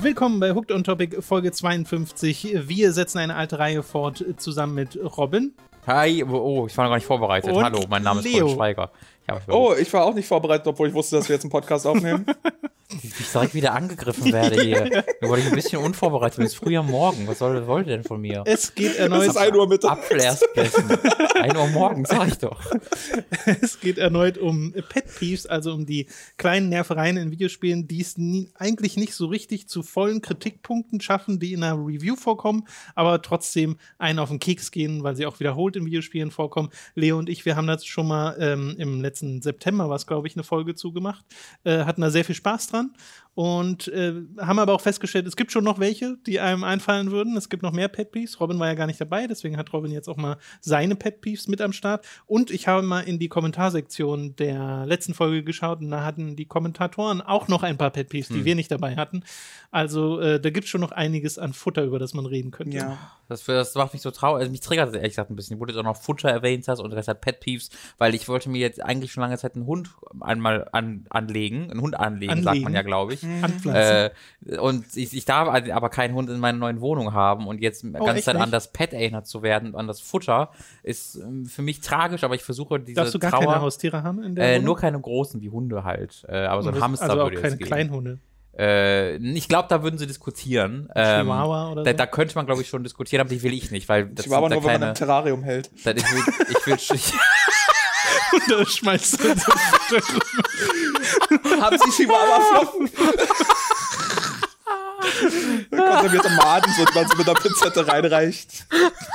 Willkommen bei Hooked on Topic Folge 52. Wir setzen eine alte Reihe fort zusammen mit Robin. Hi, oh, ich war noch gar nicht vorbereitet. Und hallo, mein Name ist Leo. Robin Schweiger. Ich war auch nicht vorbereitet, obwohl ich wusste, dass wir jetzt einen Podcast aufnehmen. Wie ich direkt wieder angegriffen werde hier. Nur weil ich ein bisschen unvorbereitet bin. Es ist früh am Morgen. Was wollt ihr denn von mir? Es geht erneut. Es ist 1 Uhr Mittag. Apfel erst gegessen. 1 Uhr morgens, sag ich doch. Es geht erneut um Pet Peeves, also um die kleinen Nervereien in Videospielen, die es eigentlich nicht so richtig zu vollen Kritikpunkten schaffen, die in einer Review vorkommen, aber trotzdem einen auf den Keks gehen, weil sie auch wiederholt in Videospielen vorkommen. Leo und ich, wir haben das schon mal im letzten September, was glaube ich, eine Folge zugemacht, hatten da sehr viel Spaß dran. Und haben aber auch festgestellt, es gibt schon noch welche, die einem einfallen würden. Es gibt noch mehr Pet Peeves. Robin war ja gar nicht dabei, deswegen hat Robin jetzt auch mal seine Pet Peeves mit am Start. Und ich habe mal in die Kommentarsektion der letzten Folge geschaut und da hatten die Kommentatoren auch noch ein paar Pet Peeves, die wir nicht dabei hatten. Also da gibt es schon noch einiges an Futter, über das man reden könnte. Ja. Das macht mich so traurig. Also mich triggert das ehrlich gesagt ein bisschen. Ich wurde jetzt auch noch Futter erwähnt hast und der Rest hat Pet Peeves, weil ich wollte mir jetzt eigentlich schon lange Zeit einen Hund einmal anlegen. Einen Hund anlegen, sagt man ja, glaube ich. Anpflanzen. Und ich darf aber keinen Hund in meiner neuen Wohnung haben und jetzt ganze Zeit an das Pet erinnert zu werden, an das Futter, ist für mich tragisch, aber ich versuche diese Darfst du gar keine Haustiere haben in der Wohnung? Nur keine großen wie Hunde halt, aber so ein Hamster also auch würde keine jetzt gehen. Kleinhunde. Ich glaube, da würden sie diskutieren. Chihuahua oder so? Da könnte man, glaube ich, schon diskutieren, aber die will ich nicht, weil das Chihuahua sind nur, wenn man im Terrarium hält. Ich will Und da schmeißt du so Haben Sie Chihuahua-Flocken? Konservierte Maden, so man sie mit der Pinzette reinreicht.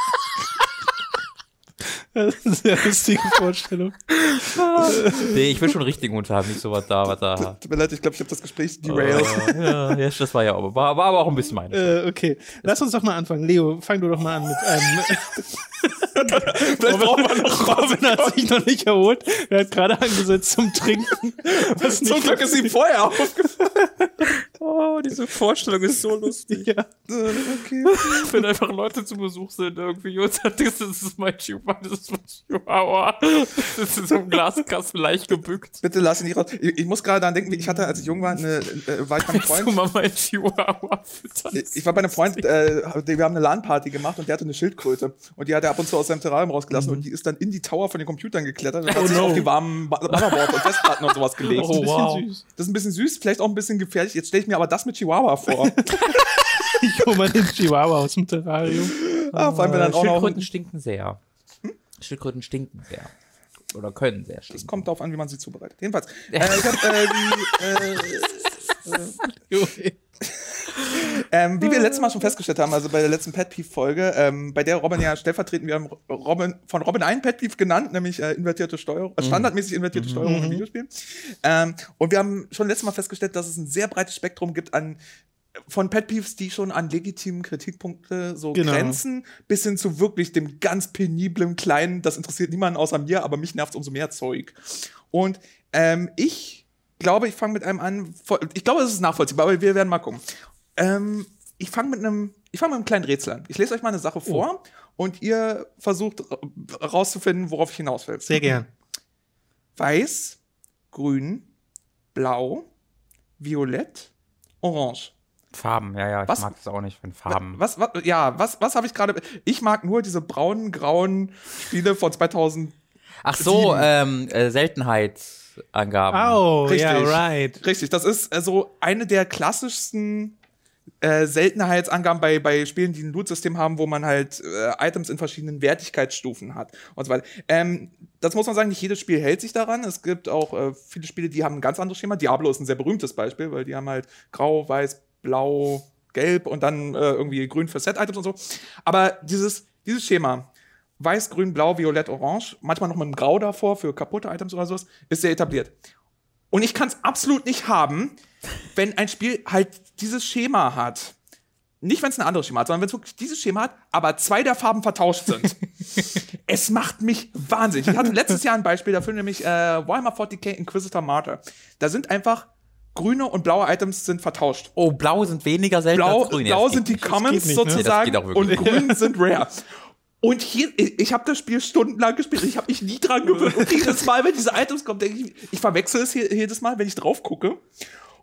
Das ist eine sehr lustige Vorstellung. Nee, ich will schon einen richtigen Hund haben, nicht so was da. Tut mir leid, ich glaube, ich habe das Gespräch derailed. Ja, das war ja aber auch ein bisschen meine. Okay, lass uns doch mal anfangen. Leo, fang du doch mal an mit einem. Vielleicht brauchen wir noch Robin hat sich noch nicht erholt. Er hat gerade angesetzt zum Trinken. Zum Glück ist ihm vorher aufgefallen. Oh, diese Vorstellung ist so lustig. Ja. Okay. Wenn einfach Leute zu Besuch sind irgendwie und sagen, das ist mein Chihuahua, das ist mein Chihuahua. Das ist so ein Glaskasten leicht gebückt. Bitte lass ihn nicht raus. Ich muss gerade daran denken, ich hatte, als ich jung war, war ich bei einem Freund. Du mal mein Chihuahua füttern. Ich war bei einem Freund, wir haben eine LAN-Party gemacht und der hatte eine Schildkröte. Und die hat er ab und zu aus seinem Terrarium rausgelassen und die ist dann in die Tower von den Computern geklettert und hat sich auf die warmen Motherboard und Festplatten und sowas gelegt. Oh, wow. Das ist ein bisschen süß, vielleicht auch ein bisschen gefährlich. Jetzt stelle ich mir aber das mit Chihuahua vor. Ich hole mal den Chihuahua aus dem Terrarium. Vor allem, wenn dann auch noch Schildkröten stinken sehr. Schildkröten stinken sehr. Oder können sehr stinken. Es kommt darauf an, wie man sie zubereitet. Jedenfalls. Wie wir letztes Mal schon festgestellt haben, also bei der letzten Pet Peeve-Folge, bei der Robin ja stellvertretend, wir haben von Robin einen Pet Peeve genannt, nämlich invertierte Steuerung, standardmäßig invertierte Steuerung in Videospielen. Und wir haben schon letztes Mal festgestellt, dass es ein sehr breites Spektrum gibt von Pet Peeves, die schon an legitimen Kritikpunkte grenzen, bis hin zu wirklich dem ganz peniblen Kleinen, das interessiert niemanden außer mir, aber mich nervt umso mehr Zeug. Und ich glaube, ich fange mit einem an, ich glaube, es ist nachvollziehbar, aber wir werden mal gucken. Ich fange mit einem kleinen Rätsel an. Ich lese euch mal eine Sache vor und ihr versucht rauszufinden, worauf ich hinaus will. Sehr gern. Weiß, grün, blau, violett, orange. Farben, ja, ich mag das auch nicht, wenn Farben. Was habe ich gerade? Ich mag nur diese braunen, grauen Spiele von 2000. Ach so, Seltenheitsangaben. Oh, Richtig. ja, right. Richtig, das ist so eine der klassischsten Seltenheitsangaben bei Spielen, die ein Loot-System haben, wo man halt Items in verschiedenen Wertigkeitsstufen hat und so weiter. Das muss man sagen, nicht jedes Spiel hält sich daran. Es gibt auch viele Spiele, die haben ein ganz anderes Schema. Diablo ist ein sehr berühmtes Beispiel, weil die haben halt grau, weiß, blau, gelb und dann irgendwie grün für Set-Items und so. Aber dieses Schema, weiß, grün, blau, violett, orange, manchmal noch mit einem Grau davor für kaputte Items oder sowas, ist sehr etabliert. Und ich kann es absolut nicht haben, wenn ein Spiel halt dieses Schema hat. Nicht, wenn es ein anderes Schema hat, sondern wenn es wirklich dieses Schema hat, aber 2 der Farben vertauscht sind. Es macht mich wahnsinnig. Ich hatte letztes Jahr ein Beispiel dafür, nämlich Warhammer 40k Inquisitor Martyr. Da sind einfach grüne und blaue Items sind vertauscht. Oh, blau sind weniger selten als grün. Blau sind die Commons nicht, sozusagen ne? und grün sind Rare. Und hier, ich habe das Spiel stundenlang gespielt, ich habe mich nie dran gewöhnt. Und jedes Mal, wenn diese Items kommen, denke ich verwechsel es jedes Mal, wenn ich drauf gucke.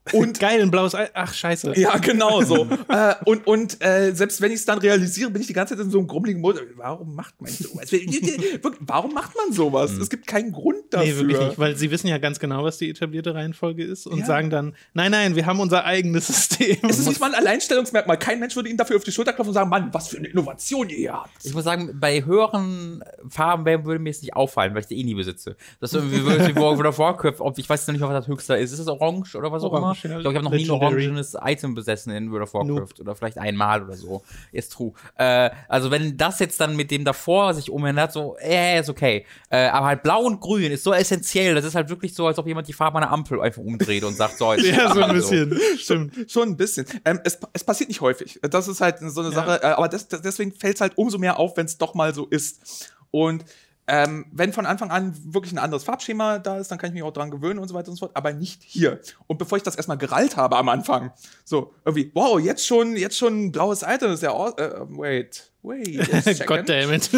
Und geil, ein blaues Ei. Ach, scheiße. ja, genau so. und selbst wenn ich es dann realisiere, bin ich die ganze Zeit in so einem grummeligen Modus. Warum macht man sowas? Warum macht man sowas? Es gibt keinen Grund dafür. Nee, wirklich nicht, weil sie wissen ja ganz genau, was die etablierte Reihenfolge ist und sagen dann, nein, wir haben unser eigenes System. Es ist nicht mal ein Alleinstellungsmerkmal. Kein Mensch würde ihnen dafür auf die Schulter klopfen und sagen, Mann, was für eine Innovation ihr habt. Ich muss sagen, bei höheren Farben würde mir es nicht auffallen, weil ich die eh nie besitze. Das ist irgendwie wie World of Warcraft, ich weiß noch nicht, was das höchste ist. Ist es orange oder was auch immer? Ich glaube, ich habe noch nie ein orangenes Item besessen in World of Warcraft oder vielleicht einmal oder so. Ist true. Also wenn das jetzt dann mit dem davor sich umändert, so, ist okay. Aber halt blau und grün ist so essentiell. Das ist halt wirklich so, als ob jemand die Farbe einer Ampel einfach umdreht und sagt, so, ja, so ein bisschen. Stimmt. Schon ein bisschen. Es passiert nicht häufig. Das ist halt so eine Sache. Aber deswegen fällt es halt umso mehr auf, wenn es doch mal so ist. Und wenn von Anfang an wirklich ein anderes Farbschema da ist, dann kann ich mich auch dran gewöhnen und so weiter und so fort, aber nicht hier. Und bevor ich das erstmal gerallt habe am Anfang, so irgendwie, wow, jetzt schon ein blaues Item, das ist ja wait Goddammit.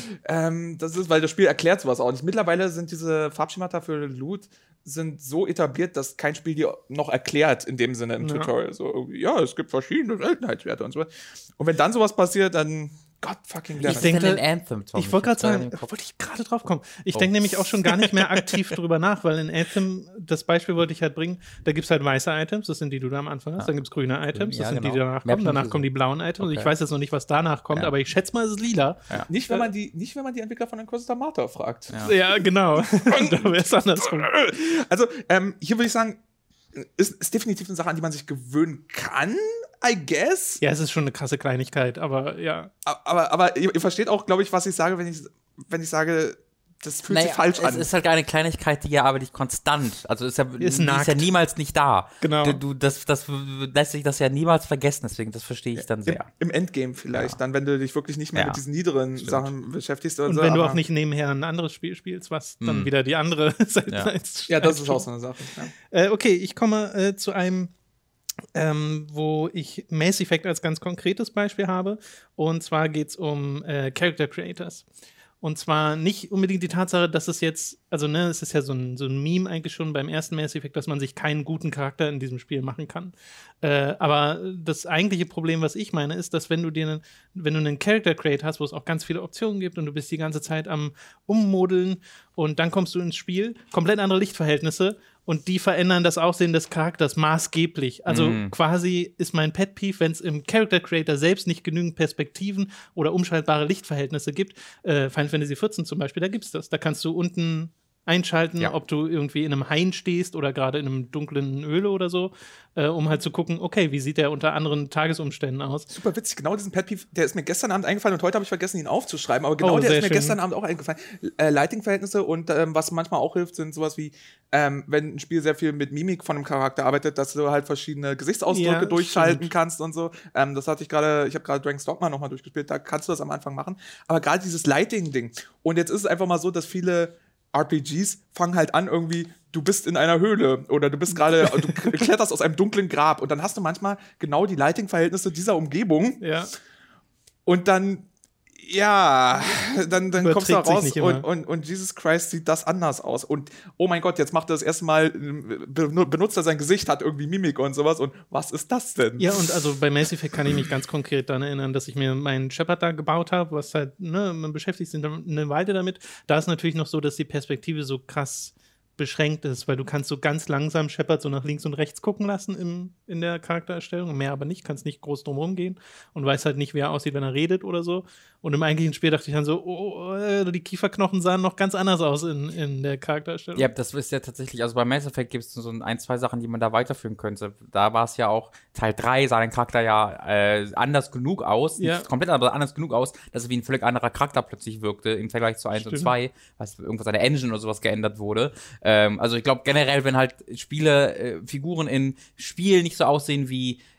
das ist, weil das Spiel erklärt sowas auch nicht. Mittlerweile sind diese Farbschemata für Loot sind so etabliert, dass kein Spiel die noch erklärt in dem Sinne im Tutorial. So irgendwie, es gibt verschiedene Seltenheitswerte und so weiter. Und wenn dann sowas passiert, dann God fucking damn. Ich denke, in Anthem, Tom. Ich wollte gerade sagen, wollte ich gerade drauf kommen. Ich denke nämlich auch schon gar nicht mehr aktiv drüber nach, weil in Anthem, das Beispiel wollte ich halt bringen, da gibt es halt weiße Items, das sind die du da am Anfang hast, dann gibt es grüne Items, das sind die danach kommen, danach kommen die blauen Items. Ich weiß jetzt noch nicht, was danach kommt, aber ich schätze mal, es ist lila. Ja. Nicht, wenn man die Entwickler von Inquisitor Martyr fragt. Ja, genau. Da wäre es andersrum. Also, hier würde ich sagen, ist definitiv eine Sache, an die man sich gewöhnen kann, I guess. Ja, es ist schon eine krasse Kleinigkeit, aber ja. Aber ihr versteht auch, glaube ich, was ich sage, wenn ich sage, das fühlt sich falsch an. Es ist halt eine Kleinigkeit, die ja aber nicht konstant. Also die ist ja niemals nicht da. Genau. Das lässt sich das ja niemals vergessen, deswegen, das verstehe ich dann sehr. Im Endgame vielleicht, dann, wenn du dich wirklich nicht mehr mit diesen niederen Sachen beschäftigst. Oder und so, wenn du auch nicht nebenher ein anderes Spiel spielst, was dann wieder die andere Seite ist. Ja, das ist auch so eine Sache. Ja. Okay, ich komme zu einem wo ich Mass Effect als ganz konkretes Beispiel habe. Und zwar geht es um Character Creators. Und zwar nicht unbedingt die Tatsache, dass es jetzt, also es ist ja so ein Meme eigentlich schon beim ersten Mass Effect, dass man sich keinen guten Charakter in diesem Spiel machen kann. Aber das eigentliche Problem, was ich meine, ist, dass wenn du einen Character Create hast, wo es auch ganz viele Optionen gibt und du bist die ganze Zeit am Ummodeln und dann kommst du ins Spiel, komplett andere Lichtverhältnisse und die verändern das Aussehen des Charakters maßgeblich. Also quasi ist mein Pet Peeve, wenn es im Character Creator selbst nicht genügend Perspektiven oder umschaltbare Lichtverhältnisse gibt. Final Fantasy XIV zum Beispiel, da gibt's das. Da kannst du unten einschalten, ob du irgendwie in einem Hain stehst oder gerade in einem dunklen Höhle oder so, um halt zu gucken, okay, wie sieht der unter anderen Tagesumständen aus. Super witzig, genau diesen Pet Peeve, der ist mir gestern Abend eingefallen und heute habe ich vergessen, ihn aufzuschreiben, aber genau der ist mir gestern Abend auch eingefallen. Lighting-Verhältnisse und was manchmal auch hilft, sind sowas wie, wenn ein Spiel sehr viel mit Mimik von einem Charakter arbeitet, dass du halt verschiedene Gesichtsausdrücke durchschalten kannst und so. Das hatte ich habe gerade Dragon's Dogma nochmal durchgespielt, da kannst du das am Anfang machen, aber gerade dieses Lighting-Ding. Und jetzt ist es einfach mal so, dass viele RPGs fangen halt an irgendwie, du bist in einer Höhle oder du kletterst aus einem dunklen Grab und dann hast du manchmal genau die Lighting-Verhältnisse dieser Umgebung. Ja. Und dann kommst du da raus und Jesus Christ sieht das anders aus. Und oh mein Gott, jetzt macht er das erste Mal, benutzt er sein Gesicht, hat irgendwie Mimik und sowas. Und was ist das denn? Ja, und also bei Mass Effect kann ich mich ganz konkret daran erinnern, dass ich mir meinen Shepard da gebaut habe, was halt, man beschäftigt sich eine Weile damit. Da ist natürlich noch so, dass die Perspektive so krass beschränkt ist, weil du kannst so ganz langsam Shepard so nach links und rechts gucken lassen in der Charaktererstellung, mehr aber nicht, kannst nicht groß drum rumgehen und weißt halt nicht, wie er aussieht, wenn er redet oder so. Und im eigentlichen Spiel dachte ich dann so, die Kieferknochen sahen noch ganz anders aus in der Charaktererstellung. Ja, das ist ja tatsächlich, also bei Mass Effect gibt es so ein, zwei Sachen, die man da weiterführen könnte. Da war es ja auch, Teil 3 sah dein Charakter ja anders genug aus, nicht komplett anders genug aus, dass er wie ein völlig anderer Charakter plötzlich wirkte im Vergleich zu 1 und 2, was irgendwas an der Engine oder sowas geändert wurde. Also ich glaube generell, wenn halt Figuren in Spielen nicht so aussehen wie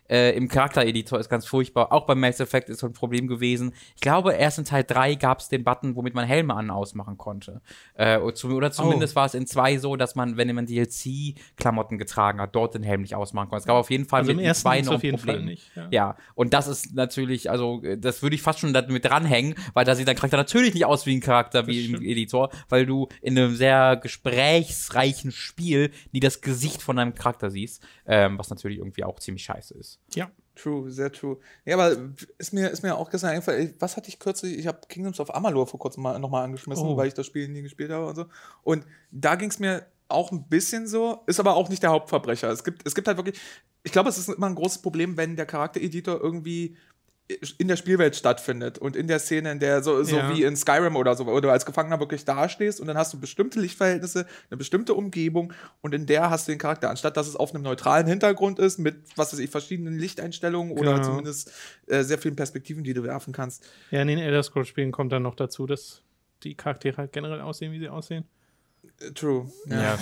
im Charaktereditor ist ganz furchtbar. Auch beim Mass Effect ist so ein Problem gewesen. Ich glaube, erst in Teil 3 gab es den Button, womit man Helme an- und ausmachen konnte. Oder zumindest war es in 2 so, dass man, wenn man DLC-Klamotten getragen hat, dort den Helm nicht ausmachen konnte. Es gab auf jeden Fall mit in 2 noch ein auf jeden Problem. Fall nicht. Ja, und das ist natürlich, also das würde ich fast schon damit dranhängen, weil da sieht dein Charakter natürlich nicht aus wie ein Charakter wie im Editor, weil du in einem sehr gesprächsreichen Spiel nie das Gesicht von deinem Charakter siehst, was natürlich irgendwie auch ziemlich scheiße ist. Ja. True, sehr true. Ja, aber ist mir auch gestern eingefallen, was hatte ich kürzlich, ich habe Kingdoms of Amalur vor kurzem nochmal angeschmissen, weil ich das Spiel nie gespielt habe und so. Und da ging es mir auch ein bisschen so, ist aber auch nicht der Hauptverbrecher. Es gibt halt wirklich, ich glaube, es ist immer ein großes Problem, wenn der Charaktereditor irgendwie in der Spielwelt stattfindet und in der Szene, in der so wie in Skyrim oder so, wo du als Gefangener wirklich dastehst und dann hast du bestimmte Lichtverhältnisse, eine bestimmte Umgebung und in der hast du den Charakter, anstatt dass es auf einem neutralen Hintergrund ist mit, was weiß ich, verschiedenen Lichteinstellungen oder zumindest sehr vielen Perspektiven, die du werfen kannst. Ja, in den Elder Scrolls-Spielen kommt dann noch dazu, dass die Charaktere halt generell aussehen, wie sie aussehen. True. Ja.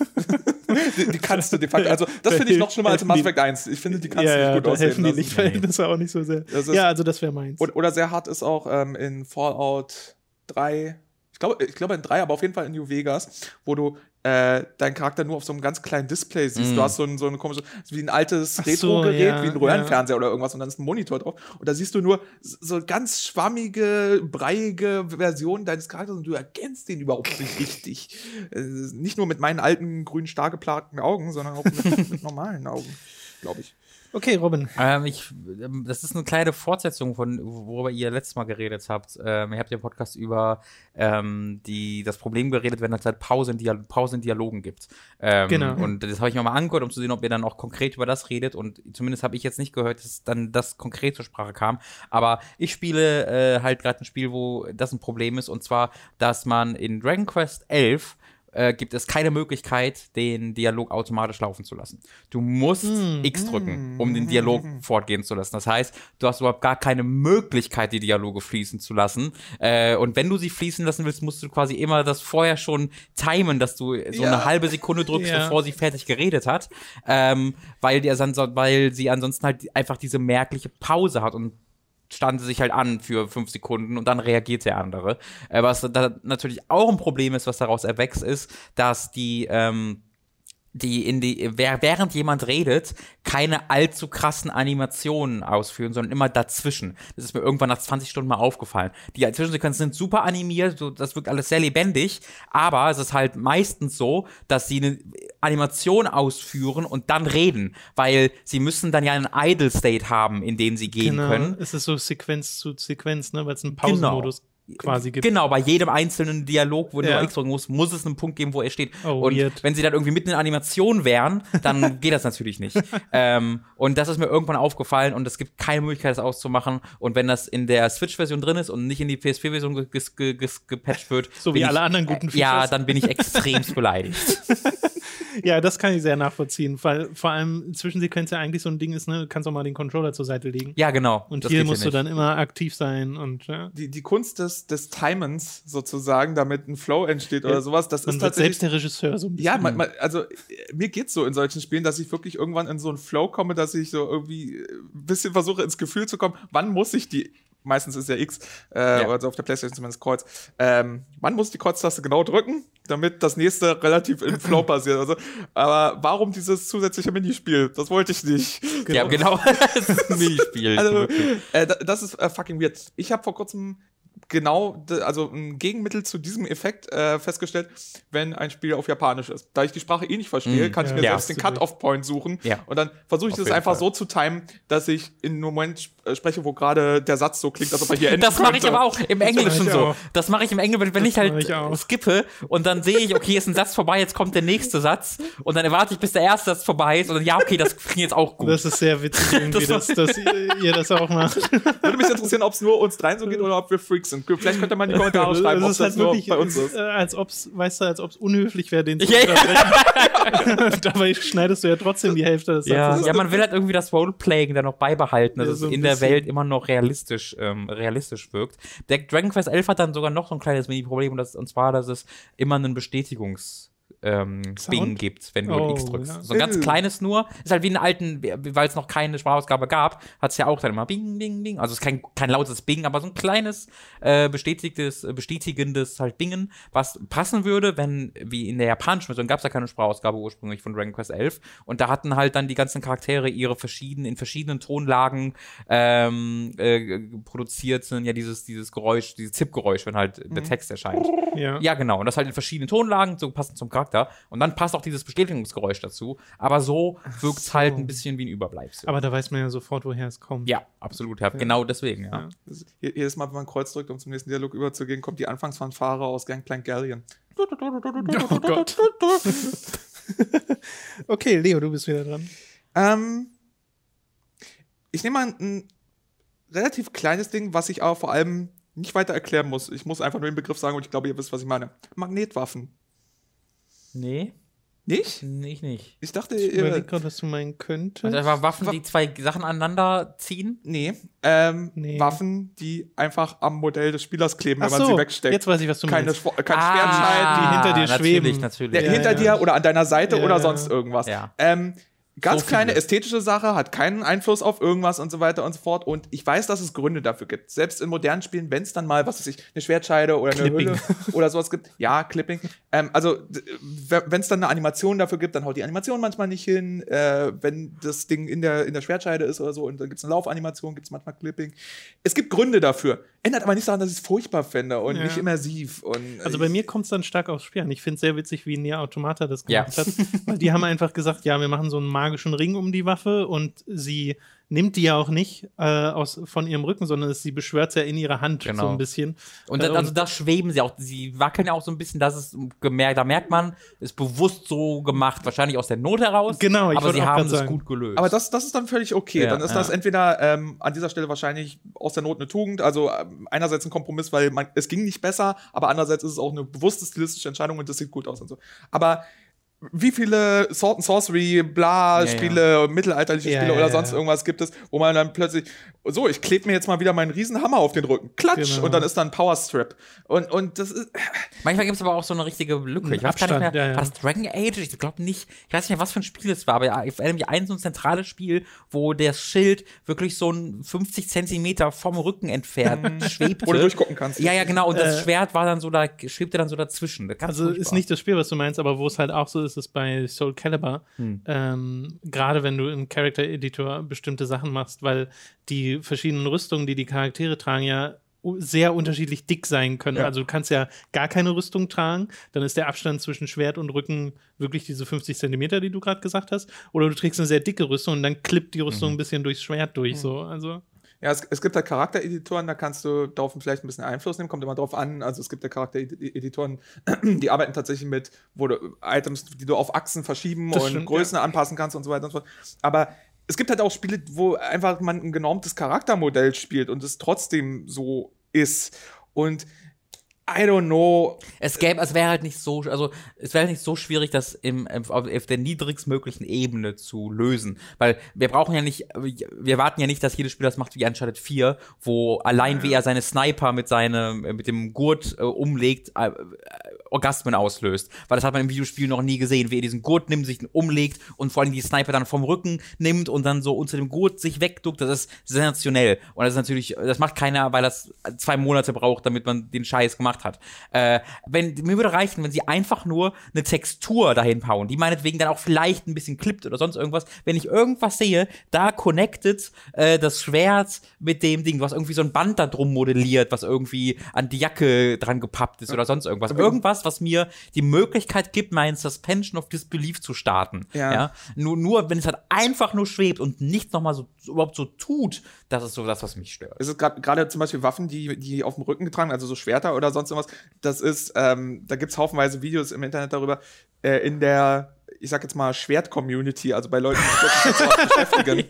Die kannst du de facto, also das finde ich noch schlimmer als in Mass Effect 1. Ich finde, die kannst du nicht gut aussehen. Helfen die Lichtverhältnisse auch nicht so sehr. Also das wäre meins. Oder sehr hart ist auch in Fallout 3, ich glaube in 3, aber auf jeden Fall in New Vegas, wo du deinen Charakter nur auf so einem ganz kleinen Display siehst. Du hast so ein komisches, wie ein altes Retro-Gerät, wie ein Röhrenfernseher oder irgendwas und dann ist ein Monitor drauf und da siehst du nur so ganz schwammige, breiige Versionen deines Charakters und du erkennst den überhaupt nicht richtig. Nicht nur mit meinen alten, grün stark geplagten Augen, sondern auch mit normalen Augen, glaube ich. Okay, Robin. Das ist eine kleine Fortsetzung von, worüber ihr letztes Mal geredet habt. Ihr habt ja im Podcast über das Problem geredet, wenn es halt Pause in Dialogen gibt. Genau. Und das habe ich mir mal angehört, um zu sehen, ob ihr dann auch konkret über das redet. Und zumindest habe ich jetzt nicht gehört, dass dann das konkret zur Sprache kam. Aber ich spiele halt gerade ein Spiel, wo das ein Problem ist. Und zwar, dass man in Dragon Quest 11 gibt es keine Möglichkeit, den Dialog automatisch laufen zu lassen. Du musst X drücken, um den Dialog fortgehen zu lassen. Das heißt, du hast überhaupt gar keine Möglichkeit, die Dialoge fließen zu lassen. Und wenn du sie fließen lassen willst, musst du quasi immer das vorher schon timen, dass du so eine halbe Sekunde drückst, bevor sie fertig geredet hat. Weil sie ansonsten halt einfach diese merkliche Pause hat und stand sie sich halt an für 5 Sekunden und dann reagiert der andere. Was da natürlich auch ein Problem ist, was daraus erwächst, ist, dass während jemand redet, keine allzu krassen Animationen ausführen, sondern immer dazwischen. Das ist mir irgendwann nach 20 Stunden mal aufgefallen. Die Zwischensequenzen sind super animiert, das wirkt alles sehr lebendig, aber es ist halt meistens so, dass sie eine Animation ausführen und dann reden, weil sie müssen dann ja einen Idle-State haben, in den sie gehen können. Es ist so Sequenz zu Sequenz, ne, weil es einen Pausenmodus quasi gibt. Genau, bei jedem einzelnen Dialog, wo du X drücken musst, muss es einen Punkt geben, wo er steht. Und wenn sie dann irgendwie mitten in Animation wären, dann geht das natürlich nicht. Und das ist mir irgendwann aufgefallen und es gibt keine Möglichkeit, das auszumachen. Und wenn das in der Switch-Version drin ist und nicht in die PS4-Version gepatcht wird, so wie alle anderen guten Features. Ja, dann bin ich extremst beleidigt. Ja, das kann ich sehr nachvollziehen, weil vor allem Zwischensequenz ja eigentlich so ein Ding ist, ne, du kannst auch mal den Controller zur Seite legen. Ja, genau. Und hier musst du dann immer aktiv sein und die Kunst des Timens sozusagen, damit ein Flow entsteht oder sowas, das ist tatsächlich selbst der Regisseur so ein bisschen. Ja, also mir geht's so in solchen Spielen, dass ich wirklich irgendwann in so einen Flow komme, dass ich so irgendwie ein bisschen versuche ins Gefühl zu kommen, wann muss ich meistens ist ja X, also auf der PlayStation zumindest Kreuz, wann muss die Kreuztaste genau drücken, damit das nächste relativ im Flow passiert. Also, aber warum dieses zusätzliche Minispiel? Das wollte ich nicht. Genau. Ja, genau. Das ist ein Minispiel. Also, das ist fucking weird. Ich habe vor kurzem also ein Gegenmittel zu diesem Effekt festgestellt, wenn ein Spiel auf Japanisch ist. Da ich die Sprache nicht verstehe, kann ich mir selbst den Cut-Off-Point suchen und dann versuche ich das einfach so zu timen, dass ich in einem Moment spreche, wo gerade der Satz so klingt, als ob er hier endet. Das mache ich aber auch im Englischen so. Das mache ich im Englischen, wenn ich halt skippe und dann sehe ich, okay, ist ein Satz vorbei, jetzt kommt der nächste Satz und dann erwarte ich, bis der erste Satz vorbei ist und dann, okay, das klingt jetzt auch gut. Das ist sehr witzig irgendwie, dass ihr das auch macht. Würde mich interessieren, ob es nur uns dreien so geht oder ob wir Freaks sind. Vielleicht könnte man in die Kommentare schreiben, ob das halt nur bei uns ist. Als ob es unhöflich wäre, den zu unterbrechen. Dabei schneidest du ja trotzdem die Hälfte des Satzes. Ja, man will halt irgendwie das Roleplaying dann noch beibehalten, dass es in der Welt immer noch realistisch wirkt. Der Dragon Quest 11 hat dann sogar noch so ein kleines Mini-Problem und zwar, dass es immer einen Bing gibt, wenn du X drückst. Ja. So ein ganz kleines nur. Ist halt wie in alten, weil es noch keine Sprachausgabe gab, hat es ja auch dann immer Bing, Bing, Bing. Also es ist kein lautes Bing, aber so ein kleines, bestätigendes halt Bingen, was passen würde, wenn, wie in der japanischen Version gab es ja keine Sprachausgabe ursprünglich von Dragon Quest 11. Und da hatten halt dann die ganzen Charaktere ihre in verschiedenen Tonlagen produziert sind, ja, dieses Geräusch, dieses Zip-Geräusch, wenn halt der Text erscheint. Ja, genau. Und das halt in verschiedenen Tonlagen, so passend zum Charakter. Und dann passt auch dieses Bestätigungsgeräusch dazu. Aber so wirkt es halt ein bisschen wie ein Überbleibsel. Aber da weiß man ja sofort, woher es kommt. Ja, absolut. Ja. Genau deswegen, ja. Jedes Mal, wenn man Kreuz drückt, um zum nächsten Dialog überzugehen, kommt die Anfangsfanfare aus Gangplank Galleon. Oh Gott. Okay, Leo, du bist wieder dran. Ich nehme mal ein relativ kleines Ding, was ich aber vor allem nicht weiter erklären muss. Ich muss einfach nur den Begriff sagen und ich glaube, ihr wisst, was ich meine. Magnetwaffen. Nee. Nicht? Ich nicht. Ich dachte, ich überlege gerade, was du meinen könntest. Also einfach Waffen, die zwei Sachen aneinander ziehen? Nee. Waffen, die einfach am Modell des Spielers kleben, wenn man sie wegsteckt. Jetzt weiß ich, was du meinst. Kein Schwertschein, die hinter dir schweben. Natürlich. Hinter dir oder an deiner Seite oder sonst irgendwas. Ja. Ganz so kleine ästhetische Sache, hat keinen Einfluss auf irgendwas und so weiter und so fort. Und ich weiß, dass es Gründe dafür gibt. Selbst in modernen Spielen, wenn es dann mal, was weiß ich, eine Schwertscheide oder eine Hülle oder sowas gibt. Ja, Clipping. Also, wenn es dann eine Animation dafür gibt, dann haut die Animation manchmal nicht hin. Wenn das Ding in der Schwertscheide ist oder so und dann gibt es eine Laufanimation, gibt es manchmal Clipping. Es gibt Gründe dafür. Ändert aber nicht daran, dass ich es furchtbar finde und nicht immersiv. Also bei mir kommt es dann stark aufs Spiel an. Ich finde es sehr witzig, wie Nier Automata das gemacht hat. Weil die haben einfach gesagt, ja, wir machen so einen magischen Ring um die Waffe und sie nimmt die ja auch nicht von ihrem Rücken, sondern sie beschwört ja in ihrer Hand so ein bisschen. Und also da schweben sie auch, sie wackeln ja auch so ein bisschen, das ist gemerkt, da merkt man, ist bewusst so gemacht, wahrscheinlich aus der Not heraus, genau, aber sie haben es gut gelöst. Aber das ist dann völlig okay, dann ist das entweder an dieser Stelle wahrscheinlich aus der Not eine Tugend, also einerseits ein Kompromiss, weil es ging nicht besser, aber andererseits ist es auch eine bewusste stilistische Entscheidung und das sieht gut aus und so. Aber wie viele Sword and Sorcery, Spiele, mittelalterliche Spiele oder sonst irgendwas gibt es, wo man dann plötzlich, so, ich klebe mir jetzt mal wieder meinen Riesenhammer auf den Rücken, klatsch, und dann ist da ein Powerstrip. Und das ist. Manchmal gibt es aber auch so eine richtige Lücke. Ich weiß gar nicht mehr, war das Dragon Age? Ich glaube nicht, ich weiß nicht mehr, was für ein Spiel es war, aber ich erinnere mich an so ein zentrales Spiel, wo der Schild wirklich so ein 50 Zentimeter vom Rücken entfernt schwebte. Wo du durchgucken kannst. Ja, genau, und das Schwert war dann so schwebte dann so dazwischen. Also ist nicht das Spiel, was du meinst, aber wo es halt auch so ist, ist bei Soul Calibur. Gerade wenn du im Character Editor bestimmte Sachen machst, weil die verschiedenen Rüstungen, die Charaktere tragen, ja sehr unterschiedlich dick sein können. Also du kannst ja gar keine Rüstung tragen, dann ist der Abstand zwischen Schwert und Rücken wirklich diese 50 Zentimeter, die du gerade gesagt hast. Oder du trägst eine sehr dicke Rüstung und dann klippt die Rüstung ein bisschen durchs Schwert durch. So. Also ja, es gibt halt Charaktereditoren, da kannst du darauf vielleicht ein bisschen Einfluss nehmen, kommt immer drauf an. Also es gibt ja Charaktereditoren, die arbeiten tatsächlich mit, wo du Items, die du auf Achsen verschieben Größen anpassen kannst und so weiter und so fort. Aber es gibt halt auch Spiele, wo einfach man ein genormtes Charaktermodell spielt und es trotzdem so ist. Und I don't know. Es wäre halt nicht so, schwierig, das auf der niedrigstmöglichen Ebene zu lösen. Weil wir warten ja nicht, dass jedes Spiel das macht wie Uncharted 4, wo allein wie er seine Sniper mit dem Gurt umlegt, Orgasmen auslöst. Weil das hat man im Videospiel noch nie gesehen, wie er diesen Gurt nimmt, sich umlegt und vor allem die Sniper dann vom Rücken nimmt und dann so unter dem Gurt sich wegduckt. Das ist sensationell. Und das ist natürlich, das macht keiner, weil das 2 Monate braucht, damit man den Scheiß gemacht hat. Mir würde reichen, wenn sie einfach nur eine Textur dahin hauen, die meinetwegen dann auch vielleicht ein bisschen klippt oder sonst irgendwas. Wenn ich irgendwas sehe, da connected das Schwert mit dem Ding, was irgendwie so ein Band da drum modelliert, was irgendwie an die Jacke dran gepappt ist oder sonst irgendwas. Irgendwas, was mir die Möglichkeit gibt, meinen Suspension of Disbelief zu starten. Ja? Nur wenn es halt einfach nur schwebt und nichts nochmal so überhaupt so tut, das ist so das, was mich stört. Es ist gerade zum Beispiel Waffen, die auf dem Rücken getragen, also so Schwerter oder sonst irgendwas, das ist, da gibt's haufenweise Videos im Internet darüber, in der, ich sag jetzt mal, Schwert-Community, also bei Leuten, die sich mit sowas beschäftigen.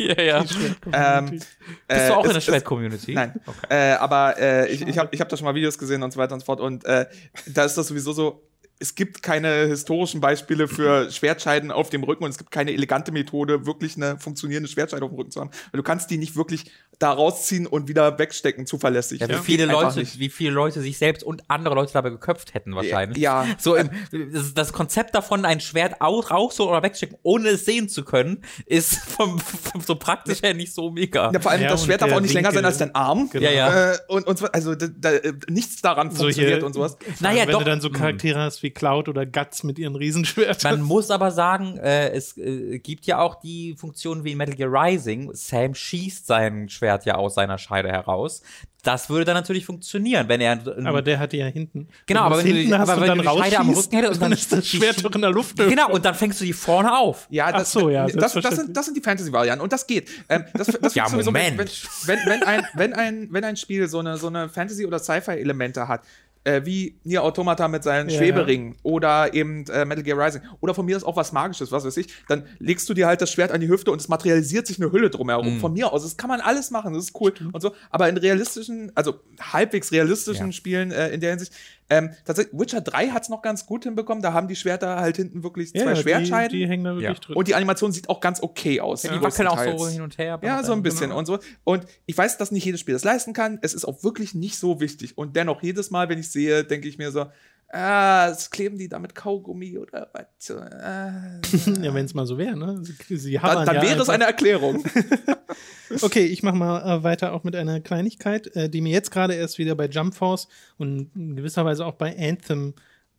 Bist du auch in der Schwert-Community? Nein. Okay. Aber ich hab da schon mal Videos gesehen und so weiter und so fort und da ist das sowieso so, es gibt keine historischen Beispiele für Schwertscheiden auf dem Rücken und es gibt keine elegante Methode, wirklich eine funktionierende Schwertscheide auf dem Rücken zu haben. Weil du kannst die nicht wirklich da rausziehen und wieder wegstecken, zuverlässig. Ja, wie viele Leute sich selbst und andere Leute dabei geköpft hätten wahrscheinlich. Ja. So das Konzept davon, ein Schwert rausholen oder wegstecken, ohne es sehen zu können, ist vom so praktisch her nicht so mega. Ja, vor allem das Schwert darf auch nicht länger sein als dein Arm. Genau. Ja. Und so, also nichts daran funktioniert und sowas. Naja, wenn du dann so Charaktere hast wie Cloud oder Guts mit ihren Riesenschwertern. Man muss aber sagen, es gibt ja auch die Funktion wie in Metal Gear Rising. Sam schießt sein Schwert ja aus seiner Scheide heraus. Das würde dann natürlich funktionieren, wenn er. Aber der hatte ja hinten. Genau, aber wenn du die Scheide am Rücken hättest, dann ist das Schwert doch in der Luft. Genau, und dann fängst du die vorne auf. Ja, das sind die Fantasy-Varianten. Und das geht. Das ja, sowieso, Moment. Wenn ein Spiel so eine Fantasy- oder Sci-Fi-Elemente hat, wie Nier Automata mit seinen Schweberingen oder eben Metal Gear Rising oder von mir ist auch was Magisches, was weiß ich, dann legst du dir halt das Schwert an die Hüfte und es materialisiert sich eine Hülle drumherum. Von mir aus, das kann man alles machen, das ist cool und so, aber in realistischen, also halbwegs realistischen Spielen in der Hinsicht, tatsächlich, Witcher 3 hat es noch ganz gut hinbekommen, da haben die Schwerter halt hinten wirklich zwei Schwertscheiden. Die hängen da wirklich drin. Und die Animation sieht auch ganz okay aus. Ja, die wackeln auch so hin und her. Ja, so ein bisschen und so. Und ich weiß, dass nicht jedes Spiel das leisten kann. Es ist auch wirklich nicht so wichtig. Und dennoch, jedes Mal, wenn ich sehe, denke ich mir so, kleben die da mit Kaugummi oder was? Ja, wenn es mal so wäre, ne? Dann wäre es eine Erklärung. Okay, ich mache mal weiter auch mit einer Kleinigkeit, die mir jetzt gerade erst wieder bei Jump Force und in gewisser Weise auch bei Anthem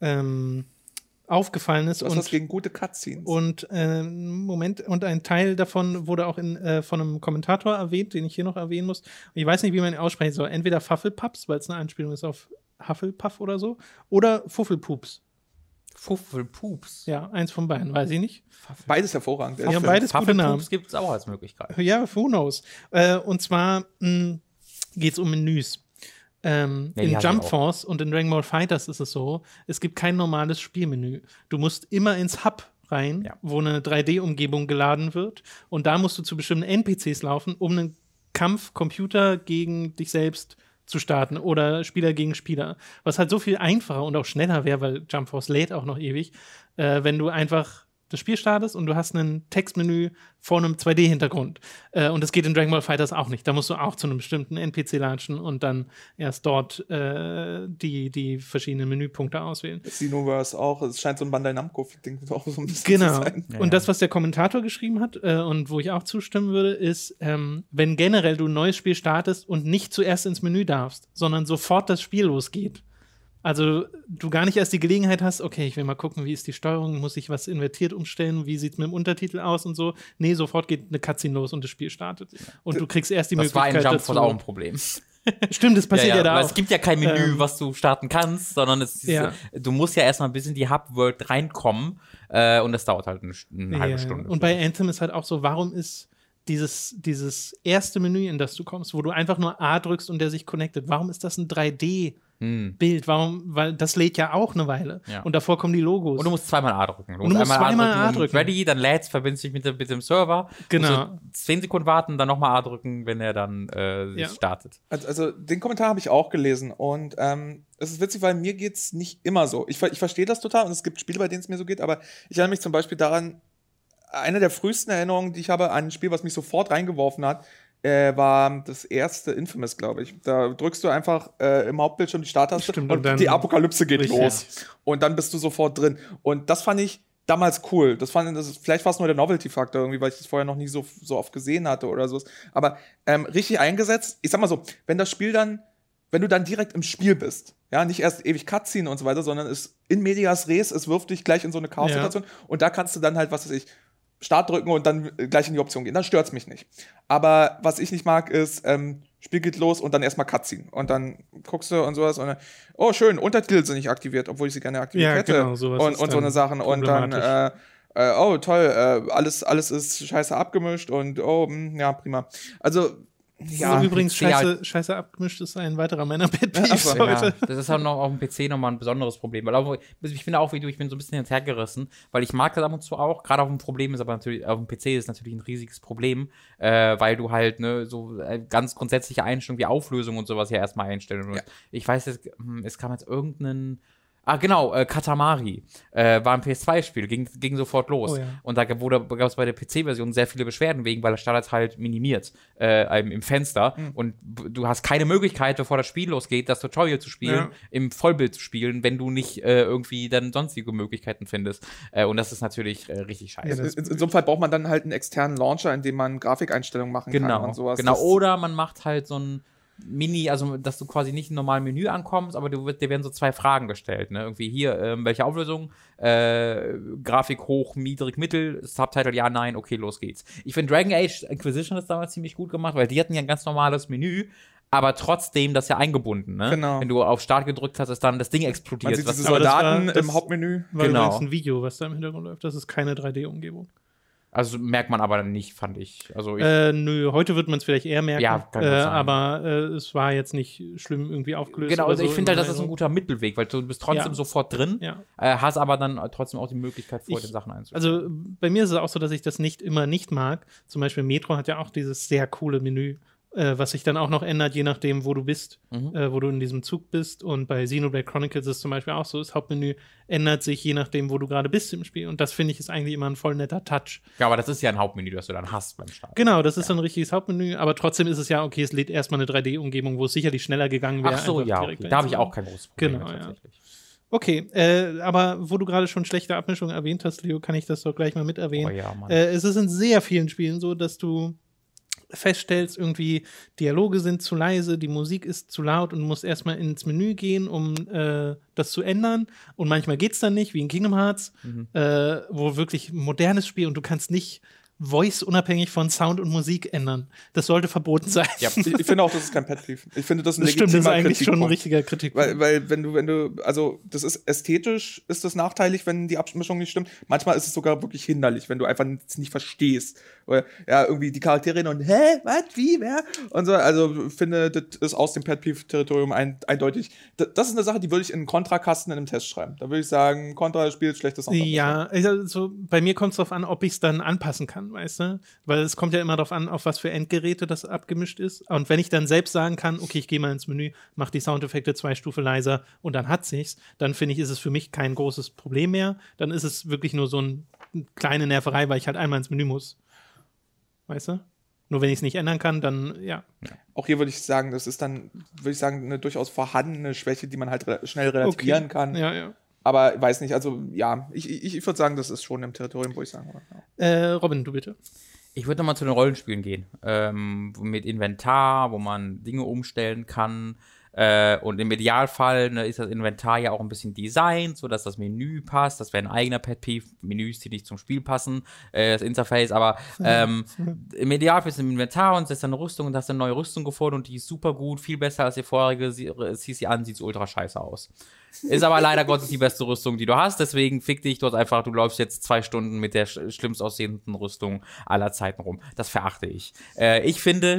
aufgefallen ist. Du hast was gegen gute Cutscenes. Und und ein Teil davon wurde auch von einem Kommentator erwähnt, den ich hier noch erwähnen muss. Und ich weiß nicht, wie man ihn aussprechen soll. Entweder Fuffelpups, weil es eine Anspielung ist auf Hufflepuff oder so, oder Fuffelpups. Fuffelpups? Ja, eins von beiden, weiß ich nicht. Beides hervorragend. Ja, beides gute Namen. Fuffelpups gibt es auch als Möglichkeit. Ja, who knows. Und zwar geht es um Menüs. In Jump Force und in Dragon Ball FighterZ ist es so, es gibt kein normales Spielmenü. Du musst immer ins Hub rein, wo eine 3D-Umgebung geladen wird und da musst du zu bestimmten NPCs laufen, um einen Kampf Computer gegen dich selbst zu starten oder Spieler gegen Spieler. Was halt so viel einfacher und auch schneller wäre, weil Jump Force lädt auch noch ewig, wenn du einfach das Spiel startest und du hast ein Textmenü vor einem 2D-Hintergrund. Und das geht in Dragon Ball FighterZ auch nicht. Da musst du auch zu einem bestimmten NPC latschen und dann erst dort die verschiedenen Menüpunkte auswählen. Xenoverse auch. Es scheint so ein Bandai Namco-Ding auch so ein bisschen zu sein. Genau. Und das, was der Kommentator geschrieben hat und wo ich auch zustimmen würde, ist, wenn generell du ein neues Spiel startest und nicht zuerst ins Menü darfst, sondern sofort das Spiel losgeht. Also du gar nicht erst die Gelegenheit hast, okay, ich will mal gucken, wie ist die Steuerung, muss ich was invertiert umstellen, wie sieht es mit dem Untertitel aus und so. Nee, sofort geht eine Cutscene los und das Spiel startet. Und du kriegst erst die Möglichkeit dazu. Das war in Jump Force auch ein Problem. Stimmt, das passiert ja da auch. Es gibt ja kein Menü, was du starten kannst, sondern du musst ja erstmal bis in die Hub-World reinkommen und das dauert halt eine halbe Stunde. Und bei Anthem ist halt auch so, warum ist dieses erste Menü, in das du kommst, wo du einfach nur A drückst und der sich connectet, warum ist das ein 3D-Bild? Warum? Weil das lädt ja auch eine Weile. Ja. Und davor kommen die Logos. Und du musst zweimal A drücken. Du musst zweimal A drücken. Ready, dann lädst, verbindest dich mit dem Server. Genau. 10 Sekunden warten, dann nochmal A drücken, wenn er dann startet. Also den Kommentar habe ich auch gelesen und es ist witzig, weil mir geht's nicht immer so. Ich verstehe das total und es gibt Spiele, bei denen es mir so geht, aber ich erinnere mich zum Beispiel daran, eine der frühesten Erinnerungen, die ich habe an ein Spiel, was mich sofort reingeworfen hat, war das erste Infamous, glaube ich. Da drückst du einfach im Hauptbildschirm die Starttaste und die Apokalypse geht los. Und dann bist du sofort drin. Und das fand ich damals cool. Vielleicht war es nur der Novelty-Faktor irgendwie, weil ich das vorher noch nie so oft gesehen hatte oder so. Aber richtig eingesetzt, ich sag mal so, wenn du dann direkt im Spiel bist, ja, nicht erst ewig Cutscene und so weiter, sondern es in medias res, es wirft dich gleich in so eine Chaos-Situation und da kannst du dann halt, was weiß ich, Start drücken und dann gleich in die Option gehen. Dann stört's mich nicht. Aber was ich nicht mag, ist, Spiel geht los und dann erstmal Cutscene. Und dann guckst du und sowas und dann, oh schön, Untertitel sind nicht aktiviert, obwohl ich sie gerne aktiviert hätte. Genau, sowas und so eine Sachen. Und dann, oh toll, alles ist scheiße abgemischt und ja, prima. Also, ja, übrigens, scheiße abgemischt ist ein weiterer meiner Pet-Peeves heute. Das ist halt noch auf dem PC nochmal ein besonderes Problem. Weil ich finde auch, wie du, ich bin so ein bisschen hinterhergerissen, weil ich mag das ab und zu auch. Gerade auf dem Problem ist aber natürlich, auf dem PC ist natürlich ein riesiges Problem, weil du halt so ganz grundsätzliche Einstellungen wie Auflösung und sowas ja erstmal einstellen musst. Ja. Ich weiß, es kam jetzt irgendein Genau, Katamari war ein PS2-Spiel, ging sofort los. Oh, ja. Und da gab es bei der PC-Version sehr viele Beschwerden wegen, weil das startet halt minimiert im Fenster. Und du hast keine Möglichkeit, bevor das Spiel losgeht, das Tutorial zu spielen, im Vollbild zu spielen, wenn du nicht irgendwie dann sonstige Möglichkeiten findest. Und das ist natürlich richtig scheiße. Ja, in so einem Fall braucht man dann halt einen externen Launcher, in dem man Grafikeinstellungen machen kann und sowas. Genau, oder man macht halt so ein also dass du quasi nicht im normalen Menü ankommst, aber dir werden so 2 Fragen gestellt, ne? Irgendwie hier, welche Auflösung, Grafik hoch, niedrig, mittel, Subtitle ja, nein, okay, los geht's. Ich finde Dragon Age Inquisition ist damals ziemlich gut gemacht, weil die hatten ja ein ganz normales Menü, aber trotzdem das ja eingebunden, ne? Genau. Wenn du auf Start gedrückt hast, ist dann das Ding explodiert. Man sieht diese Soldaten im Hauptmenü. War übrigens ein Video, was da im Hintergrund läuft. Das ist keine 3D-Umgebung. Also merkt man aber nicht, fand ich. Also nö, heute wird man es vielleicht eher merken. Ja, kann gut sein. Aber es war jetzt nicht schlimm irgendwie aufgelöst. Genau, also so ich finde halt, das ist ein guter Mittelweg, weil du bist trotzdem sofort drin, hast aber dann trotzdem auch die Möglichkeit, vor den Sachen einzustellen. Also bei mir ist es auch so, dass ich das nicht mag. Zum Beispiel Metro hat ja auch dieses sehr coole Menü, was sich dann auch noch ändert, je nachdem, wo du bist, wo du in diesem Zug bist. Und bei Xenoblade Chronicles ist es zum Beispiel auch so, das Hauptmenü ändert sich, je nachdem, wo du gerade bist im Spiel. Und das, finde ich, ist eigentlich immer ein voll netter Touch. Ja, aber das ist ja ein Hauptmenü, das du dann hast beim Start. Genau, das ist dann ein richtiges Hauptmenü, aber trotzdem ist es ja, okay, es lädt erstmal eine 3D-Umgebung, wo es sicherlich schneller gegangen wäre. Ach so, ja, okay. Da habe ich auch kein großes Problem genau, tatsächlich. Okay, aber wo du gerade schon schlechte Abmischung erwähnt hast, Leo, kann ich das doch gleich mal mit erwähnen. Oh ja, Mann. Es ist in sehr vielen Spielen so, dass du feststellst, irgendwie Dialoge sind zu leise, die Musik ist zu laut und du musst erstmal ins Menü gehen, um das zu ändern. Und manchmal geht's dann nicht, wie in Kingdom Hearts, wo wirklich ein modernes Spiel und du kannst nicht Voice unabhängig von Sound und Musik ändern. Das sollte verboten sein. Ja, ich finde auch, das ist kein Pet-Peeve. Ich finde, das ist ein legitimer Kritikpunkt. Das ist eigentlich schon ein richtiger Kritikpunkt. Weil wenn du, also das ist ästhetisch, ist das nachteilig, wenn die Abmischung nicht stimmt. Manchmal ist es sogar wirklich hinderlich, wenn du einfach nicht verstehst. Oder ja, irgendwie die Charaktere und was, wie, wer? Und so, also finde, das ist aus dem Pet-Peeve-Territorium eindeutig. Das ist eine Sache, die würde ich in einen Kontrakasten in einem Test schreiben. Da würde ich sagen, Kontra spielt schlechtes Sound. Ja, also bei mir kommt es darauf an, ob ich es dann anpassen kann, weißt du? Weil es kommt ja immer darauf an, auf was für Endgeräte das abgemischt ist. Und wenn ich dann selbst sagen kann, okay, ich gehe mal ins Menü, mach die Soundeffekte 2 Stufen leiser und dann hat sich's, dann finde ich, ist es für mich kein großes Problem mehr. Dann ist es wirklich nur so eine kleine Nerverei, weil ich halt einmal ins Menü muss. Weißt du? Nur wenn ich es nicht ändern kann, dann, ja. Auch hier würde ich sagen, das ist dann, eine durchaus vorhandene Schwäche, die man halt schnell relativieren kann. Ja. Aber weiß nicht, also ja, ich würde sagen, das ist schon im Territorium, wo ich sagen würde. Robin, du bitte. Ich würde nochmal zu den Rollenspielen gehen. Mit Inventar, wo man Dinge umstellen kann. Und im Idealfall ist das Inventar ja auch ein bisschen designt, sodass das Menü passt. Das wäre ein eigener Pet-Peeve. Menüs, die nicht zum Spiel passen, das Interface. Aber im Idealfall ist ein Inventar und setzt eine Rüstung und hast eine neue Rüstung gefunden und die ist super gut, viel besser als die vorherige. Ziehst sie an, sieht so ultra scheiße aus. Ist aber leider Gottes die beste Rüstung, die du hast. Deswegen fick dich dort einfach. Du läufst jetzt 2 Stunden mit der schlimmst aussehenden Rüstung aller Zeiten rum. Das verachte ich. Ich finde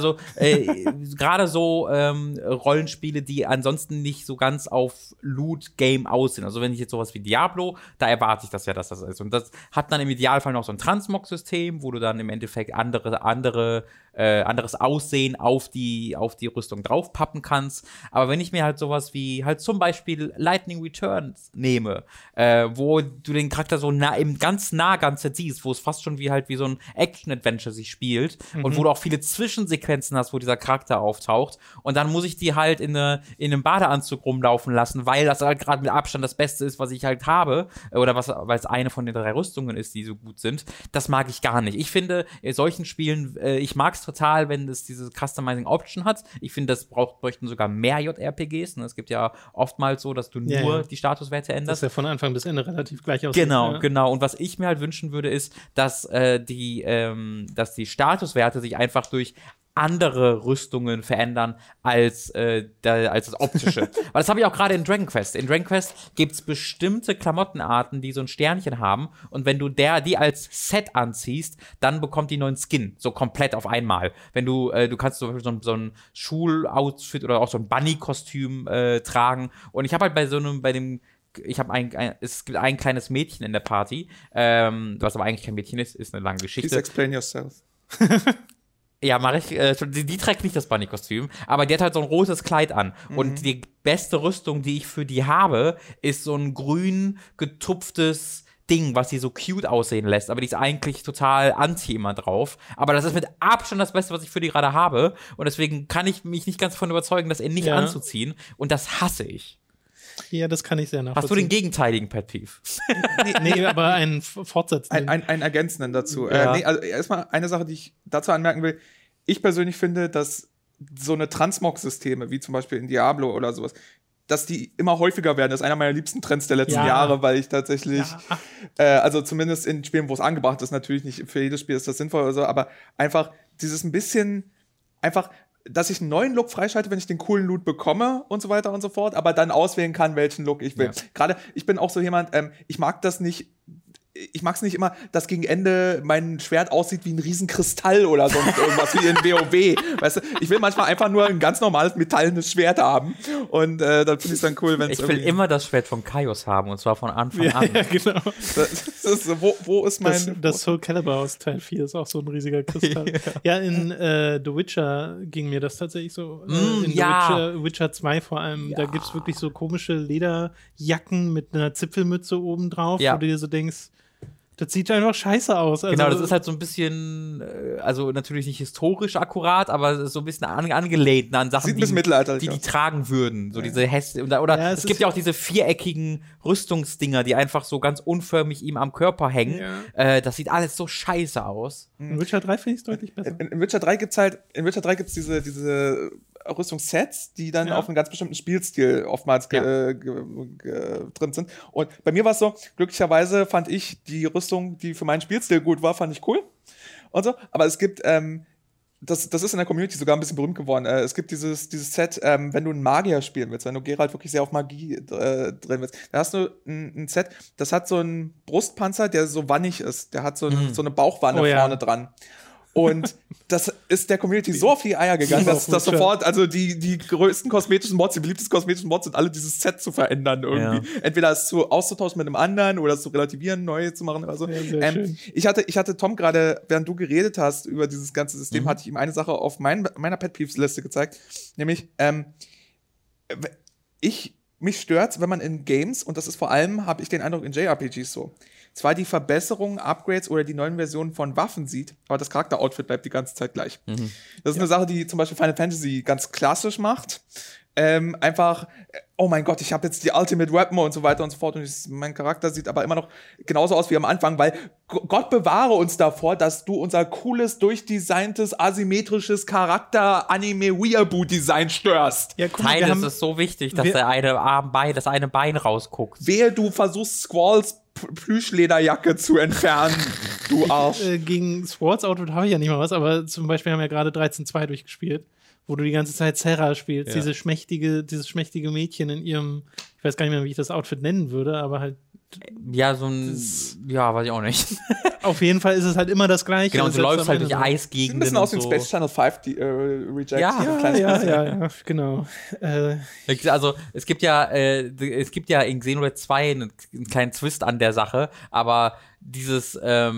gerade so Rollenspiele, die ansonsten nicht so ganz auf Loot-Game aussehen. Also wenn ich jetzt sowas wie Diablo, da erwarte ich das ja, dass das ist. Und das hat dann im Idealfall noch so ein Transmog-System, wo du dann im Endeffekt anderes Aussehen auf die Rüstung draufpappen kannst. Aber wenn ich mir halt sowas wie halt zum Beispiel Lightning Returns nehme, wo du den Charakter so ganz siehst, wo es fast schon wie so ein Action-Adventure sich spielt und wo du auch viele Zwischensequenzen hast, wo dieser Charakter auftaucht und dann muss ich die halt in einem Badeanzug rumlaufen lassen, weil das halt gerade mit Abstand das Beste ist, was ich halt habe oder weil es eine von den 3 Rüstungen ist, die so gut sind. Das mag ich gar nicht. Ich finde, in solchen Spielen, ich mag es total, wenn es diese Customizing Option hat. Ich finde, das bräuchten sogar mehr JRPGs. Es gibt ja oftmals so, dass du nur die Statuswerte änderst. Das ist ja von Anfang bis Ende relativ gleich aussieht. Genau. Und was ich mir halt wünschen würde, ist, dass die Statuswerte sich einfach durch andere Rüstungen verändern als das Optische. Weil das habe ich auch gerade in Dragon Quest. In Dragon Quest gibt es bestimmte Klamottenarten, die so ein Sternchen haben und wenn du die als Set anziehst, dann bekommt die neuen Skin, so komplett auf einmal. Wenn du kannst zum Beispiel so ein Schuloutfit oder auch so ein Bunny-Kostüm tragen und ich habe halt es gibt ein kleines Mädchen in der Party, was aber eigentlich kein Mädchen ist eine lange Geschichte. Please explain yourself. Ja, mache ich. Die trägt nicht das Bunny-Kostüm, aber die hat halt so ein rotes Kleid an. Und die beste Rüstung, die ich für die habe, ist so ein grün getupftes Ding, was sie so cute aussehen lässt. Aber die ist eigentlich total anti immer drauf. Aber das ist mit Abstand das Beste, was ich für die gerade habe. Und deswegen kann ich mich nicht ganz davon überzeugen, das nicht anzuziehen. Und das hasse ich. Ja, das kann ich sehr nachvollziehen. Hast du den gegenteiligen Pet Peeve? Nee, aber einen fortsetzenden. Einen ergänzenden dazu. Also erstmal eine Sache, die ich dazu anmerken will. Ich persönlich finde, dass so eine Transmog-Systeme, wie zum Beispiel in Diablo oder sowas, dass die immer häufiger werden. Das ist einer meiner liebsten Trends der letzten Jahre, weil ich tatsächlich, also zumindest in Spielen, wo es angebracht ist, natürlich nicht für jedes Spiel ist das sinnvoll oder so, aber einfach dieses ein bisschen, einfach, dass ich einen neuen Look freischalte, wenn ich den coolen Loot bekomme und so weiter und so fort, aber dann auswählen kann, welchen Look ich will. Ja. Gerade, ich bin auch so jemand, ich mag es nicht immer, dass gegen Ende mein Schwert aussieht wie ein Riesenkristall oder sonst irgendwas wie in WoW. Weißt du, ich will manchmal einfach nur ein ganz normales metallenes Schwert haben. Und dann finde ich es dann cool, wenn es Ich will immer das Schwert von Kaios haben, und zwar von Anfang an. Ja, genau. Wo ist mein... Das Soul Calibur aus Teil 4 ist auch so ein riesiger Kristall. Ja, in The Witcher ging mir das tatsächlich so. In Witcher 2 vor allem. Da gibt es wirklich so komische Lederjacken mit einer Zipfelmütze oben drauf, wo du dir so denkst, das sieht einfach scheiße aus. Also, genau, das ist halt so ein bisschen, also natürlich nicht historisch akkurat, aber so ein bisschen angelehnt an Sachen, die tragen würden. So diese Häste. Oder es gibt ja auch diese viereckigen Rüstungsdinger, die einfach so ganz unförmig ihm am Körper hängen. Ja. Das sieht alles so scheiße aus. In Witcher 3 finde ich es deutlich besser. In Witcher 3 gibt's diese Rüstungssets, die dann auf einen ganz bestimmten Spielstil oftmals drin sind. Und bei mir war es so, glücklicherweise fand ich die Rüstung, die für meinen Spielstil gut war, fand ich cool und so. Aber es gibt, das ist in der Community sogar ein bisschen berühmt geworden. Es gibt dieses Set, wenn du einen Magier spielen willst, wenn du Geralt wirklich sehr auf Magie drin willst, da hast du ein Set, das hat so einen Brustpanzer, der so wannig ist. Der hat so eine Bauchwanne vorne dran. Und das ist der Community so auf die Eier gegangen, dass sofort, also die größten kosmetischen Mods, die beliebtesten kosmetischen Mods sind alle, dieses Set zu verändern irgendwie. Ja. Entweder es auszutauschen mit einem anderen oder es zu relativieren, neu zu machen oder so. Ja, ich hatte Tom gerade, während du geredet hast über dieses ganze System, hatte ich ihm eine Sache auf meiner Pet Peeves Liste gezeigt, nämlich mich stört's, wenn man in Games, und das ist vor allem, habe ich den Eindruck, in JRPGs so, zwar die Verbesserungen, Upgrades oder die neuen Versionen von Waffen sieht, aber das Charakteroutfit bleibt die ganze Zeit gleich. Das ist eine Sache, die zum Beispiel Final Fantasy ganz klassisch macht. Einfach, oh mein Gott, ich habe jetzt die Ultimate Weapon und so weiter und so fort und mein Charakter sieht aber immer noch genauso aus wie am Anfang, weil Gott bewahre uns davor, dass du unser cooles, durchdesigntes, asymmetrisches Charakter-Anime-Weeaboo-Design störst. Ja, guck mal, ist es so wichtig, dass das eine Bein rausguckt. Wehe, du versuchst Squalls Plüschlederjacke zu entfernen, du Arsch. Gegen Squalls Outfit habe ich ja nicht mal was, aber zum Beispiel haben wir ja gerade 13.2 durchgespielt, wo du die ganze Zeit Serra spielst, dieses schmächtige Mädchen in ihrem, ich weiß gar nicht mehr, wie ich das Outfit nennen würde, aber halt ja, so ein, weiß ich auch nicht. Auf jeden Fall ist es halt immer das Gleiche. Genau, du läufst halt durch Eisgegenden. Sieht ein bisschen aus wie Space Channel 5 Reject. Ja, genau. Also, es gibt ja in Xenoblade 2 einen kleinen Twist an der Sache, aber diese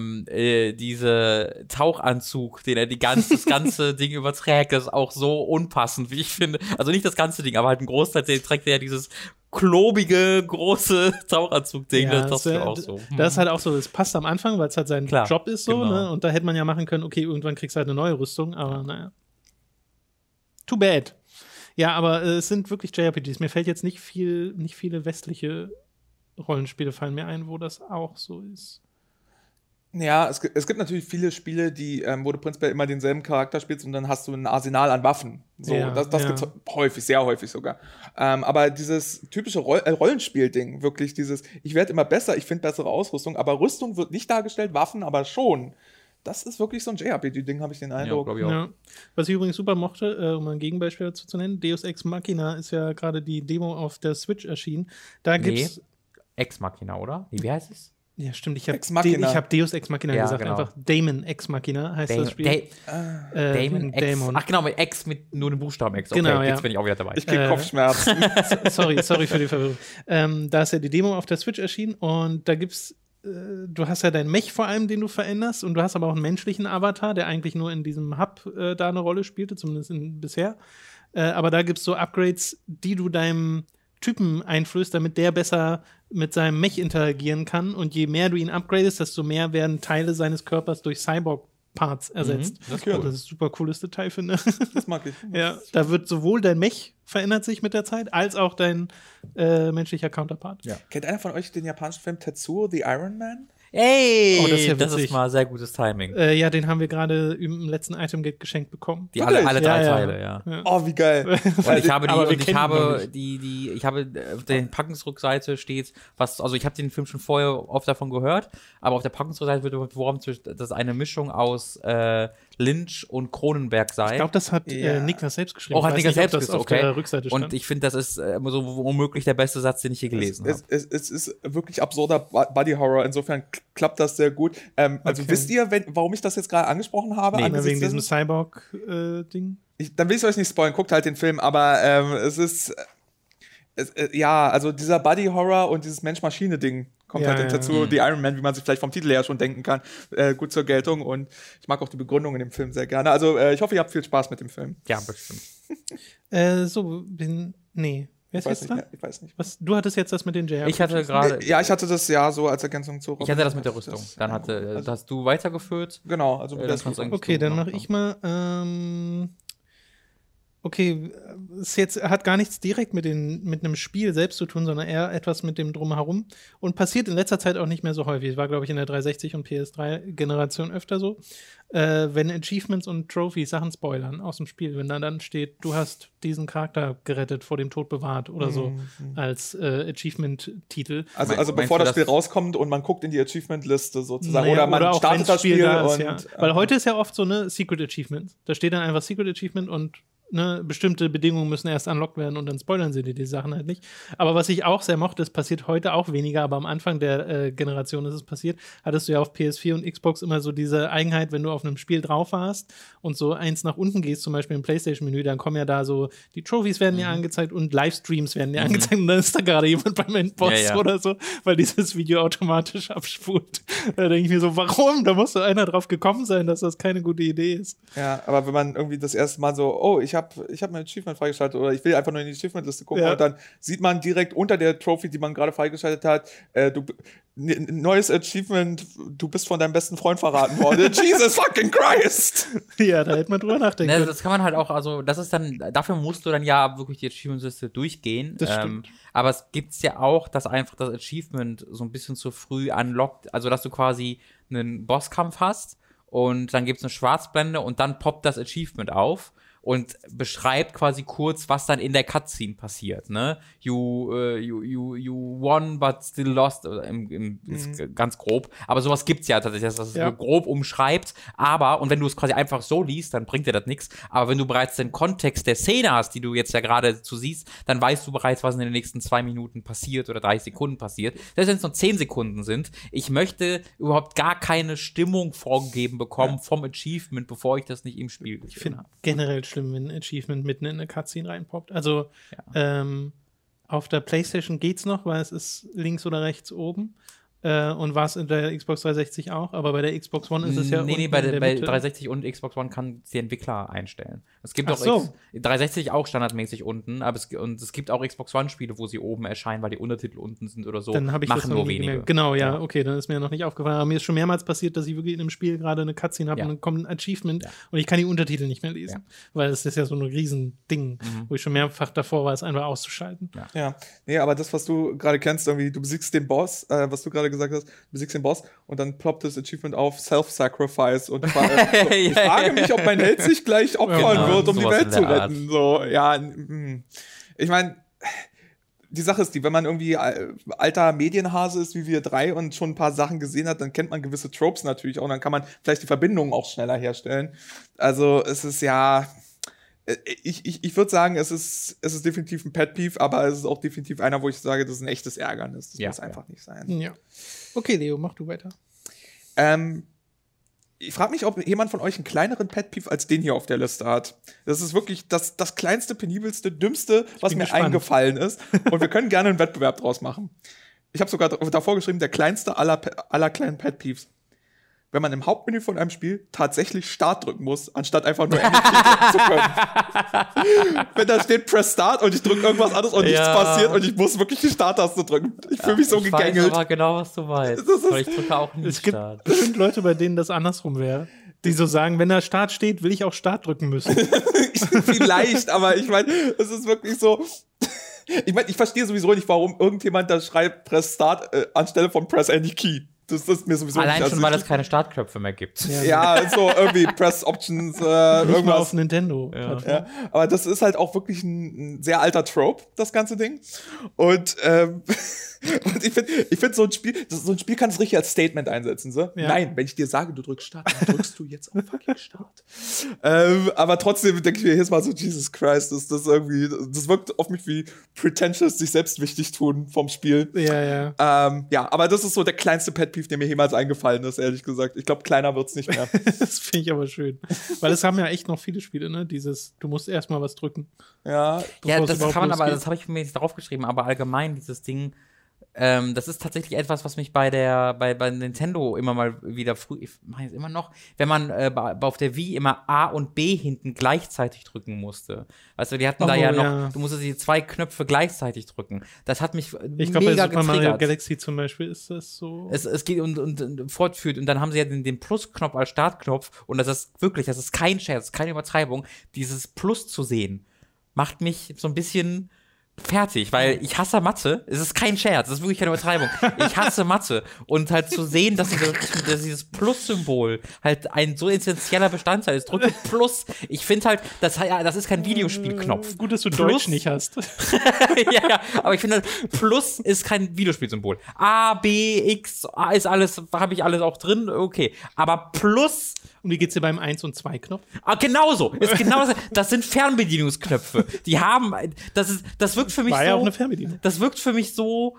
Tauchanzug, den er das ganze Ding überträgt, ist auch so unpassend, wie ich finde. Also nicht das ganze Ding, aber halt ein Großteil, der trägt ja dieses klobige, große Tauchanzug-Ding, das ist auch so. Das ist halt auch so, das passt am Anfang, weil es halt sein Job ist so, ne? Und da hätte man ja machen können, okay, irgendwann kriegst du halt eine neue Rüstung, aber naja. Too bad. Ja, aber es sind wirklich JRPGs. Mir fällt jetzt nicht viele westliche Rollenspiele fallen mir ein, wo das auch so ist. Ja, es gibt natürlich viele Spiele, wo du prinzipiell immer denselben Charakter spielst und dann hast du ein Arsenal an Waffen. So, das gibt's häufig, sehr häufig sogar. Aber dieses typische Rollenspiel-Ding, wirklich dieses, ich werde immer besser, ich finde bessere Ausrüstung, aber Rüstung wird nicht dargestellt, Waffen aber schon. Das ist wirklich so ein JRPG-Ding, habe ich den Eindruck. Ja, glaub ich auch. Ja. Was ich übrigens super mochte, um ein Gegenbeispiel dazu zu nennen, Deus Ex Machina ist ja gerade die Demo auf der Switch erschienen. Da gibt's Ex Machina, oder? Wie heißt es? Ja, stimmt. Ich habe Deus Ex Machina gesagt. Genau. Einfach Daemon Ex Machina heißt das Spiel. Daemon Ex. Ach genau, mit Ex mit nur dem Buchstaben Ex. Okay, genau, jetzt bin ich auch wieder dabei. Ich krieg Kopfschmerzen. Sorry für die Verwirrung. Da ist ja die Demo auf der Switch erschienen und da gibt's du hast ja deinen Mech vor allem, den du veränderst, und du hast aber auch einen menschlichen Avatar, der eigentlich nur in diesem Hub da eine Rolle spielte, zumindest bisher. Aber da gibt es so Upgrades, die du deinem Typen einflößt, damit der besser mit seinem Mech interagieren kann. Und je mehr du ihn upgradest, desto mehr werden Teile seines Körpers durch Cyborg-Parts ersetzt. Das ist cool. Das ist ein super cooles Detail, finde ich. Das mag ich. Ja, da wird sowohl dein Mech verändert sich mit der Zeit, als auch dein menschlicher Counterpart. Ja. Kennt einer von euch den japanischen Film Tetsuo, The Iron Man? Ey, Oh, das ist ja das witzig. ist mal sehr gutes Timing. Ja, den haben wir gerade im letzten Item-Gate geschenkt bekommen. Die alle Wirklich? drei Ja, ja. Teile, ja. Oh, wie geil. Und ich habe Aber wir ich kennen ihn noch habe nicht. ich habe auf der Packungsrückseite steht, also ich habe den Film schon vorher oft davon gehört, aber auf der Packungsrückseite wird beworben, dass eine Mischung aus Lynch und Cronenberg sei. Ich glaube, das hat Ja. Niklas selbst geschrieben. Auch hat Ich Niklas weiß nicht, ob selbst das auf der Rückseite stand. Und ich finde, das ist so womöglich der beste Satz, den ich je gelesen habe. Es ist wirklich absurder Body Horror. Insofern klappt das sehr gut. Also Okay. wisst ihr, warum ich das jetzt gerade angesprochen habe? Nee, Angesichts wegen diesem dessen? Cyborg-Ding. Dann will ich euch nicht spoilern. Guckt halt den Film. Aber es ist ja, also dieser Body Horror und dieses Mensch-Maschine-Ding kommt Ja, halt in ja. Tetsuo, The Iron Man, wie man sich vielleicht vom Titel her schon denken kann, gut zur Geltung. Und ich mag auch die Begründung in dem Film sehr gerne. Also ich hoffe, ihr habt viel Spaß mit dem Film. Ja, bestimmt. Nee. Wer ist jetzt dran? Ich weiß nicht. Was, du hattest jetzt das mit den JRPGs. Ich hatte gerade, Ja, ich hatte das ja so als Ergänzung zu ich hatte das mit der Rüstung. Dann also, hast du weitergeführt. genau, also mit Das der kannst du eigentlich Okay, so dann machen. mache ich mal. Okay, es hat gar nichts direkt mit einem Spiel selbst zu tun, sondern eher etwas mit dem Drumherum. Und passiert in letzter Zeit auch nicht mehr so häufig. War, glaube ich, in der 360 und PS3-Generation öfter so. Wenn Achievements und Trophies Sachen spoilern aus dem Spiel, wenn da dann steht, du hast diesen Charakter gerettet, vor dem Tod bewahrt oder so, als Achievement-Titel. Also Meinst bevor du das Spiel das- rauscht und man guckt in die Achievement-Liste sozusagen. Naja, oder man auch startet wenn's das Spiel da ist, und. ja. Weil heute ist ja oft so eine Secret Achievement. Da steht dann einfach Secret Achievement und bestimmte Bedingungen müssen erst unlocked werden und dann spoilern sie dir die Sachen halt nicht. Aber was ich auch sehr mochte, es passiert heute auch weniger, aber am Anfang der Generation ist es passiert, hattest du ja auf PS4 und Xbox immer so diese Eigenheit, wenn du auf einem Spiel drauf warst und so eins nach unten gehst, zum Beispiel im PlayStation-Menü, dann kommen ja da so, die Trophies werden dir angezeigt und Livestreams werden dir angezeigt und dann ist da gerade jemand beim Endboss Ja. oder so, weil dieses Video automatisch abspult. Da denke ich mir so, warum? Da muss doch einer drauf gekommen sein, dass das keine gute Idee ist. Ja, aber wenn man irgendwie das erste Mal so, oh, ich hab mein Achievement freigeschaltet oder ich will einfach nur in die Achievement-Liste gucken Ja. und dann sieht man direkt unter der Trophy, die man gerade freigeschaltet hat, neues Achievement, du bist von deinem besten Freund verraten worden. Jesus fucking Christ! Ja, da hätte man drüber nachdenken Ne, können. das kann man halt auch, also das ist dann, dafür musst du dann ja wirklich die Achievement-Liste durchgehen. Das stimmt. Aber es gibt's ja auch, dass einfach das Achievement so ein bisschen zu früh unlockt, also dass du quasi einen Bosskampf hast und dann gibt's eine Schwarzblende und dann poppt das Achievement auf und beschreibt quasi kurz, was dann in der Cutscene passiert, ne? You won, but still lost, ist ganz grob. Aber sowas gibt's ja tatsächlich, dass das Ja. so grob umschreibt. Aber, und wenn du es quasi einfach so liest, dann bringt dir das nichts. Aber wenn du bereits den Kontext der Szene hast, die du jetzt ja gerade zu siehst, dann weißt du bereits, was in den nächsten 2 Minuten passiert oder 30 Sekunden passiert. Selbst wenn es nur 10 Sekunden sind. Ich möchte überhaupt gar keine Stimmung vorgegeben bekommen vom Achievement, bevor ich das nicht im Spiel Ich gesehen finde habe. generell schlimm, wenn ein Achievement mitten in eine Cutscene reinpoppt. Also auf der PlayStation geht's noch, weil es ist links oder rechts oben. Und war es in der Xbox 360 auch, aber bei der Xbox One ist es ja Nee, unten bei in der Mitte. 360 und Xbox One kann die Entwickler einstellen. Es gibt Ach auch so. 360 auch standardmäßig unten, aber es gibt auch Xbox One Spiele, wo sie oben erscheinen, weil die Untertitel unten sind oder so. Dann habe ich das machen noch nur nie wenige. gemerkt. Genau, ja, okay, dann ist mir noch nicht aufgefallen. Aber mir ist schon mehrmals passiert, dass ich wirklich in einem Spiel gerade eine Cutscene habe Ja. und dann kommt ein Achievement Ja. und ich kann die Untertitel nicht mehr lesen. Weil es ist ja so ein Riesending, wo ich schon mehrfach davor war, es einfach auszuschalten. Ja, nee, aber das, was du gerade kennst, irgendwie, du besiegst den Boss, was du gerade gesagt hast, du besiegst den Boss und dann ploppt das Achievement auf Self-Sacrifice und ich frage mich, ob mein Held sich gleich opfern Genau, wird, um die sowas Welt in zu der Art. retten. So, ja, ich meine, die Sache ist die, wenn man irgendwie alter Medienhase ist wie wir drei und schon ein paar Sachen gesehen hat, dann kennt man gewisse Tropes natürlich auch und dann kann man vielleicht die Verbindungen auch schneller herstellen. Also es ist ja, ich würde sagen, es ist definitiv ein Pet-Peeve, aber es ist auch definitiv einer, wo ich sage, das ist ein echtes Ärgernis. Das Ja, muss einfach nicht sein. Ja. Okay, Leo, mach du weiter. Ich frage mich, ob jemand von euch einen kleineren Pet-Peeve als den hier auf der Liste hat. Das ist wirklich das kleinste, penibelste, dümmste, was bin mir gespannt. eingefallen ist. Und wir können gerne einen Wettbewerb draus machen. ich habe sogar davor geschrieben, der kleinste aller kleinen Pet Peeves. Wenn man im Hauptmenü von einem Spiel tatsächlich Start drücken muss, anstatt einfach nur Ende drücken zu können. Wenn da steht Press Start und ich drücke irgendwas anderes und nichts passiert und ich muss wirklich die Start-Taste drücken. Ich fühle mich so gegängelt. Ich weiß aber genau, was du meinst. Weil ich drücke auch nie Start. Es gibt bestimmt Leute, bei denen das andersrum wäre. Die so sagen, wenn da Start steht, will ich auch Start drücken müssen. Vielleicht, aber ich meine, es ist wirklich so. Ich meine, ich verstehe sowieso nicht, warum irgendjemand da schreibt Press Start anstelle von Press Any Key. Das ist mir sowieso allein nicht schon, weil es keine Startknöpfe mehr gibt. Ja, so irgendwie Press Options, irgendwas auf Nintendo. Ja. Aber das ist halt auch wirklich ein sehr alter Trope, das ganze Ding. Und ich finde so ein Spiel kann es richtig als Statement einsetzen. So? Ja. Nein, wenn ich dir sage, du drückst Start, dann drückst du jetzt auf fucking Start. Aber trotzdem denke ich mir jedes Mal so, Jesus Christ, das wirkt auf mich wie pretentious, sich selbst wichtig tun vom Spiel. Ja. Aber das ist so der kleinste Pet Peeve, der mir jemals eingefallen ist, ehrlich gesagt. Ich glaube, kleiner wird's nicht mehr. Das finde ich aber schön. Weil es haben ja echt noch viele Spiele, ne? Du musst erstmal was drücken. Ja, das kann man aber, das habe ich mir nicht draufgeschrieben, aber allgemein dieses Ding, das ist tatsächlich etwas, was mich bei Nintendo immer mal wieder ich mache es immer noch, wenn man auf der Wii immer A und B hinten gleichzeitig drücken musste. Also die hatten du musstest die 2 Knöpfe gleichzeitig drücken. Das hat mich ich glaube, bei Super Mario Galaxy zum Beispiel ist das so. Es geht und fortführt und dann haben sie ja den Plus-Knopf als Startknopf und das ist kein Scherz, keine Übertreibung, dieses Plus zu sehen, macht mich so ein bisschen fertig, weil ich hasse Mathe. Es ist kein Scherz, es ist wirklich keine Übertreibung. Ich hasse Mathe. Und halt zu sehen, dass dieses Plus-Symbol halt ein so essentieller Bestandteil ist. Drücke Plus. Ich finde halt, das ist kein Videospielknopf. Gut, dass du Deutsch nicht hast. ja, aber ich finde halt, Plus ist kein Videospielsymbol. A, B, X, ist alles, habe ich alles auch drin, okay. Aber Plus. Und wie geht's dir beim 1- und 2-Knopf? Genauso. Das sind Fernbedienungsknöpfe. Die haben, das wirkt für mich war ja auch eine Fernbedienung. Das wirkt für mich so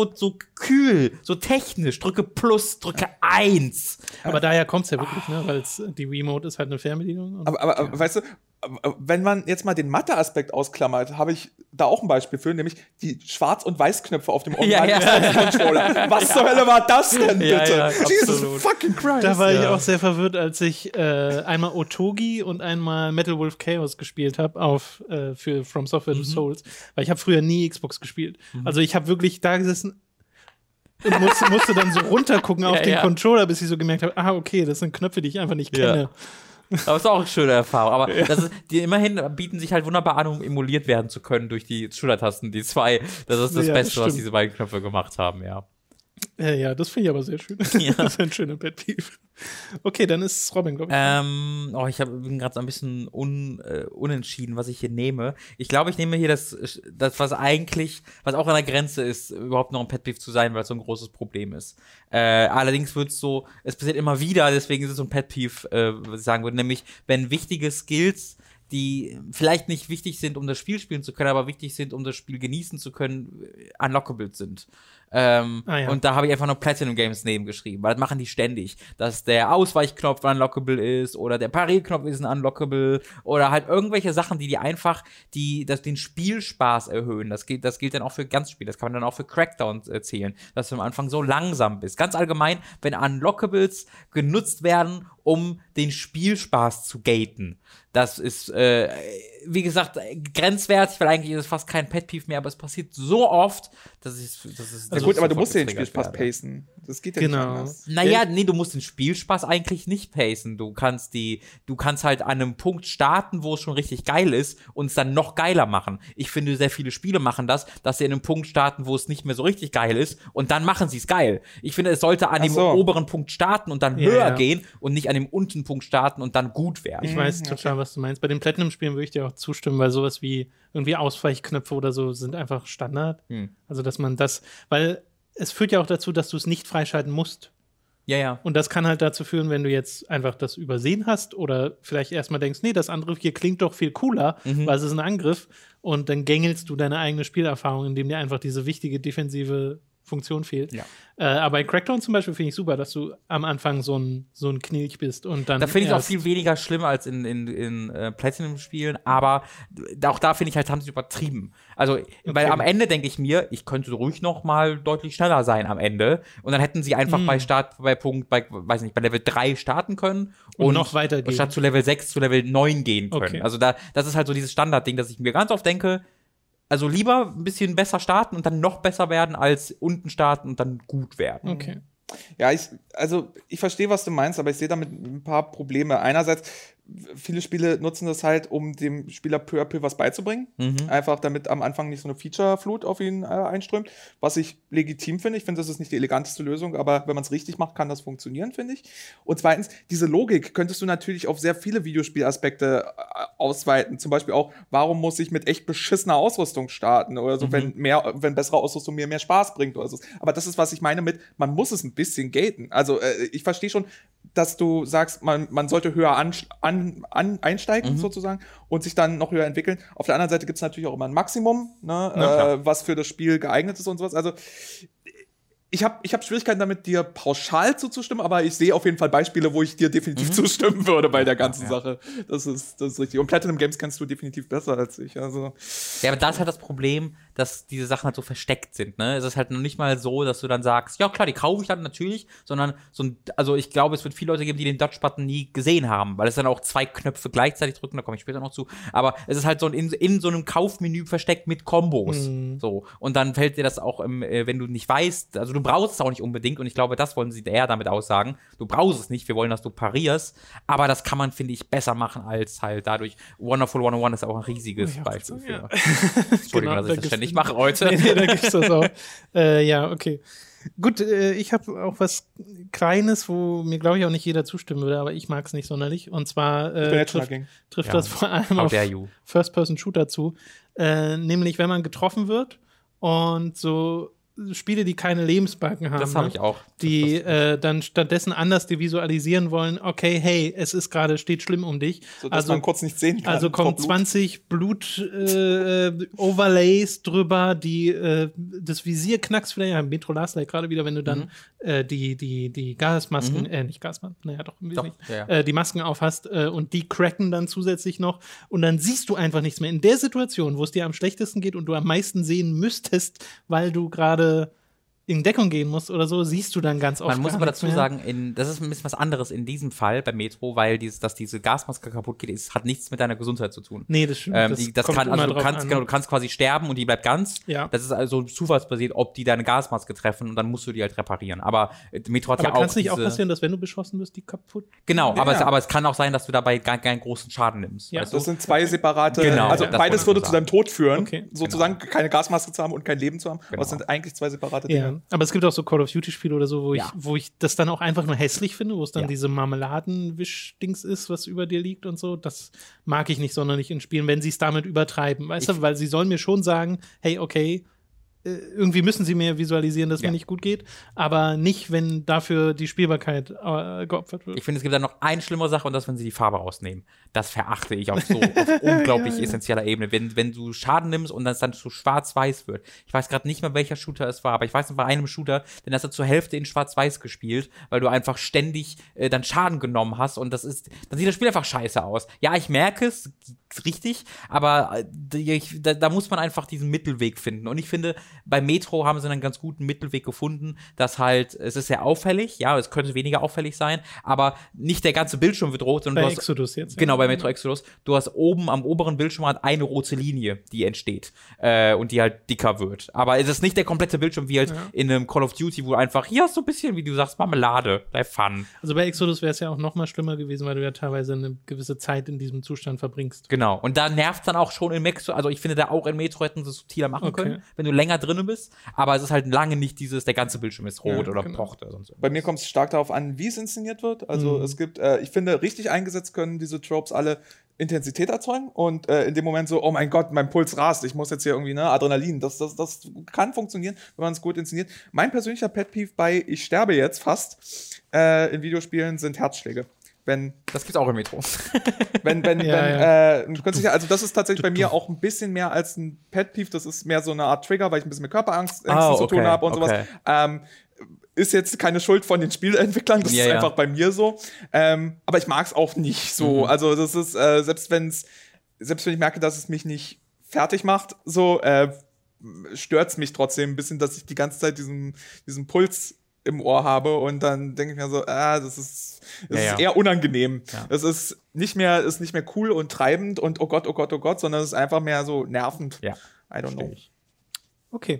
kühl, so technisch. Drücke Plus, drücke 1. Aber daher kommt's ja wirklich, ne? Weil die Remote ist halt eine Fernbedienung. Aber weißt du, wenn man jetzt mal den Mathe-Aspekt ausklammert, habe ich da auch ein Beispiel für, nämlich die Schwarz- und Weiß-Knöpfe auf dem Online-Controller. Was zur Hölle war das denn, bitte? Ja, Jesus fucking Christ. Da war ich auch sehr verwirrt, als ich einmal Otogi und einmal Metal Wolf Chaos gespielt habe für From Software to Souls. Weil ich habe früher nie Xbox gespielt. Also ich habe wirklich da gesessen und musste dann so runtergucken auf den Controller, bis ich so gemerkt habe, okay, das sind Knöpfe, die ich einfach nicht kenne. Aber ist auch eine schöne Erfahrung. Aber die immerhin bieten sich halt wunderbar an, um emuliert werden zu können durch die Schultertasten, die 2. Das ist das Beste, was diese beiden Knöpfe gemacht haben, ja. Ja, das finde ich aber sehr schön. Ja. Das ist ein schöner Pet Peeve. Okay, dann ist es Robin, glaube ich. Ich bin gerade so ein bisschen unentschieden, was ich hier nehme. Ich glaube, ich nehme hier das was auch an der Grenze ist, überhaupt noch ein Pet Peeve zu sein, weil es so ein großes Problem ist. Allerdings wird es so, es passiert immer wieder, deswegen ist es so ein Pet Peeve, was ich sagen würde, nämlich, wenn wichtige Skills, die vielleicht nicht wichtig sind, um das Spiel spielen zu können, aber wichtig sind, um das Spiel genießen zu können, unlockable sind. Und da habe ich einfach noch Platinum Games nebengeschrieben, weil das machen die ständig, dass der Ausweichknopf unlockable ist oder der Parierknopf ist ein unlockable oder halt irgendwelche Sachen, die einfach den Spielspaß erhöhen. Das gilt dann auch für Ganzspiele, das kann man dann auch für Crackdown erzählen, dass du am Anfang so langsam bist. Ganz allgemein, wenn Unlockables genutzt werden, um den Spielspaß zu gaten. Das ist, wie gesagt, grenzwertig, weil eigentlich ist es fast kein Pet Peeve mehr, aber es passiert so oft, dass es gut, aber du musst den Spielspaß pacen. Das geht ja nicht anders. Naja, nee, du musst den Spielspaß eigentlich nicht pacen. Du kannst halt an einem Punkt starten, wo es schon richtig geil ist und es dann noch geiler machen. Ich finde, sehr viele Spiele machen das, dass sie an einem Punkt starten, wo es nicht mehr so richtig geil ist und dann machen sie es geil. Ich finde, es sollte an dem oberen Punkt starten und dann höher gehen und nicht an dem unteren Punkt starten und dann gut werden. Ich weiß total, was du meinst. Bei den Platinum-Spielen würde ich dir auch zustimmen, weil sowas wie irgendwie Ausweichknöpfe oder so sind einfach Standard. Also, dass man weil es führt ja auch dazu, dass du es nicht freischalten musst. Ja. Und das kann halt dazu führen, wenn du jetzt einfach das übersehen hast oder vielleicht erstmal denkst, nee, das andere hier klingt doch viel cooler, weil es ist ein Angriff und dann gängelst du deine eigene Spielerfahrung, indem dir einfach diese wichtige defensive Funktion fehlt. Ja. Aber bei Crackdown zum Beispiel finde ich super, dass du am Anfang so ein Knilch bist und dann. Da finde ich es auch viel weniger schlimm als in Platinum-Spielen, aber auch da finde ich halt, haben sie übertrieben. Also, weil am Ende denke ich mir, ich könnte ruhig noch mal deutlich schneller sein am Ende und dann hätten sie einfach bei Level 3 starten können und noch weitergehen. Statt zu Level 6 zu Level 9 gehen können. Okay. Also das ist halt so dieses Standardding, dass ich mir ganz oft denke, also lieber ein bisschen besser starten und dann noch besser werden, als unten starten und dann gut werden. Okay. Ja, ich verstehe, was du meinst, aber ich sehe damit ein paar Probleme. Einerseits, viele Spiele nutzen das halt, um dem Spieler peu à peu was beizubringen. Einfach damit am Anfang nicht so eine Feature-Flut auf ihn einströmt, was ich legitim finde. Ich finde, das ist nicht die eleganteste Lösung, aber wenn man es richtig macht, kann das funktionieren, finde ich. Und zweitens, diese Logik könntest du natürlich auf sehr viele Videospielaspekte ausweiten. Zum Beispiel auch, warum muss ich mit echt beschissener Ausrüstung starten oder so, wenn bessere Ausrüstung mir mehr Spaß bringt oder so. Aber das ist, was ich meine mit, man muss es ein bisschen gaten. Also ich verstehe schon, dass du sagst, man sollte höher einsteigen sozusagen und sich dann noch höher entwickeln. Auf der anderen Seite gibt es natürlich auch immer ein Maximum, ne, was für das Spiel geeignet ist und sowas. Also ich hab Schwierigkeiten damit, dir pauschal zuzustimmen, aber ich sehe auf jeden Fall Beispiele, wo ich dir definitiv zustimmen würde bei der ganzen Sache. Das ist richtig. Und Platinum Games kennst du definitiv besser als ich. Also. Ja, aber da ist halt das Problem, dass diese Sachen halt so versteckt sind, ne? Es ist halt noch nicht mal so, dass du dann sagst, ja klar, die kaufe ich dann natürlich, sondern also ich glaube, es wird viele Leute geben, die den Dodge-Button nie gesehen haben, weil es dann auch 2 Knöpfe gleichzeitig drücken, da komme ich später noch zu, aber es ist halt so in so einem Kaufmenü versteckt mit Kombos, so. Und dann fällt dir das auch, wenn du nicht weißt, also du brauchst es auch nicht unbedingt und ich glaube, das wollen sie eher damit aussagen, du brauchst es nicht, wir wollen, dass du parierst, aber das kann man, finde ich, besser machen als halt dadurch. Wonderful 101 ist auch ein riesiges Beispiel für. Entschuldigung, dass ich das ständig mache heute. Nee, da gibt's das auch. Ja, okay. Gut, ich habe auch was Kleines, wo mir, glaube ich, auch nicht jeder zustimmen würde, aber ich mag es nicht sonderlich. Und zwar trifft das vor allem auf First-Person-Shooter zu. Nämlich, wenn man getroffen wird und so Spiele, die keine Lebensbalken haben. Das habe ich auch. Die dann stattdessen anders visualisieren wollen, okay, hey, steht schlimm um dich. So, dass man kurz nicht sehen kann. Also kommen 20 Blut-Overlays drüber, die das Visier knackst vielleicht, ja, Metro Last Light gerade wieder, wenn du dann die Gasmasken, nicht Gasmasken, naja, doch, ein bisschen die Masken aufhast und die cracken dann zusätzlich noch und dann siehst du einfach nichts mehr. In der Situation, wo es dir am schlechtesten geht und du am meisten sehen müsstest, weil du gerade in Deckung gehen musst oder so, siehst du dann ganz oft. Man muss aber dazu sagen, das ist ein bisschen was anderes in diesem Fall bei Metro, weil dass diese Gasmaske kaputt geht, hat nichts mit deiner Gesundheit zu tun. Nee, das stimmt. Du kannst quasi sterben und die bleibt ganz. Ja. Das ist also zufallsbasiert, ob die deine Gasmaske treffen und dann musst du die halt reparieren. Aber Metro hat ja auch. Kann es nicht auch passieren, dass wenn du beschossen wirst, die kaputt? Genau, aber es kann auch sein, dass du dabei gar keinen großen Schaden nimmst. Ja. Weißt du? Das sind 2 separate. Genau, also beides würde zu deinem Tod führen, sozusagen keine Gasmaske zu haben und kein Leben zu haben. Aber es sind eigentlich 2 separate Dinge. Ja. Aber es gibt auch so Call of Duty-Spiele oder so, wo ich das dann auch einfach nur hässlich finde, wo es dann diese Marmeladenwisch-Dings ist, was über dir liegt und so. Das mag ich nicht sonderlich in Spielen, wenn sie es damit übertreiben, weißt du? Weil sie sollen mir schon sagen, hey, okay, irgendwie müssen sie mir visualisieren, dass mir nicht gut geht, aber nicht, wenn dafür die Spielbarkeit geopfert wird. Ich finde, es gibt dann noch eine schlimmere Sache und das, wenn sie die Farbe rausnehmen. Das verachte ich auf unglaublich essentieller Ebene. Wenn du Schaden nimmst und das dann so schwarz-weiß wird. Ich weiß gerade nicht mehr, welcher Shooter es war, aber ich weiß noch bei einem Shooter, den hast du zur Hälfte in schwarz-weiß gespielt, weil du einfach ständig dann Schaden genommen hast und dann sieht das Spiel einfach scheiße aus. Ja, ich merke es, richtig, aber da muss man einfach diesen Mittelweg finden und ich finde, bei Metro haben sie einen ganz guten Mittelweg gefunden, dass halt, es ist sehr auffällig, ja, es könnte weniger auffällig sein, aber nicht der ganze Bildschirm wird rot, sondern bei Exodus jetzt. Genau, bei Metro Exodus. Du hast oben am oberen Bildschirm eine rote Linie, die entsteht und die halt dicker wird. Aber es ist nicht der komplette Bildschirm wie halt in einem Call of Duty, wo einfach, hier hast du ein bisschen, wie du sagst, Marmelade, bleib fun. Also bei Exodus wäre es ja auch noch mal schlimmer gewesen, weil du ja teilweise eine gewisse Zeit in diesem Zustand verbringst. Genau, und da nervt dann auch schon in Metro, also ich finde da auch in Metro hätten sie es subtiler machen können, wenn du länger drin bist, aber es ist halt lange nicht der ganze Bildschirm ist rot oder pocht oder sonst. Bei mir kommt es stark darauf an, wie es inszeniert wird. Also es gibt, ich finde, richtig eingesetzt können diese Tropes alle Intensität erzeugen und in dem Moment so, oh mein Gott, mein Puls rast, ich muss jetzt hier irgendwie, Adrenalin, das kann funktionieren, wenn man es gut inszeniert. Mein persönlicher Pet Peeve bei Ich sterbe jetzt fast in Videospielen sind Herzschläge. Das gibt's auch im Metro. Also das ist tatsächlich bei mir auch ein bisschen mehr als ein Pet-Peeve. Das ist mehr so eine Art Trigger, weil ich ein bisschen mit Körperangst zu tun habe und sowas. Ist jetzt keine Schuld von den Spielentwicklern, das ist einfach bei mir so. Aber ich mag es auch nicht so. Also das ist, selbst wenn ich merke, dass es mich nicht fertig macht, so stört es mich trotzdem ein bisschen, dass ich die ganze Zeit diesen Puls im Ohr habe und dann denke ich mir so, das ist eher unangenehm. Es ist nicht mehr cool und treibend und oh Gott, sondern es ist einfach mehr so nervend. Ja. I don't know. Okay.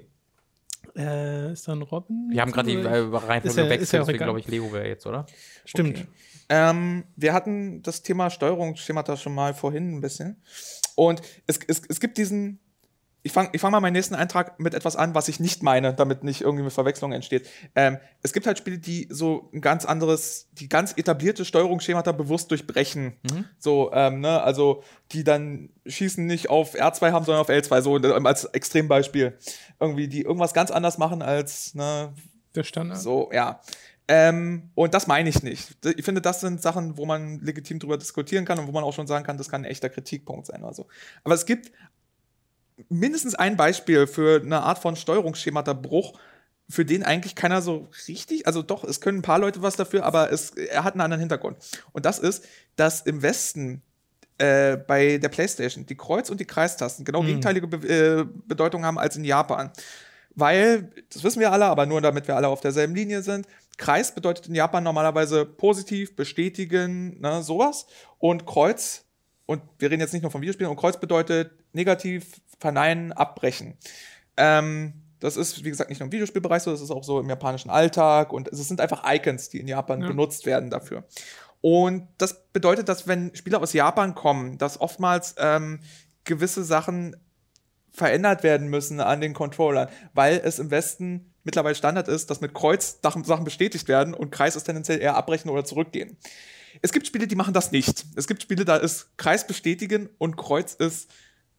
Ist dann Robin? Wir haben gerade die Reihenfolge gewechselt, deswegen glaube ich, Leo wäre jetzt, oder? Stimmt. Okay. Wir hatten das Thema Steuerungsschemata schon mal vorhin ein bisschen. Und es gibt diesen. Ich fang mal meinen nächsten Eintrag mit etwas an, was ich nicht meine, damit nicht irgendwie eine Verwechslung entsteht. Es gibt halt Spiele, die so die ganz etablierte Steuerungsschemata bewusst durchbrechen. So, also die dann Schießen nicht auf R2 haben, sondern auf L2, so als Extrembeispiel. Irgendwie, die irgendwas ganz anders machen als der Standard. So, ja. Und das meine ich nicht. Ich finde, das sind Sachen, wo man legitim drüber diskutieren kann und wo man auch schon sagen kann, das kann ein echter Kritikpunkt sein oder so. Aber es gibt mindestens ein Beispiel für eine Art von Steuerungsschemata-Bruch, für den eigentlich keiner so richtig, also doch, es können ein paar Leute was dafür, aber er hat einen anderen Hintergrund. Und das ist, dass im Westen bei der PlayStation die Kreuz- und die Kreistasten genau gegenteilige Bedeutung haben als in Japan. Weil, das wissen wir alle, aber nur damit wir alle auf derselben Linie sind, Kreis bedeutet in Japan normalerweise positiv, bestätigen, sowas. Und Kreuz, und wir reden jetzt nicht nur von Videospielen, und Kreuz bedeutet negativ, verneinen, abbrechen. Das ist, wie gesagt, nicht nur im Videospielbereich so, das ist auch so im japanischen Alltag und es sind einfach Icons, die in Japan benutzt werden dafür. Und das bedeutet, dass wenn Spieler aus Japan kommen, dass oftmals gewisse Sachen verändert werden müssen an den Controllern, weil es im Westen mittlerweile Standard ist, dass mit Kreuz Sachen bestätigt werden und Kreis ist tendenziell eher abbrechen oder zurückgehen. Es gibt Spiele, die machen das nicht. Es gibt Spiele, da ist Kreis bestätigen und Kreuz ist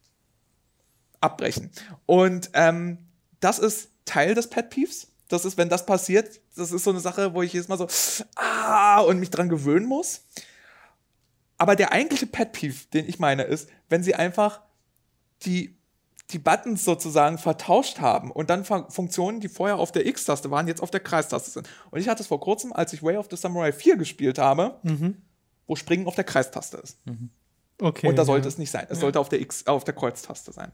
abbrechen. Und das ist Teil des Pet Peeves. Das ist, wenn das passiert, das ist so eine Sache, wo ich jedes Mal so und mich dran gewöhnen muss. Aber der eigentliche Pet Peeve, den ich meine, ist, wenn sie einfach die Buttons sozusagen vertauscht haben und dann Funktionen, die vorher auf der X-Taste waren, jetzt auf der Kreistaste sind. Und ich hatte es vor kurzem, als ich Way of the Samurai 4 gespielt habe, wo Springen auf der Kreistaste ist. Okay. Und da sollte es nicht sein. Es sollte auf der Kreuztaste sein.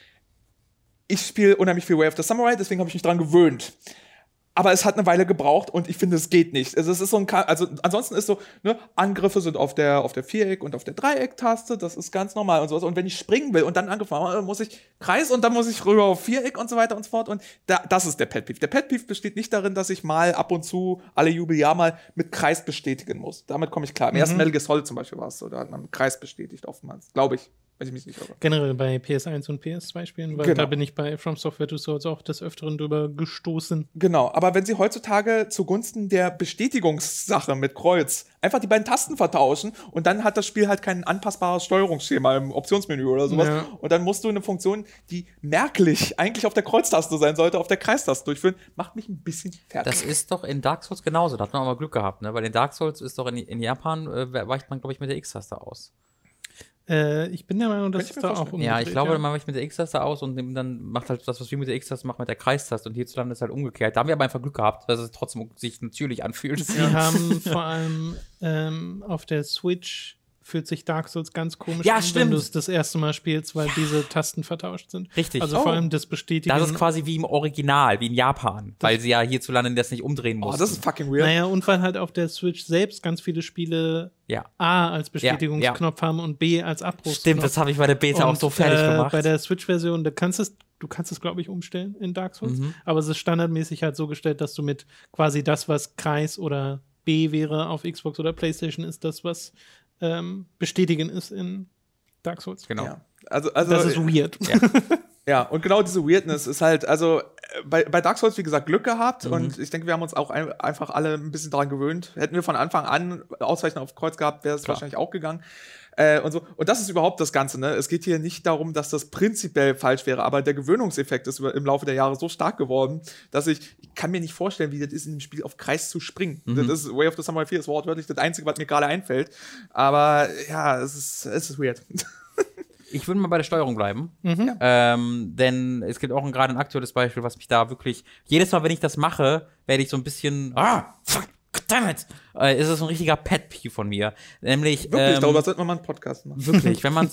Ich spiele unheimlich viel Way of the Samurai, deswegen habe ich mich dran gewöhnt. Aber es hat eine Weile gebraucht und ich finde, es geht nicht. Also es ist so ansonsten ist so, Angriffe sind auf der Viereck- und auf der Dreieck-Taste, das ist ganz normal und sowas. Und wenn ich springen will und dann Angriff mache, muss ich Kreis und dann muss ich rüber auf Viereck und so weiter und so fort. Und das ist der Pet Peeve. Der Pet Peeve besteht nicht darin, dass ich mal ab und zu, alle Jubeljahr mal mit Kreis bestätigen muss. Damit komme ich klar. Im ersten Metal Gear Solid zum Beispiel war es so, da hat man mit Kreis bestätigt oftmals, glaube ich. Wenn ich mich nicht irre. Generell bei PS1 und PS2 Spielen, weil da bin ich bei From Software Two Swords auch des Öfteren drüber gestoßen. Genau, aber wenn sie heutzutage zugunsten der Bestätigungssache mit Kreuz einfach die beiden Tasten vertauschen und dann hat das Spiel halt kein anpassbares Steuerungsschema im Optionsmenü oder sowas und dann musst du eine Funktion, die merklich eigentlich auf der Kreuztaste sein sollte, auf der Kreistaste durchführen, macht mich ein bisschen fertig. Das ist doch in Dark Souls genauso, da hat man aber Glück gehabt, ne? Weil in Dark Souls ist doch in Japan, weicht man, glaube ich, mit der X-Taste aus. Ich bin der Meinung, dass es da auch umgedreht. Ja, ich glaube, man weicht mit der X-Taste aus und dann macht halt das, was wir mit der X-Taste machen, mit der Kreistaste. Und hierzulande ist halt umgekehrt. Da haben wir aber einfach Glück gehabt, dass es trotzdem sich natürlich anfühlt. Sie haben vor allem auf der Switch fühlt sich Dark Souls ganz komisch an, wenn du es das erste Mal spielst, weil diese Tasten vertauscht sind. Richtig. Also vor allem das Bestätigen. Das ist quasi wie im Original, wie in Japan, weil sie ja hierzulande das nicht umdrehen mussten. Oh, das ist fucking weird. Naja, und weil halt auf der Switch selbst ganz viele Spiele A als Bestätigungsknopf haben und B als Abbruchsknopf. Stimmt, das habe ich bei der Beta auch so fertig gemacht. Bei der Switch-Version, du kannst es, glaube ich, umstellen in Dark Souls, aber es ist standardmäßig halt so gestellt, dass du mit quasi das, was Kreis oder B wäre auf Xbox oder PlayStation, ist das, was bestätigen ist in Dark Souls. Genau. Ja. Also das ist weird. Ja. Ja, und genau diese Weirdness ist halt, also bei Dark Souls, wie gesagt, Glück gehabt und ich denke, wir haben uns auch einfach alle ein bisschen daran gewöhnt. Hätten wir von Anfang an Ausweichen auf Kreuz gehabt, wäre es wahrscheinlich auch gegangen. Und so. Und das ist überhaupt das Ganze, ne? Es geht hier nicht darum, dass das prinzipiell falsch wäre, aber der Gewöhnungseffekt ist im Laufe der Jahre so stark geworden, dass ich kann mir nicht vorstellen, wie das ist, in dem Spiel auf Kreis zu springen. Das ist Way of the Samurai 4 ist wortwörtlich das Einzige, was mir gerade einfällt. Aber ja, es ist weird. Ich würde mal bei der Steuerung bleiben, denn es gibt auch gerade ein aktuelles Beispiel, was mich da wirklich, jedes Mal, wenn ich das mache, werde ich so ein bisschen, fuck, goddammit, ist es so ein richtiger Pet-Peeve von mir, nämlich, wirklich, darüber sollten wir mal einen Podcast machen. Wirklich, wenn man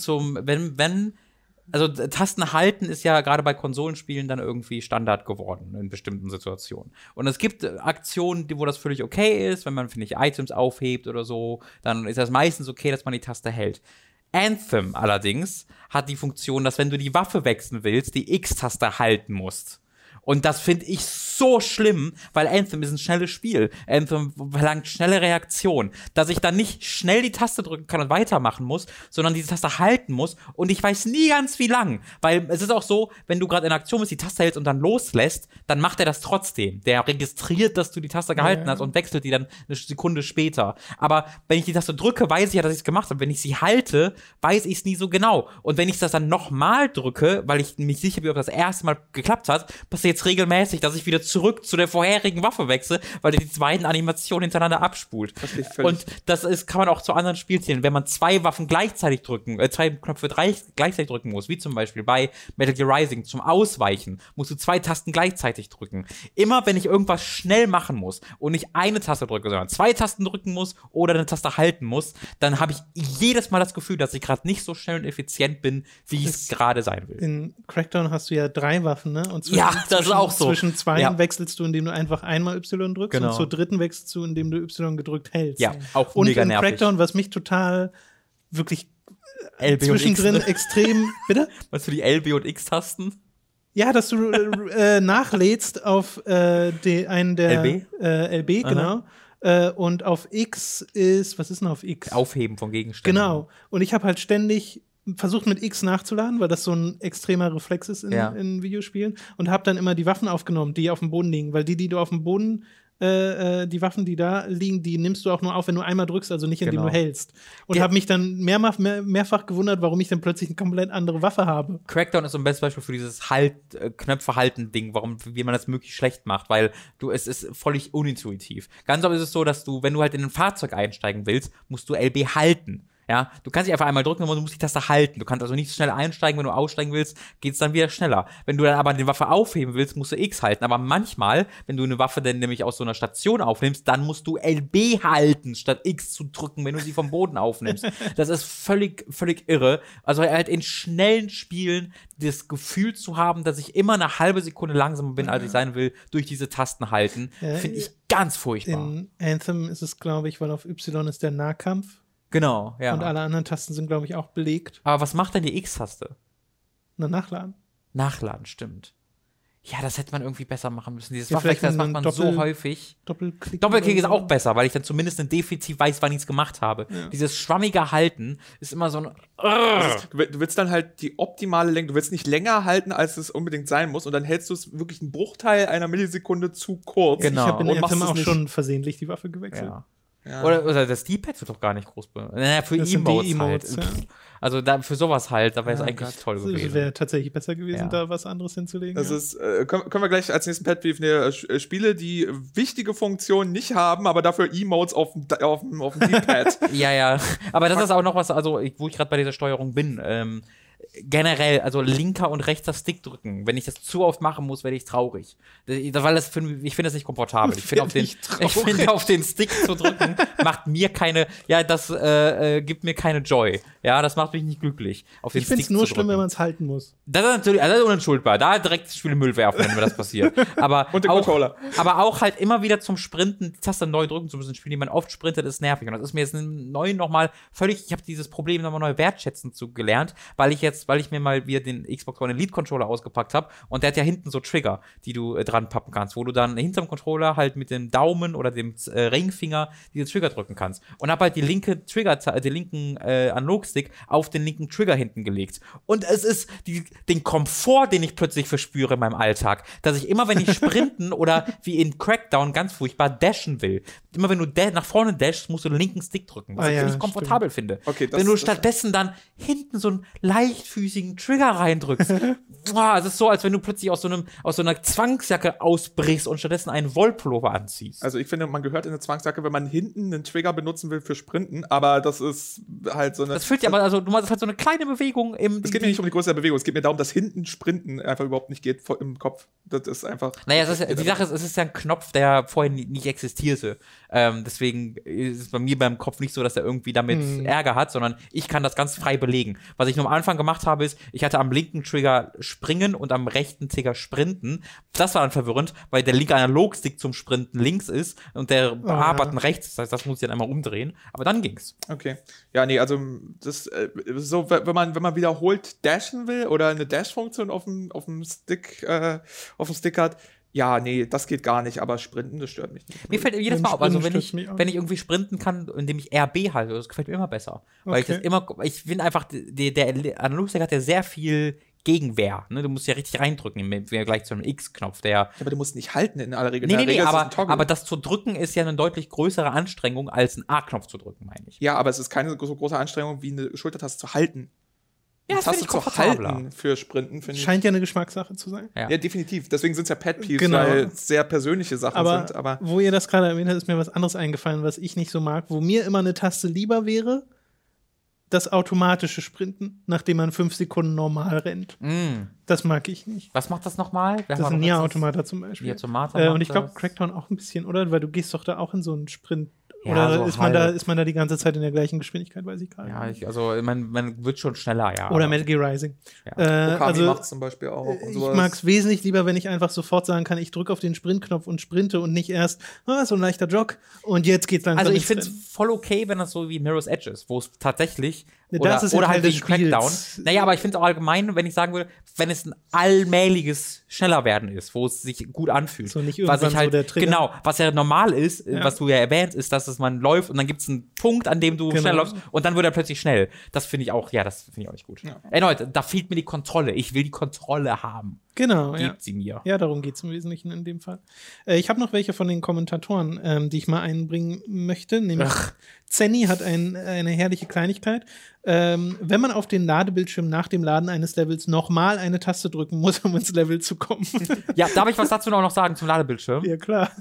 also Tasten halten ist ja gerade bei Konsolenspielen dann irgendwie Standard geworden in bestimmten Situationen. Und es gibt Aktionen, wo das völlig okay ist, wenn man, finde ich, Items aufhebt oder so, dann ist das meistens okay, dass man die Taste hält. Anthem allerdings hat die Funktion, dass wenn du die Waffe wechseln willst, die X-Taste halten musst. Und das finde ich so schlimm, weil Anthem ist ein schnelles Spiel. Anthem verlangt schnelle Reaktion. Dass ich dann nicht schnell die Taste drücken kann und weitermachen muss, sondern diese Taste halten muss. Und ich weiß nie ganz, wie lang. Weil es ist auch so, wenn du gerade in Aktion bist, die Taste hältst und dann loslässt, dann macht er das trotzdem. Der registriert, dass du die Taste gehalten hast und wechselt die dann eine Sekunde später. Aber wenn ich die Taste drücke, weiß ich ja, dass ich es gemacht habe. Wenn ich sie halte, weiß ich es nie so genau. Und wenn ich das dann nochmal drücke, weil ich mich sicher bin, ob das erste Mal geklappt hat, passiert jetzt regelmäßig, dass ich wieder zurück zu der vorherigen Waffe wechsle, weil die zweiten Animationen hintereinander abspult. Und das kann man auch zu anderen Spielzielen, wenn man zwei Waffen gleichzeitig zwei Knöpfe gleichzeitig drücken muss, wie zum Beispiel bei Metal Gear Rising, zum Ausweichen, musst du 2 Tasten gleichzeitig drücken. Immer wenn ich irgendwas schnell machen muss und nicht eine Taste drücke, sondern 2 Tasten drücken muss oder eine Taste halten muss, dann habe ich jedes Mal das Gefühl, dass ich gerade nicht so schnell und effizient bin, wie ich es gerade sein will. In Crackdown hast du ja 3 Waffen, ne? Und das ist auch so. Zwischen 2 wechselst du, indem du einfach einmal Y drückst, genau. und zur dritten wechselst du, indem du Y gedrückt hältst. Ja, auch und mega in nervig. Crackdown, was mich total wirklich LB zwischendrin und X. Bitte? Meinst du die LB und X-Tasten? Ja, dass du nachlädst auf einen der LB? LB, genau. Und auf X ist, was ist denn auf X? Aufheben von Gegenständen. Genau. Und ich habe halt ständig versucht, mit X nachzuladen, weil das so ein extremer Reflex ist in Videospielen, und habe dann immer die Waffen aufgenommen, die auf dem Boden liegen, weil die du auf dem Boden die Waffen, die da liegen, die nimmst du auch nur auf, wenn du einmal drückst, also nicht, indem du hältst. Und habe mich dann mehrfach gewundert, warum ich dann plötzlich eine komplett andere Waffe habe. Crackdown ist so ein bestes Beispiel für dieses Knöpfe-Halten-Ding, wie man das möglichst schlecht macht, weil es ist völlig unintuitiv. Ganz oft ist es so, dass du, wenn du halt in ein Fahrzeug einsteigen willst, musst du LB halten. Ja, du kannst nicht einfach einmal drücken, du musst die Taste halten. Du kannst also nicht so schnell einsteigen, wenn du aussteigen willst, geht's dann wieder schneller. Wenn du dann aber die Waffe aufheben willst, musst du X halten. Aber manchmal, wenn du eine Waffe dann nämlich aus so einer Station aufnimmst, dann musst du LB halten, statt X zu drücken, wenn du sie vom Boden aufnimmst. Das ist völlig, völlig irre. Also halt in schnellen Spielen das Gefühl zu haben, dass ich immer eine halbe Sekunde langsamer bin, als ich sein will, durch diese Tasten halten, finde ich ganz furchtbar. In Anthem ist es, glaube ich, weil auf Y ist der Nahkampf. Genau, ja. Und alle anderen Tasten sind, glaube ich, auch belegt. Aber was macht denn die X-Taste? Na, nachladen. Nachladen, stimmt. Ja, das hätte man irgendwie besser machen müssen. Dieses Waffenwechsel, das macht man so häufig. Doppelklick ist auch besser, weil ich dann zumindest definitiv weiß, wann ich es gemacht habe. Ja. Dieses schwammige Halten ist immer so ein Du willst dann halt die optimale Länge, du willst nicht länger halten, als es unbedingt sein muss, und dann hältst du es wirklich einen Bruchteil einer Millisekunde zu kurz. Genau. Ich habe in Anthem auch schon versehentlich die Waffe gewechselt. Ja. Ja. Oder das D-Pad wird doch gar nicht groß benutzt. Naja, für Emotes halt. Ja. Also für sowas halt, da wäre es eigentlich toll gewesen. Es wäre tatsächlich besser gewesen, da was anderes hinzulegen. Das ist, können wir gleich als nächsten Pet-Peeve Spiele, die wichtige Funktionen nicht haben, aber dafür Emotes auf dem D-Pad. Ja. Aber das ist auch noch was, also wo ich gerade bei dieser Steuerung bin, generell, also linker und rechter Stick drücken. Wenn ich das zu oft machen muss, werde ich traurig. Weil ich finde das nicht komfortabel. Ich finde auf den Stick zu drücken, macht mir keine, gibt mir keine Joy. Ja, das macht mich nicht glücklich. Ich finde es nur schlimm, wenn man es halten muss. Das ist natürlich, das ist unentschuldbar. Da direkt das Spiel in den Müll werfen, wenn mir das passiert. Und den Controller. Aber auch halt immer wieder zum Sprinten, die Taste neu drücken zu müssen. Spielen, die man oft sprintet, ist nervig. Und das ist mir jetzt neu nochmal völlig, ich habe dieses Problem nochmal neu wertschätzen zu gelernt, weil ich jetzt jetzt, weil ich mir mal wieder den Xbox One Elite Controller ausgepackt habe und der hat ja hinten so Trigger, die du dran pappen kannst, wo du dann hinterm Controller halt mit dem Daumen oder dem Ringfinger diese Trigger drücken kannst. Und habe halt die linke den linken Analogstick auf den linken Trigger hinten gelegt. Und es ist den Komfort, den ich plötzlich verspüre in meinem Alltag, dass ich immer, wenn ich sprinten oder wie in Crackdown ganz furchtbar dashen will, immer wenn du nach vorne dashst, musst du den linken Stick drücken, was ich nicht komfortabel finde. Okay, wenn du stattdessen dann hinten so einen leichtfüßigen Trigger reindrückst, es ist so, als wenn du plötzlich aus so einer Zwangsjacke ausbrichst und stattdessen einen Wollpullover anziehst. Also ich finde, man gehört in eine Zwangsjacke, wenn man hinten einen Trigger benutzen will für Sprinten, aber das ist halt so eine... Das fühlt ja aber, also du machst halt so eine kleine Bewegung Es geht mir nicht um die Größe der Bewegung, es geht mir darum, dass hinten Sprinten einfach überhaupt nicht geht im Kopf. Das ist einfach... Naja, die Sache ist, es ist ja ein Knopf, der vorher nicht existierte. Deswegen ist es bei mir beim Kopf nicht so, dass er irgendwie damit Ärger hat, sondern ich kann das ganz frei belegen. Was ich nur am Anfang gemacht habe, ist, ich hatte am linken Trigger springen und am rechten Trigger sprinten. Das war dann verwirrend, weil der linke Analogstick zum Sprinten links ist und der A-Button rechts. Das heißt, das muss ich dann einmal umdrehen. Aber dann ging's. Okay. Ja, nee, also das so, wenn man wiederholt dashen will oder eine Dash-Funktion auf dem Stick hat, ja, nee, das geht gar nicht, aber Sprinten, das stört mich nicht. Mir fällt jedes Mal auf, also wenn ich irgendwie sprinten kann, indem ich RB halte, das gefällt mir immer besser. Weil ich finde einfach, der Analogstick hat ja sehr viel Gegenwehr, ne? Du musst ja richtig reindrücken im Vergleich zu einem X-Knopf, Ja, aber du musst nicht halten in aller Regel. Nee, aber das zu drücken ist ja eine deutlich größere Anstrengung, als einen A-Knopf zu drücken, meine ich. Ja, aber es ist keine so große Anstrengung, wie eine Schultertaste zu halten. Ja, das Taste zu halten für Sprinten, finde ich. Scheint ja eine Geschmackssache zu sein. Ja, definitiv. Deswegen sind es ja Pet-Peeves, weil es sehr persönliche Sachen sind. Aber wo ihr das gerade erwähnt habt, ist mir was anderes eingefallen, was ich nicht so mag. Wo mir immer eine Taste lieber wäre, das automatische Sprinten, nachdem man 5 Sekunden normal rennt. Das mag ich nicht. Was macht das nochmal? Das ist ein Nier Automata zum Beispiel. Nier Automata und ich glaube, Crackdown auch ein bisschen, oder? Weil du gehst doch da auch in so einen Sprint. Ja, oder so ist man da die ganze Zeit in der gleichen Geschwindigkeit, weiß ich gerade. Ja, man wird schon schneller, ja. Oder Metal Gear Rising. Ja. Okami macht zum Beispiel auch. Und ich mag es wesentlich lieber, wenn ich einfach sofort sagen kann, ich drücke auf den Sprintknopf und sprinte und nicht erst, so ein leichter Jog und jetzt geht's langsam. Also ich finde es voll okay, wenn das so wie Mirror's Edge ist, wo es tatsächlich oder halt wie Crackdown. Naja, aber ich finde es auch allgemein, wenn ich sagen würde, wenn es ein allmähliges Schnellerwerden ist, wo es sich gut anfühlt. So nicht irgendwann was so der Trigger. Genau, was ja normal ist, was du ja erwähnt, ist, dass man läuft und dann gibt es einen Punkt, an dem du schnell läufst und dann wird er plötzlich schnell. Das finde ich auch, nicht gut. Ja. Erneut, da fehlt mir die Kontrolle. Ich will die Kontrolle haben. Genau, Gebt sie mir. Ja, darum geht es im Wesentlichen in dem Fall. Ich habe noch welche von den Kommentatoren, die ich mal einbringen möchte. Nämlich Zenny hat eine herrliche Kleinigkeit. Wenn man auf den Ladebildschirm nach dem Laden eines Levels nochmal eine Taste drücken muss, um ins Level zu kommen. Ja, darf ich was dazu noch sagen zum Ladebildschirm? Ja, klar.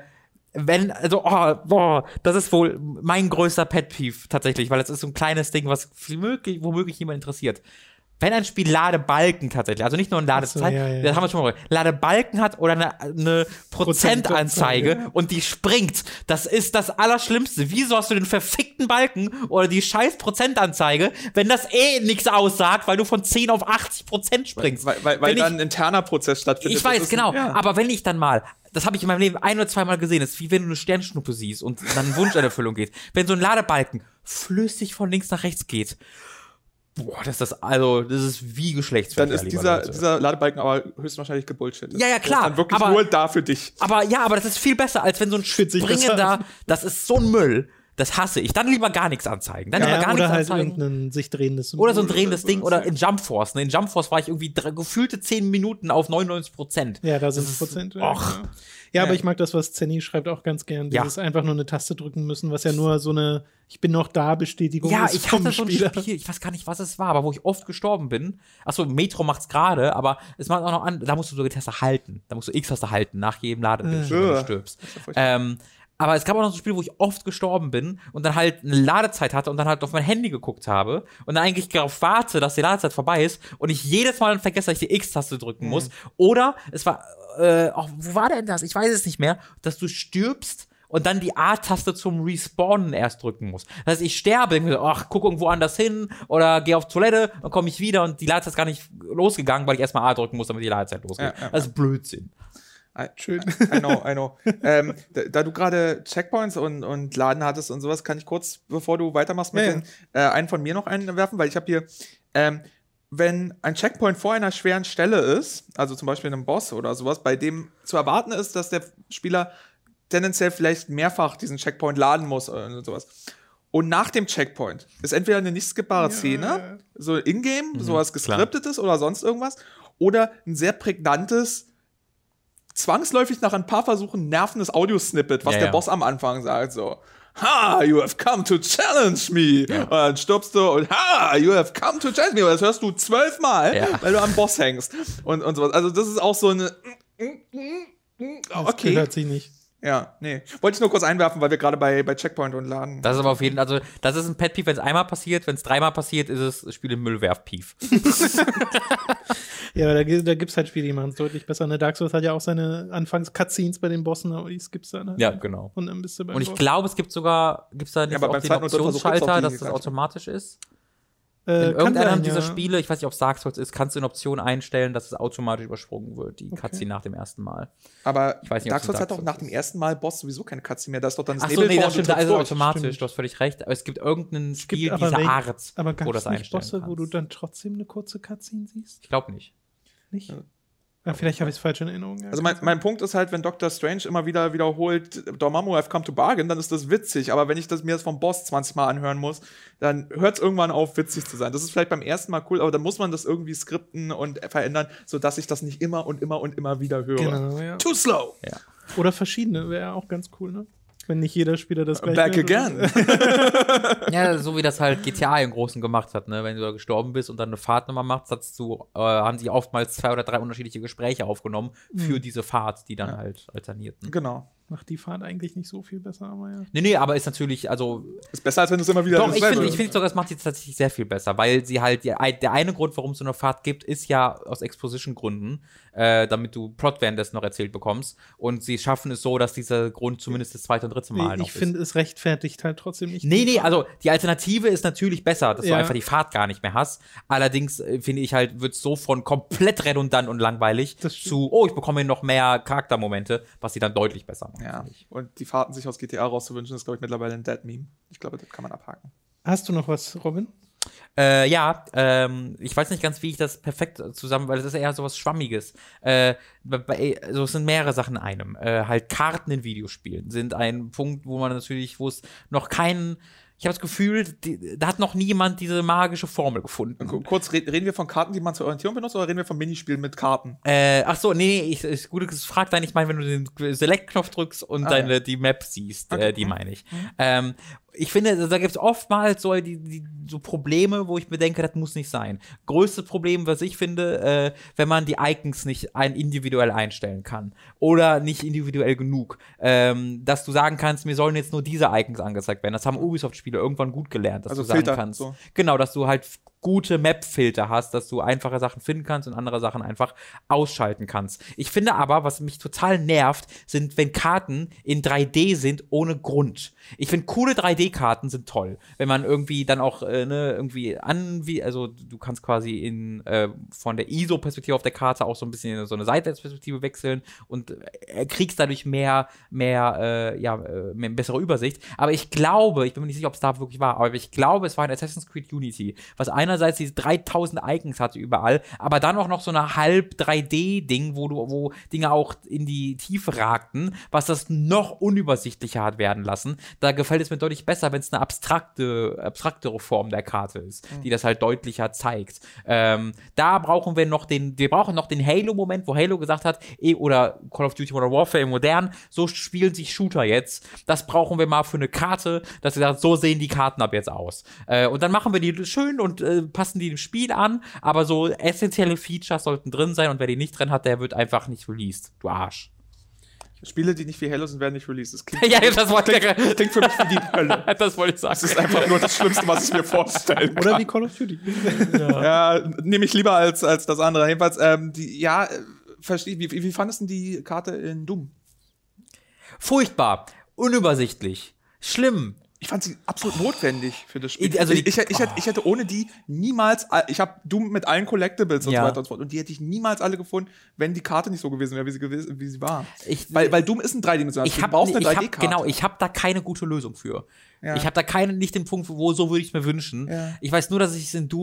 Das ist wohl mein größter Pet-Peeve tatsächlich, weil es ist so ein kleines Ding, was womöglich jemand interessiert. Wenn ein Spiel Ladebalken tatsächlich, also nicht nur ein Ladezeit, das haben wir schon mal gehört, Ladebalken hat oder eine Prozentanzeige und die springt, das ist das Allerschlimmste. Wieso hast du den verfickten Balken oder die scheiß Prozentanzeige, wenn das nichts aussagt, weil du von 10 auf 80% springst? Weil dann ein interner Prozess stattfindet. Ich weiß, genau. Aber wenn ich dann mal, das habe ich in meinem Leben 1 oder 2 Mal gesehen, das ist wie wenn du eine Sternschnuppe siehst und dann ein Wunsch in Erfüllung geht. Wenn so ein Ladebalken flüssig von links nach rechts geht, das ist wie Geschlechtsverkehr. Dann ist dieser Ladebalken aber höchstwahrscheinlich gebullshittet. Ja, klar. Das ist dann wirklich nur da für dich. Aber das ist viel besser, als wenn so ein springender, das ist so ein Müll. Das hasse ich. Dann lieber gar nichts anzeigen. Oder halt irgendein sich drehendes Symbol. Oder so ein drehendes Ding. Oder in Jump Force. In Jump Force war ich irgendwie gefühlte 10 Minuten auf 99%. Ja, da sind Prozent. Ja, aber ich mag das, was Zenny schreibt, auch ganz gern. Dieses einfach nur eine Taste drücken müssen, was ja nur so eine Ich bin noch da Bestätigung ist. Ja, ich hatte so ein Spiel, ich weiß gar nicht, was es war, aber wo ich oft gestorben bin. Achso, Metro macht's gerade, aber es macht auch noch an, da musst du so die Taste halten. Da musst du X-Taste halten, nach jedem Ladebildschirm, wenn du stirbst. Aber es gab auch noch so ein Spiel, wo ich oft gestorben bin und dann halt eine Ladezeit hatte und dann halt auf mein Handy geguckt habe und dann eigentlich darauf warte, dass die Ladezeit vorbei ist und ich jedes Mal dann vergesse, dass ich die X-Taste drücken muss. Oder es war, wo war denn das? Ich weiß es nicht mehr, dass du stirbst und dann die A-Taste zum Respawnen erst drücken musst. Das heißt, ich sterbe, denke mir, guck irgendwo anders hin oder gehe auf Toilette, dann komme ich wieder und die Ladezeit ist gar nicht losgegangen, weil ich erstmal A drücken muss, damit die Ladezeit losgeht. Ja. Das ist Blödsinn. Schön. I know. Da du gerade Checkpoints und Laden hattest und sowas, kann ich kurz, bevor du weitermachst, mit den einen von mir noch einwerfen, weil ich habe hier wenn ein Checkpoint vor einer schweren Stelle ist, also zum Beispiel einem Boss oder sowas, bei dem zu erwarten ist, dass der Spieler tendenziell vielleicht mehrfach diesen Checkpoint laden muss oder sowas. Und nach dem Checkpoint ist entweder eine nicht skippbare Szene, so in-game, sowas geskriptetes oder sonst irgendwas, oder ein sehr prägnantes, zwangsläufig nach ein paar Versuchen nervendes Audiosnippet, was der Boss am Anfang sagt, so: Ha, you have come to challenge me. Ja. Und dann stirbst du und ha, you have come to challenge me. Und das hörst du 12 Mal, weil du am Boss hängst. Und sowas. Also das ist auch so eine Das gehört sich nicht. Ja, nee. Wollte ich nur kurz einwerfen, weil wir gerade bei Checkpoint und Laden. Das ist aber auf jeden Fall, also das ist ein Pet-Peeve, wenn es einmal passiert, wenn es dreimal passiert, ist es Spiel im Müllwerf-Peeve. Ja, da gibt es halt Spiele, die machen es deutlich besser. Ne? Dark Souls hat ja auch seine Anfangs-Cutscenes bei den Bossen, aber die gibt's dann halt. Ja, genau. Und dann bist du beim Und ich Boss. glaube, es gibt sogar, gibt's da nicht auch den Optionsschalter, dass das automatisch ist? In irgendeinem dieser Spiele, ich weiß nicht, ob es Dark Souls ist, kannst du eine Option einstellen, dass es automatisch übersprungen wird, die Cutscene nach dem ersten Mal. Aber ich weiß nicht, Dark Souls hat doch nach dem ersten Mal Boss sowieso keine Cutscene mehr. Da ist doch dann das Nebeltor. Achso, nee, das stimmt, da ist es automatisch. Stimmt. Du hast völlig recht. Aber es gibt irgendein Spiel dieser Art, aber wo das einstellen Bosse, kannst. wo du dann trotzdem eine kurze Cutscene siehst? Ich glaube nicht. Nicht? Ja, vielleicht habe ich es falsch in Erinnerung. Also mein Punkt ist halt, wenn Dr. Strange immer wieder wiederholt, Dormammu, I've come to bargain, dann ist das witzig. Aber wenn ich mir das vom Boss 20 Mal anhören muss, dann hört es irgendwann auf, witzig zu sein. Das ist vielleicht beim ersten Mal cool, aber dann muss man das irgendwie skripten und verändern, sodass ich das nicht immer und immer und immer wieder höre. Genau, ja. Too slow! Ja. Oder verschiedene, wäre auch ganz cool, ne? Wenn nicht jeder Spieler das gleiche Back again. Ja, so wie das halt GTA im Großen gemacht hat, ne? Wenn du da gestorben bist und dann eine Fahrt nochmal machst, haben sie oftmals 2 oder 3 unterschiedliche Gespräche aufgenommen für diese Fahrt, die dann halt alternierten. Genau. Macht die Fahrt eigentlich nicht so viel besser, aber ja. Nee, aber ist natürlich, also. Ist besser, als wenn du es immer wieder. Doch, ich finde sogar, es macht die tatsächlich sehr viel besser, weil sie halt, der eine Grund, warum es so eine Fahrt gibt, ist ja aus Exposition-Gründen, damit du Plot währenddessen noch erzählt bekommst. Und sie schaffen es so, dass dieser Grund zumindest das 2. und 3. Mal noch ist. Ich finde, es rechtfertigt halt trotzdem nicht. Nee, also die Alternative ist natürlich besser, dass du einfach die Fahrt gar nicht mehr hast. Allerdings finde ich halt, wird es so von komplett redundant und langweilig zu, ich bekomme noch mehr Charaktermomente, was sie dann deutlich besser machen. Ja, und die Fahrten sich aus GTA rauszuwünschen, ist, glaube ich, mittlerweile ein Dead-Meme. Ich glaube, das kann man abhaken. Hast du noch was, Robin? Ich weiß nicht ganz, wie ich das perfekt zusammen, weil das ist eher sowas Schwammiges. Also es sind mehrere Sachen in einem. Halt Karten in Videospielen sind ein Punkt, wo es noch keinen. Ich habe das Gefühl, da hat noch nie jemand diese magische Formel gefunden. Kurz, reden wir von Karten, die man zur Orientierung benutzt, oder reden wir von Minispielen mit Karten? Ich frag deinen, ich meine, wenn du den Select-Knopf drückst und die Map siehst, die meine ich. Ich finde, da gibt es oftmals so Probleme, wo ich mir denke, das muss nicht sein. Größtes Problem, was ich finde, wenn man die Icons nicht individuell einstellen kann oder nicht individuell genug, dass du sagen kannst, mir sollen jetzt nur diese Icons angezeigt werden. Das haben Ubisoft-Spiele irgendwann gut gelernt, dass du sagen Filter, kannst. So. Genau, dass du halt gute Map-Filter hast, dass du einfache Sachen finden kannst und andere Sachen einfach ausschalten kannst. Ich finde aber, was mich total nervt, sind, wenn Karten in 3D sind ohne Grund. Ich finde, coole 3D-Karten sind toll. Wenn man irgendwie dann auch also du kannst quasi von der ISO-Perspektive auf der Karte auch so ein bisschen in so eine Seitwärtsperspektive wechseln und kriegst dadurch mehr bessere Übersicht. Aber ich glaube, ich bin mir nicht sicher, ob es da wirklich war, aber ich glaube, es war in Assassin's Creed Unity, was einerseits diese 3000 Icons hatte überall, aber dann auch noch so eine halb 3D-Ding, wo Dinge auch in die Tiefe ragten, was das noch unübersichtlicher hat werden lassen. Da gefällt es mir deutlich besser, wenn es eine abstraktere Form der Karte ist, die das halt deutlicher zeigt. Da brauchen wir noch den Halo-Moment, wo Halo gesagt hat, oder Call of Duty Modern Warfare im Modern, so spielen sich Shooter jetzt. Das brauchen wir mal für eine Karte, dass wir sagen, so sehen die Karten ab jetzt aus. Und dann machen wir die schön und passen die dem Spiel an, aber so essentielle Features sollten drin sein und wer die nicht drin hat, der wird einfach nicht released. Du Arsch. Spiele, die nicht wie Halo sind, werden nicht released. Das klingt, das klingt für mich wie die Hölle. Das wollte ich sagen. Das ist einfach nur das Schlimmste, was ich mir vorstellen kann. Oder wie Call of Duty. Ja, nehme ich lieber als das andere. Jedenfalls, verstehe. Wie fandest du die Karte in Doom? Furchtbar. Unübersichtlich. Schlimm. Ich fand sie absolut notwendig für das Spiel. Also ich hätte ohne die niemals, ich habe Doom mit allen Collectibles und so weiter und so fort, und die hätte ich niemals alle gefunden, wenn die Karte nicht so gewesen wäre, wie sie war. Weil Doom ist ein dreidimensionales Spiel, du brauchst eine 3D-Karte. Genau, ich habe da keine gute Lösung für. Ja. Ich habe da nicht den Punkt, wo so würde ich es mir wünschen. Ja. Ich weiß nur, dass ich es in Doom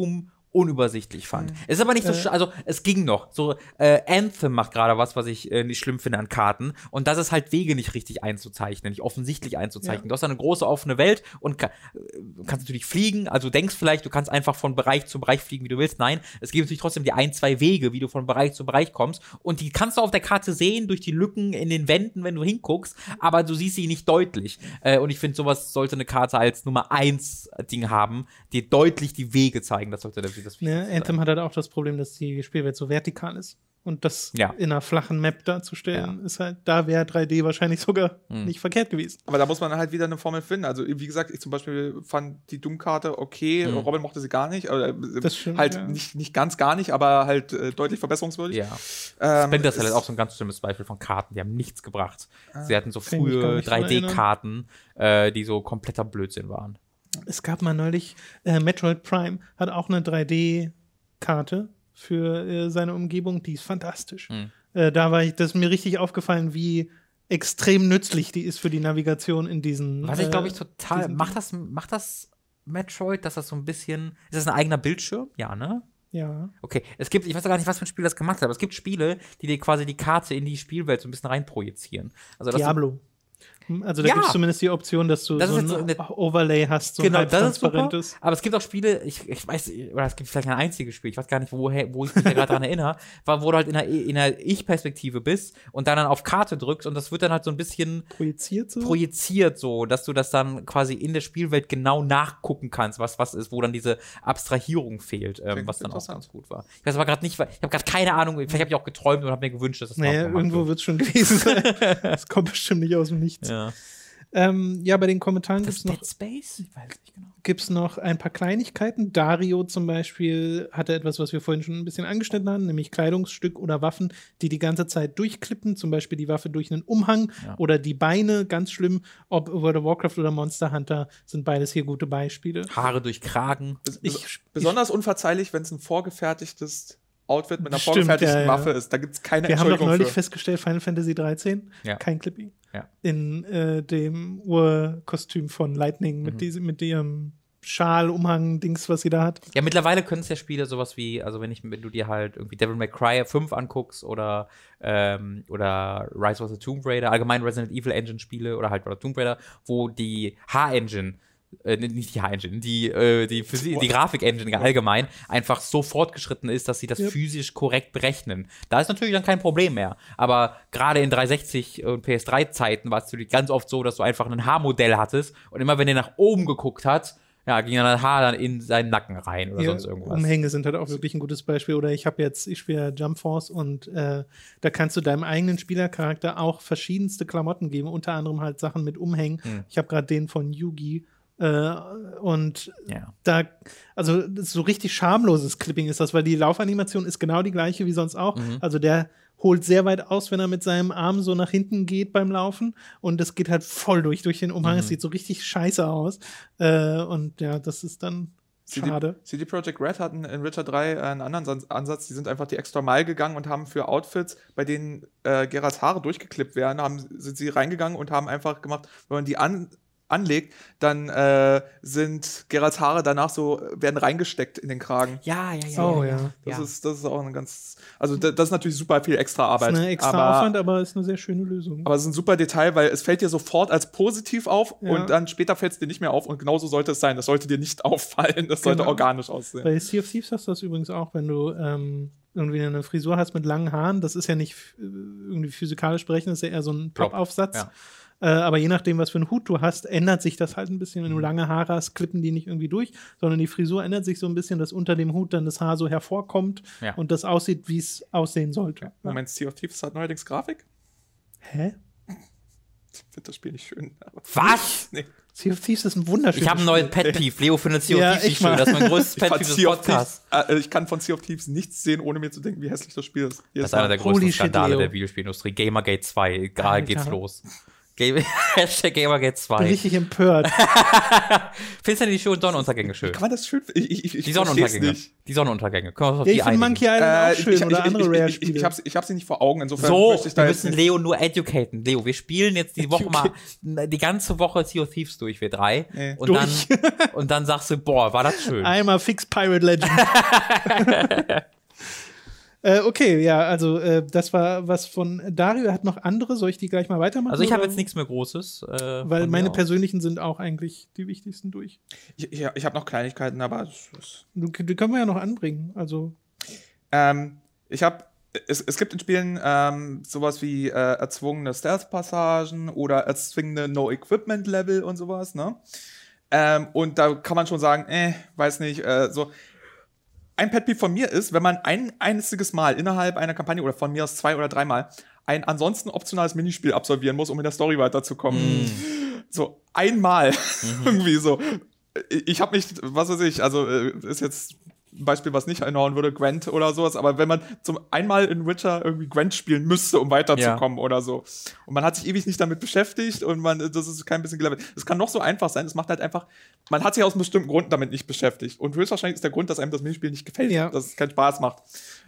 unübersichtlich fand. Es ist aber nicht so, also es ging noch. So, Anthem macht gerade was ich nicht schlimm finde an Karten. Und das ist halt Wege nicht richtig einzuzeichnen, nicht offensichtlich einzuzeichnen. Ja. Du hast eine große offene Welt und kannst natürlich fliegen. Also du denkst vielleicht, du kannst einfach von Bereich zu Bereich fliegen, wie du willst. Nein, es gibt natürlich trotzdem die 1-2 Wege, wie du von Bereich zu Bereich kommst. Und die kannst du auf der Karte sehen, durch die Lücken in den Wänden, wenn du hinguckst. Aber du siehst sie nicht deutlich. Und ich finde, sowas sollte eine Karte als Nummer 1 Ding haben, die deutlich die Wege zeigen. Das sollte das Anthem hat halt auch das Problem, dass die Spielwelt so vertikal ist. Und das in einer flachen Map darzustellen, ist halt, da wäre 3D wahrscheinlich sogar nicht verkehrt gewesen. Aber da muss man halt wieder eine Formel finden. Also, wie gesagt, ich zum Beispiel fand die Doom-Karte okay, Robin mochte sie gar nicht. Das stimmt, halt nicht ganz gar nicht, aber halt deutlich verbesserungswürdig. Ja. Splinter Cell ist auch so ein ganz schlimmes Beispiel von Karten, die haben nichts gebracht. Sie hatten so frühe 3D-Karten, die so kompletter Blödsinn waren. Es gab mal neulich, Metroid Prime hat auch eine 3D-Karte für seine Umgebung, die ist fantastisch. Das ist mir richtig aufgefallen, wie extrem nützlich die ist für die Navigation in diesen. Was ich glaube ich total, macht das Metroid, dass das so ein bisschen, ist das ein eigener Bildschirm? Ja, ne? Ja. Okay, ich weiß gar nicht, was für ein Spiel das gemacht hat, aber es gibt Spiele, die dir quasi die Karte in die Spielwelt so ein bisschen reinprojizieren. Also, Diablo. Also da gibt es zumindest die Option, dass du so ein Overlay hast, so ein halbtransparentes. Aber es gibt auch Spiele, ich weiß, oder es gibt vielleicht ein einziges Spiel, ich weiß gar nicht, wo ich mich da gerade dran erinnere, wo du halt in einer Ich-Perspektive bist und dann auf Karte drückst und das wird dann halt so ein bisschen projiziert so, dass du das dann quasi in der Spielwelt genau nachgucken kannst, was ist, wo dann diese Abstrahierung fehlt, was dann auch ganz gut war. Ich weiß aber gerade nicht, ich habe gerade keine Ahnung, vielleicht habe ich auch geträumt und habe mir gewünscht, dass das gemacht wird. Irgendwo wird es schon gewesen sein. Das kommt bestimmt nicht aus dem Nichts. Ja. Bei den Kommentaren gibt es noch. Dead Space? Ich weiß nicht genau. Gibt noch ein paar Kleinigkeiten. Dario zum Beispiel hatte etwas, was wir vorhin schon ein bisschen angeschnitten haben, nämlich Kleidungsstück oder Waffen, die ganze Zeit durchklippen. Zum Beispiel die Waffe durch einen Umhang oder die Beine, ganz schlimm. Ob World of Warcraft oder Monster Hunter sind beides hier gute Beispiele. Haare durch Kragen. Besonders unverzeihlich, wenn es ein vorgefertigtes Outfit mit einer vorgefertigten Waffe ist. Da gibt es keine Entschuldigung für. Wir haben doch neulich festgestellt, Final Fantasy 13, kein Clipping. Ja. In dem Urkostüm von Lightning mit ihrem Schal, Umhang, Dings, was sie da hat. Ja, mittlerweile können es ja Spiele sowas wie, also wenn du dir halt irgendwie Devil May Cry 5 anguckst oder Rise of the Tomb Raider, allgemein Resident Evil Engine Spiele oder Tomb Raider, wo die H-Engine nicht die H-Engine, die Grafik-Engine allgemein einfach so fortgeschritten ist, dass sie das physisch korrekt berechnen. Da ist natürlich dann kein Problem mehr. Aber gerade in 360 und PS3-Zeiten war es natürlich ganz oft so, dass du einfach ein H-Modell hattest und immer wenn der nach oben geguckt hat, ging dann ein Haar dann in seinen Nacken rein oder sonst irgendwas. Umhänge sind halt auch wirklich ein gutes Beispiel. Oder ich spiele Jump Force und da kannst du deinem eigenen Spielercharakter auch verschiedenste Klamotten geben, unter anderem halt Sachen mit Umhängen. Ich habe gerade den von Yugi. Und also so richtig schamloses Clipping ist das, weil die Laufanimation ist genau die gleiche wie sonst auch. Also der holt sehr weit aus, wenn er mit seinem Arm so nach hinten geht beim Laufen und das geht halt voll durch den Umhang. Es sieht so richtig scheiße aus. Und das ist dann schade. CD Projekt Red hatten in Witcher 3 einen anderen Ansatz. Die sind einfach die extra Meile gegangen und haben für Outfits, bei denen Geralts Haare durchgeklippt werden, sind sie reingegangen und haben einfach gemacht, wenn man die anlegt, dann sind Geralts Haare danach werden reingesteckt in den Kragen. Ja. Das ist auch eine ganz, also das ist natürlich super viel extra Arbeit. Das ist ein extra Aufwand, aber ist eine sehr schöne Lösung. Aber es ist ein super Detail, weil es fällt dir sofort als positiv auf und dann später fällt es dir nicht mehr auf und genauso sollte es sein. Das sollte dir nicht auffallen, das sollte organisch aussehen. Bei Sea of Thieves hast du das übrigens auch, wenn du irgendwie eine Frisur hast mit langen Haaren, das ist ja nicht irgendwie physikalisch berechnet, das ist ja eher so ein Plop-Aufsatz. Ja. Aber je nachdem, was für einen Hut du hast, ändert sich das halt ein bisschen. Wenn du lange Haare hast, klippen die nicht irgendwie durch, sondern die Frisur ändert sich so ein bisschen, dass unter dem Hut dann das Haar so hervorkommt und das aussieht, wie es aussehen sollte. Ja. Moment, Sea of Thieves hat neuerdings Grafik? Hä? Ich finde das Spiel nicht schön. Was? Nee. Sea of Thieves ist ein wunderschönes Ich habe ein neues Pet-Peeve. Leo findet Sea of Thieves nicht schön. Das ist mein größtes Pet-Peeve des Podcasts. Ich kann von Sea of Thieves nichts sehen, ohne mir zu denken, wie hässlich das Spiel ist. Das ist einer der größten Skandale der Videospielindustrie. Gamergate 2, gerade geht's los. Hashtag Gamergate 2. Bin richtig empört. Findest du denn die schönen Sonnenuntergänge schön? Kann man das schön? Die Sonnenuntergänge. Die Sonnenuntergänge. Können wir uns auf Ja, die ich finde Monkey Island auch schön oder andere Rare-Spiele. Ich hab sie nicht vor Augen, insofern So, möchte ich da wir jetzt müssen nicht. Leo nur educaten. Leo, wir spielen jetzt die Woche mal die ganze Woche Sea of Thieves durch, wir drei. Nee. Und dann sagst du, boah, war das schön. Einmal fix Pirate Legend. Okay, ja, also das war was von Dario. Er hat noch andere. Soll ich die gleich mal weitermachen? Also ich habe jetzt nichts mehr Großes. Weil meine persönlichen sind auch eigentlich die wichtigsten durch. Ich habe noch Kleinigkeiten, aber Die können wir ja noch anbringen. Also es gibt in Spielen sowas wie erzwungene Stealth-Passagen oder erzwungene No-Equipment-Level und sowas, ne? Und da kann man schon sagen, weiß nicht, so. Ein Pet-Peeve von mir ist, wenn man ein einziges Mal innerhalb einer Kampagne oder von mir aus 2 oder 3 Mal ein ansonsten optionales Minispiel absolvieren muss, um in der Story weiterzukommen. So, einmal. Irgendwie so. Ich habe mich, was weiß ich, also ist jetzt ein Beispiel, was nicht einhauen würde, Gwent oder sowas, aber wenn man zum einmal in Witcher irgendwie Gwent spielen müsste, um weiterzukommen oder so. Und man hat sich ewig nicht damit beschäftigt und das ist kein bisschen gelevelt. Es kann noch so einfach sein, es macht halt einfach, man hat sich aus einem bestimmten Grund damit nicht beschäftigt. Und höchstwahrscheinlich ist der Grund, dass einem das Minispiel nicht gefällt, dass es keinen Spaß macht.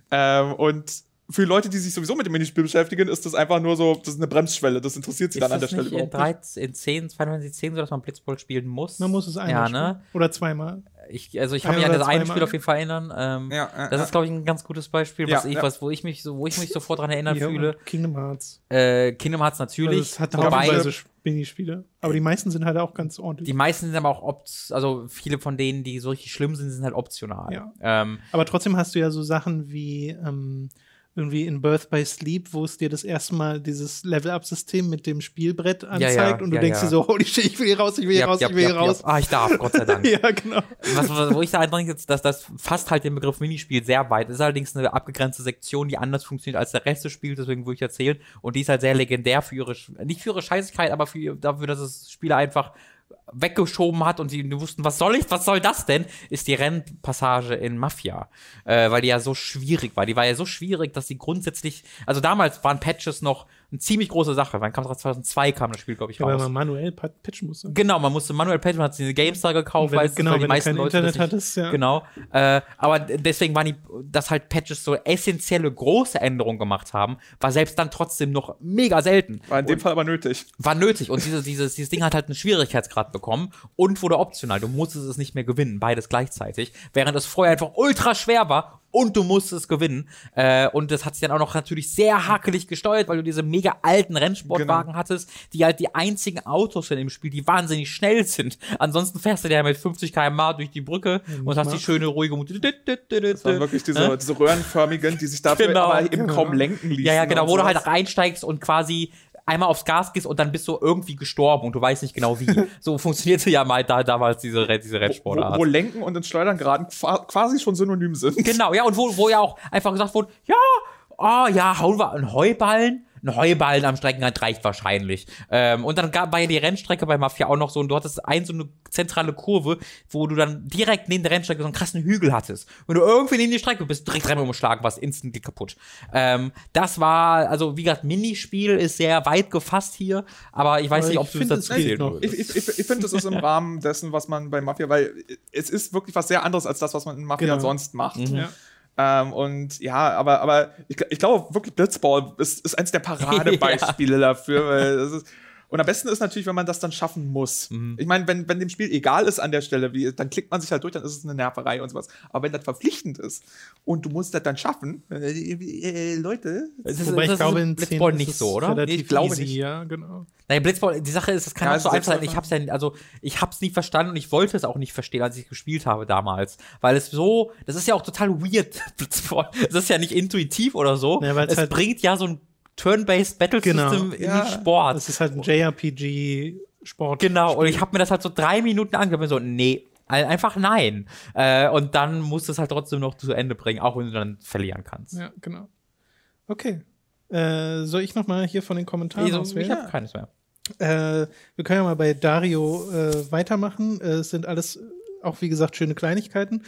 Und für Leute, die sich sowieso mit dem Minispiel beschäftigen, ist das einfach nur so, das ist eine Bremsschwelle, das interessiert sie dann an der Stelle überhaupt nicht. In 10, 10, so dass man Blitzball spielen muss. Man muss es einmal spielen. Oder zweimal. Ich kann mich an das eine Spiel auf jeden Fall erinnern. Das ist, glaube ich, ein ganz gutes Beispiel, wo ich mich sofort daran erinnern fühle. Kingdom Hearts. Kingdom Hearts natürlich. Also es hat haufenweise Minispiele. Aber die meisten sind halt auch ganz ordentlich. Die meisten sind aber auch, also viele von denen, die so richtig schlimm sind, sind halt optional. Ja. Aber trotzdem hast du ja so Sachen wie irgendwie in Birth by Sleep, wo es dir das erste Mal dieses Level-Up-System mit dem Spielbrett anzeigt und du denkst dir so, holy shit, ich will hier raus, ich will hier raus. Ah, ich darf, Gott sei Dank. Ja, genau. Wo ich da eindringe, ist, dass das fasst halt den Begriff Minispiel sehr weit. Das ist allerdings eine abgegrenzte Sektion, die anders funktioniert als der Rest des Spiels, deswegen würde ich erzählen. Und die ist halt sehr legendär für nicht für ihre Scheißigkeit, aber dafür, dass es Spieler einfach weggeschoben hat und die wussten, was soll das denn, ist die Rennpassage in Mafia. Weil die ja so schwierig war. Die war ja so schwierig, dass sie grundsätzlich, also damals waren Patches noch eine ziemlich große Sache. Wann kam das? 2002 kam das Spiel, glaube ich, raus. Weil man manuell patchen musste. Genau, man musste manuell patchen, man hat sich eine GameStar gekauft, weil die meisten Leute Internet hattest, ja. Genau. Aber deswegen waren dass halt Patches so essentielle große Änderungen gemacht haben, war selbst dann trotzdem noch mega selten. War in dem Fall aber nötig. War nötig. Und dieses Ding hat halt einen Schwierigkeitsgrad bekommen und wurde optional. Du musstest es nicht mehr gewinnen, beides gleichzeitig. Während es vorher einfach ultra schwer war und du musstest gewinnen. Und das hat sich dann auch noch natürlich sehr hakelig gesteuert, weil du diese mega alten Rennsportwagen hattest, die halt die einzigen Autos sind im Spiel, die wahnsinnig schnell sind. Ansonsten fährst du ja mit 50 km/h durch die Brücke und hast die schöne, ruhige Musik. Das waren wirklich diese röhrenförmigen, die sich dafür aber eben kaum lenken ließen. Ja, genau, wo du halt reinsteigst und quasi einmal aufs Gas gehst und dann bist du irgendwie gestorben und du weißt nicht genau wie. So funktionierte ja mal damals diese Rennsportart. Wo Lenken und ins Schleudern geraden quasi schon synonym sind. Genau, ja, und wo ja auch einfach gesagt wurde, hauen wir einen Heuballen. Ein Heuballen am Streckenrand reicht wahrscheinlich. Und dann war ja die Rennstrecke bei Mafia auch noch so, und du hattest so eine zentrale Kurve, wo du dann direkt neben der Rennstrecke so einen krassen Hügel hattest. Wenn du irgendwie neben die Strecke bist, direkt rein umschlagen, warst instantly kaputt. Das war, also wie gesagt, Minispiel ist sehr weit gefasst hier, aber ich weiß nicht, ob du das erzählen würdest. Ich finde, das ist im Rahmen dessen, was man bei Mafia, weil es ist wirklich was sehr anderes als das, was man in Mafia sonst macht. Ja. Und ja, aber ich glaube wirklich, Blitzball ist eins der Paradebeispiele dafür. Weil das ist, und am besten ist natürlich, wenn man das dann schaffen muss. Ich meine, wenn dem Spiel egal ist an der Stelle, dann klickt man sich halt durch, dann ist es eine Nerverei und sowas. Aber wenn das verpflichtend ist und du musst das dann schaffen, Leute. Wobei ich glaube, in Blitzball nicht so, oder? Ich glaube nicht. Ja, genau. Naja, Blitzball, die Sache ist, das kann auch so einfach sein. Ich hab's nie verstanden und ich wollte es auch nicht verstehen, als ich gespielt habe damals. Weil das ist ja auch total weird, Blitzball. Das ist ja nicht intuitiv oder so. Ja, es halt bringt ja so ein Turn-Based Battle System in den Sport. Das ist halt ein JRPG-Sport. Genau, und ich habe mir das halt so 3 Minuten angehört und so, nee, einfach nein. Und dann musst du es halt trotzdem noch zu Ende bringen, auch wenn du dann verlieren kannst. Ja, genau. Okay. Soll ich noch mal hier von den Kommentaren auswählen? Ich habe keines mehr. Wir können ja mal bei Dario weitermachen. Es sind alles auch, wie gesagt, schöne Kleinigkeiten.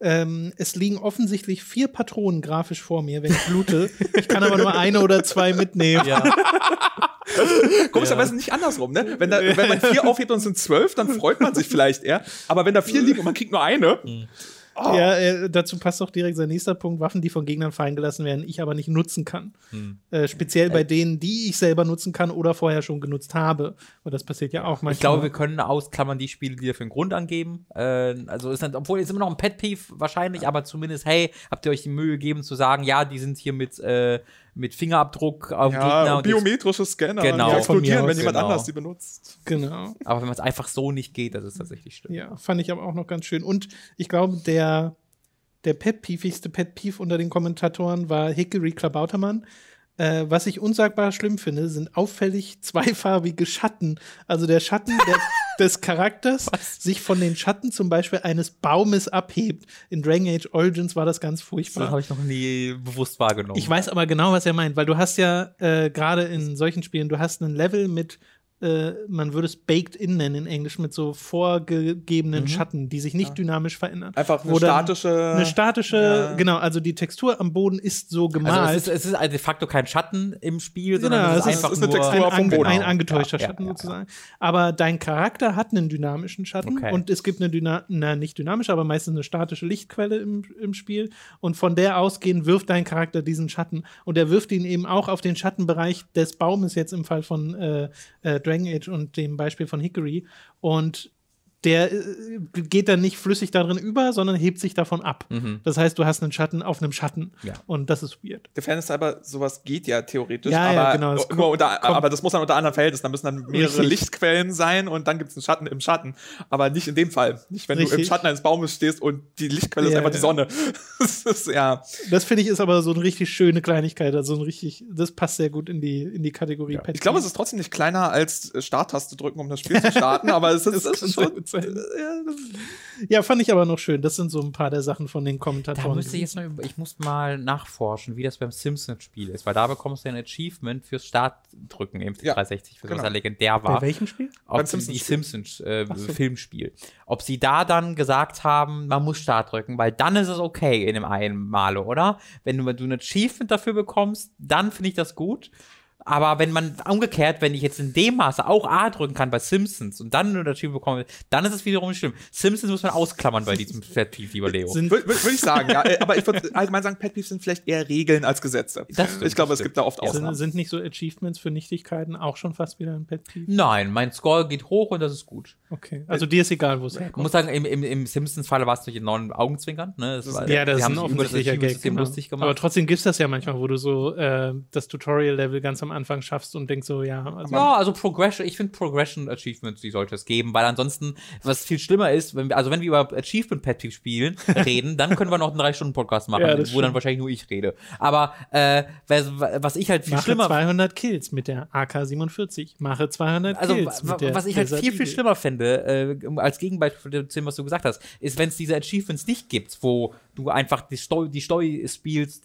Es liegen offensichtlich 4 Patronen grafisch vor mir, wenn ich blute. Ich kann aber nur 1 oder 2 mitnehmen. Ja. Komischerweise nicht andersrum, ne? Wenn man 4 aufhebt und es sind 12, dann freut man sich vielleicht eher. Aber wenn da 4 liegen und man kriegt nur eine. Oh. Ja, dazu passt auch direkt sein nächster Punkt: Waffen, die von Gegnern fallen gelassen werden, ich aber nicht nutzen kann. Speziell bei denen, die ich selber nutzen kann oder vorher schon genutzt habe. Und das passiert ja auch manchmal. Ich glaube, wir können ausklammern die Spiele, die dafür einen Grund angeben. Also obwohl es immer noch ein Pet-Peeve wahrscheinlich, aber zumindest, hey, habt ihr euch die Mühe gegeben zu sagen, ja, die sind hier mit Fingerabdruck auf Gegner. Und biometrische Scanner, genau, die explodieren, wenn jemand anders die benutzt. Genau. Aber wenn man es einfach so nicht geht, das ist tatsächlich schlimm. Ja, fand ich aber auch noch ganz schön. Und ich glaube, der pet-peevigste Pet-Peeve unter den Kommentatoren war Hickory Klabautermann. Was ich unsagbar schlimm finde, sind auffällig zweifarbige Schatten. Also der Schatten des Charakters sich von den Schatten zum Beispiel eines Baumes abhebt. In Dragon Age Origins war das ganz furchtbar. Das habe ich noch nie bewusst wahrgenommen. Ich weiß aber genau, was er meint, weil du hast ja gerade in solchen Spielen, du hast ein Level mit man würde es baked in nennen in Englisch, mit so vorgegebenen Schatten, die sich nicht dynamisch verändern. Einfach eine statische, genau, also die Textur am Boden ist so gemalt. Also es ist de facto kein Schatten im Spiel, sondern es ist einfach eine nur Textur vom Boden. Ein angetäuschter Schatten sozusagen. Aber dein Charakter hat einen dynamischen Schatten und es gibt eine nicht dynamische, aber meistens eine statische Lichtquelle im Spiel und von der ausgehend wirft dein Charakter diesen Schatten und er wirft ihn eben auch auf den Schattenbereich des Baumes, jetzt im Fall von Dragon Age und dem Beispiel von Hickory. Und der geht dann nicht flüssig darin über, sondern hebt sich davon ab. Das heißt, du hast einen Schatten auf einem Schatten. Ja. Und das ist weird. Der Fairness halber, sowas geht ja theoretisch, aber genau, aber das muss dann unter anderen Verhältnissen. Da müssen dann mehrere Lichtquellen sein und dann gibt es einen Schatten im Schatten. Aber nicht in dem Fall. Nicht, wenn du im Schatten eines Baumes stehst und die Lichtquelle ist einfach die Sonne. Das finde ich ist aber so eine richtig schöne Kleinigkeit. Also das passt sehr gut in die Kategorie Pet. Ich glaube, es ist trotzdem nicht kleiner als Starttaste drücken, um das Spiel zu starten, aber es ist schon. Ja, fand ich aber noch schön. Das sind so ein paar der Sachen von den Kommentatoren. Ich muss mal nachforschen, wie das beim Simpsons-Spiel ist, weil da bekommst du ein Achievement fürs Startdrücken im 360, für was ja legendär war. Bei welchem Spiel? Beim Simpsons-Filmspiel. Ob sie da dann gesagt haben, man muss Start drücken, weil dann ist es okay in dem einen Male, oder? Wenn du ein Achievement dafür bekommst, dann finde ich das gut. Aber wenn ich jetzt in dem Maße auch A drücken kann bei Simpsons und dann ein Achievement bekomme, dann ist es wiederum nicht schlimm. Simpsons muss man ausklammern bei diesem Pet-Peeve, lieber Leo. Würde ich sagen, ja. Aber ich würde allgemein sagen, Pet-Peeves sind vielleicht eher Regeln als Gesetze. Ich glaube, es gibt da oft Ausnahmen. Sind nicht so Achievements für Nichtigkeiten auch schon fast wieder ein Pet-Peeve? Nein, mein Score geht hoch und das ist gut. Okay, also dir ist egal, wo es herkommt. Ich muss sagen, im Simpsons-Falle war es durch den neuen Augenzwinkern. Ne? Das ist ein offensichtlicher Gag. Lustig gemacht. Aber trotzdem gibt es das ja manchmal, wo du so das Tutorial-Level ganz am Anfang schaffst und denkst so, also Progression, ich finde Progression Achievements, die sollte es geben, weil ansonsten, was viel schlimmer ist, wenn wir über Achievement Pet Peeve reden, dann können wir noch einen 3-Stunden-Podcast machen, wo dann wahrscheinlich nur ich rede. Aber was ich halt viel schlimmer... Mache 200 Kills mit der AK-47. Mache 200 Kills mit der... Was ich halt viel schlimmer fände, als Gegenbeispiel zu dem, was du gesagt hast, ist, wenn es diese Achievements nicht gibt, wo du einfach die Story spielst.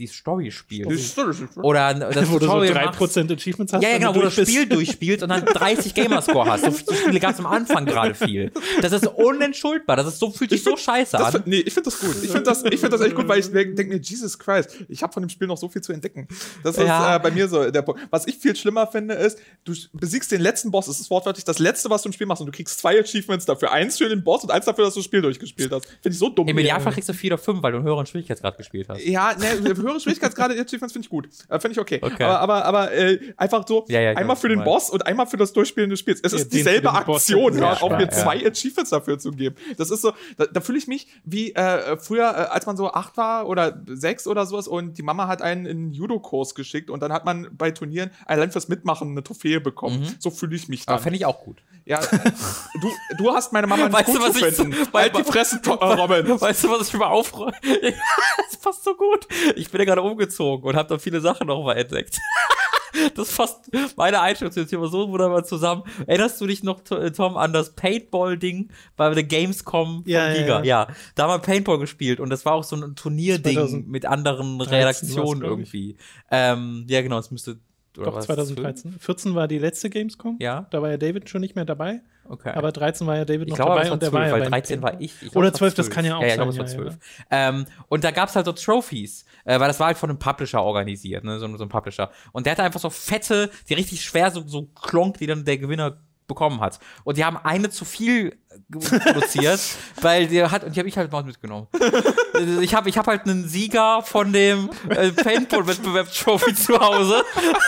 Oder das wo Tutorial du so 3% Achievements hast. Ja, genau, wo du das Spiel durchspielst und dann 30 Gamerscore hast. So Spiele gab es am Anfang gerade viel. Das ist unentschuldbar. Fühlt sich so scheiße an. Ich finde das gut. Ich finde das echt gut, weil ich denke mir, Jesus Christ, ich habe von dem Spiel noch so viel zu entdecken. Das ist bei mir so der Punkt. Was ich viel schlimmer finde, ist, du besiegst den letzten Boss. Es ist wortwörtlich das Letzte, was du im Spiel machst. Und du kriegst 2 Achievements dafür. 1 für den Boss und 1 dafür, dass du das Spiel durchgespielt hast. Finde ich so dumm. Im Idealfall kriegst du 4 oder 5, weil du einen höheren Schwierigkeitsgrad gespielt hast. Ja, höhere Schwierigkeitsgrade Achievements finde ich gut. Finde ich okay. Aber einfach so, einmal für den Boss und einmal für das Durchspielen des Spiels. Es ist dieselbe Aktion, auch mir 2 Achievements dafür zu geben. Das ist so, da fühle ich mich wie früher, als man so 8 war oder 6 oder sowas und die Mama hat einen in einen Judo-Kurs geschickt und dann hat man bei Turnieren allein fürs Mitmachen eine Trophäe bekommen. So fühle ich mich dann. Aber fände ich auch gut. Ja, du hast meine Mama nicht gut zu finden. Halt die Fresse, Robin. Weißt du, was ich immer aufreue? Das passt so gut. Ich bin ja gerade umgezogen und habe da viele Sachen noch mal entdeckt. Das fasst meine Einschätzung jetzt hier so wunderbar zusammen. Erinnerst du dich noch, Tom, an das Paintball-Ding bei der Gamescom von Giga? Ja, da haben wir Paintball gespielt und das war auch so ein Turnierding mit anderen Redaktionen irgendwie. Ja, genau, es müsste... Doch, 2013. 14 war die letzte Gamescom. Ja. Da war ja David schon nicht mehr dabei. Okay. Aber 13 war ja David noch dabei und der war ja weil bei 13 war ich. Oder 12, das kann ja auch sein. Ich glaube, es war 12. Und da gab es halt so Trophies, weil das war halt von einem Publisher organisiert, ne? so ein Publisher. Und der hatte einfach so fette, die richtig schwer, so Klonk, die dann der Gewinner bekommen hat. Und die haben eine zu viel produziert, und die habe ich halt noch mitgenommen. Ich hab halt einen Sieger von dem Paintball-Wettbewerb-Trophy zu Hause.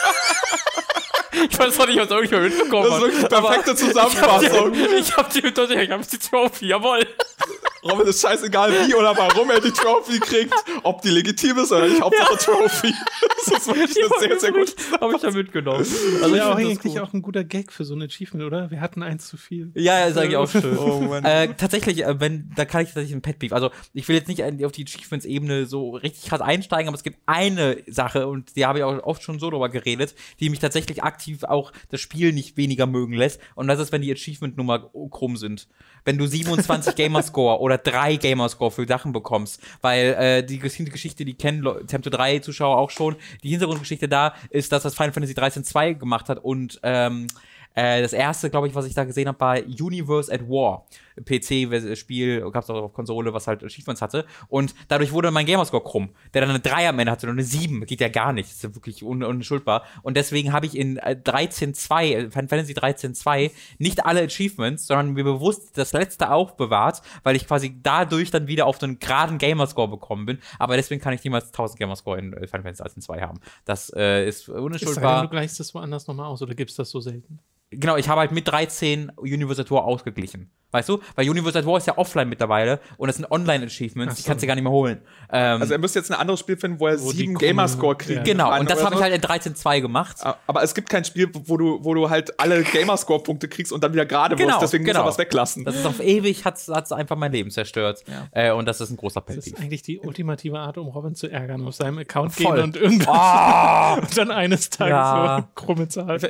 Ich weiß noch nicht, was irgendjemand mitbekommen hat. Das ist wirklich eine perfekte Zusammenfassung. Ich hab die Trophy, jawohl. Robin ist scheißegal, wie oder warum er die Trophy kriegt, ob die legitim ist oder nicht, Hauptsache Trophy. Das ist wirklich eine sehr, sehr gute Zusammenfassung. Habe ich ja mitgenommen. Also ja, eigentlich auch ein guter Gag für so ein Achievement, oder? Wir hatten eins zu viel. Ja, sage ich auch schön. Oh, Mann. Tatsächlich, da kann ich tatsächlich ein Pet Beef. Also, ich will jetzt nicht auf die Achievements-Ebene so richtig krass einsteigen, aber es gibt eine Sache, und die habe ich auch oft schon so drüber geredet, die mich tatsächlich aktiv auch das Spiel nicht weniger mögen lässt. Und das ist, wenn die Achievement-Nummer krumm sind. Wenn du 27 Gamerscore oder 3 Gamerscore für Sachen bekommst, weil die Geschichte, die kennen Tempto 3 Zuschauer auch schon, die Hintergrundgeschichte da ist, dass das Final Fantasy 13.2 gemacht hat und das erste, glaube ich, was ich da gesehen habe, war Universe at War. PC-Spiel, gab es auch auf Konsole, was halt Achievements hatte. Und dadurch wurde mein Gamerscore krumm, der dann eine 3 am Ende hatte und eine 7. Geht ja gar nicht. Das ist ja wirklich unschuldbar. Und deswegen habe ich in 13.2, Final Fantasy 13.2, nicht alle Achievements, sondern mir bewusst das letzte aufbewahrt, weil ich quasi dadurch dann wieder auf einen geraden Gamerscore bekommen bin. Aber deswegen kann ich niemals 1000 Gamerscore in Final Fantasy 13.2 haben. Das ist unschuldbar. Du gleichst das woanders nochmal aus, oder gibst das so selten? Genau, ich habe halt mit 13 Universe at War ausgeglichen. Weißt du? Weil Universe at War ist ja offline mittlerweile und das sind Online-Achievements, die kannst du gar nicht mehr holen. Also er müsste jetzt ein anderes Spiel finden, wo er 7 Gamerscore kriegt. Ja. Genau, und das habe ich halt in 13.2 gemacht. Aber es gibt kein Spiel, wo du halt alle Gamerscore-Punkte kriegst und dann wieder gerade wirst, deswegen musst du was weglassen. Das ist auf ewig, hat's einfach mein Leben zerstört. Ja. Und das ist ein großer Pet Peeve. Das ist eigentlich die ultimative Art, um Robin zu ärgern, auf seinem Account Voll. gehen und irgendwas und dann eines Tages so krumme Zahl.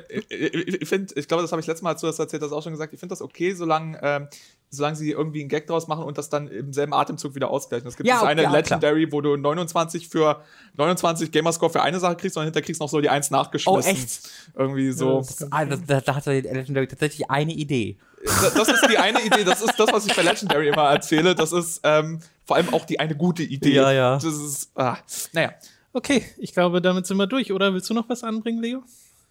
Ich glaube, das habe ich letztes Mal, als du das erzählt hast, auch schon gesagt, ich finde das okay, solange sie irgendwie einen Gag draus machen und das dann im selben Atemzug wieder ausgleichen. Es gibt eine Legendary, klar, wo du 29 Gamerscore für eine Sache kriegst und hinterher kriegst noch so die 1 nachgeschmissen. Oh, echt? Irgendwie so. Da hat der Legendary tatsächlich eine Idee. Das ist die eine Idee, das ist das, was ich bei Legendary immer erzähle. Das ist vor allem auch die eine gute Idee. Ja. Das ist, naja. Okay, ich glaube, damit sind wir durch, oder? Willst du noch was anbringen, Leo?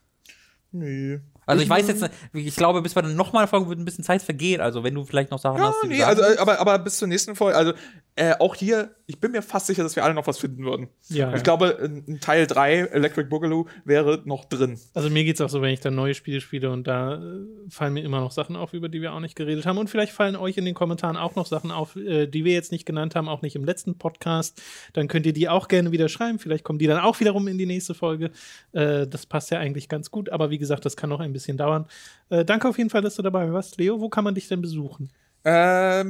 Nö. Also ich weiß jetzt, ich glaube, bis wir dann nochmal folgen, wird ein bisschen Zeit vergehen. Also wenn du vielleicht noch Sachen hast, die du sagen. Aber bis zur nächsten Folge, also auch hier, ich bin mir fast sicher, dass wir alle noch was finden würden. Ja. Ich glaube, in Teil 3, Electric Boogaloo, wäre noch drin. Also mir geht's auch so, wenn ich dann neue Spiele spiele und da fallen mir immer noch Sachen auf, über die wir auch nicht geredet haben. Und vielleicht fallen euch in den Kommentaren auch noch Sachen auf, die wir jetzt nicht genannt haben, auch nicht im letzten Podcast. Dann könnt ihr die auch gerne wieder schreiben. Vielleicht kommen die dann auch wiederum in die nächste Folge. Das passt ja eigentlich ganz gut. Aber wie gesagt, das kann noch ein bisschen dauern. Danke auf jeden Fall, dass du dabei warst. Leo, wo kann man dich denn besuchen? Ja,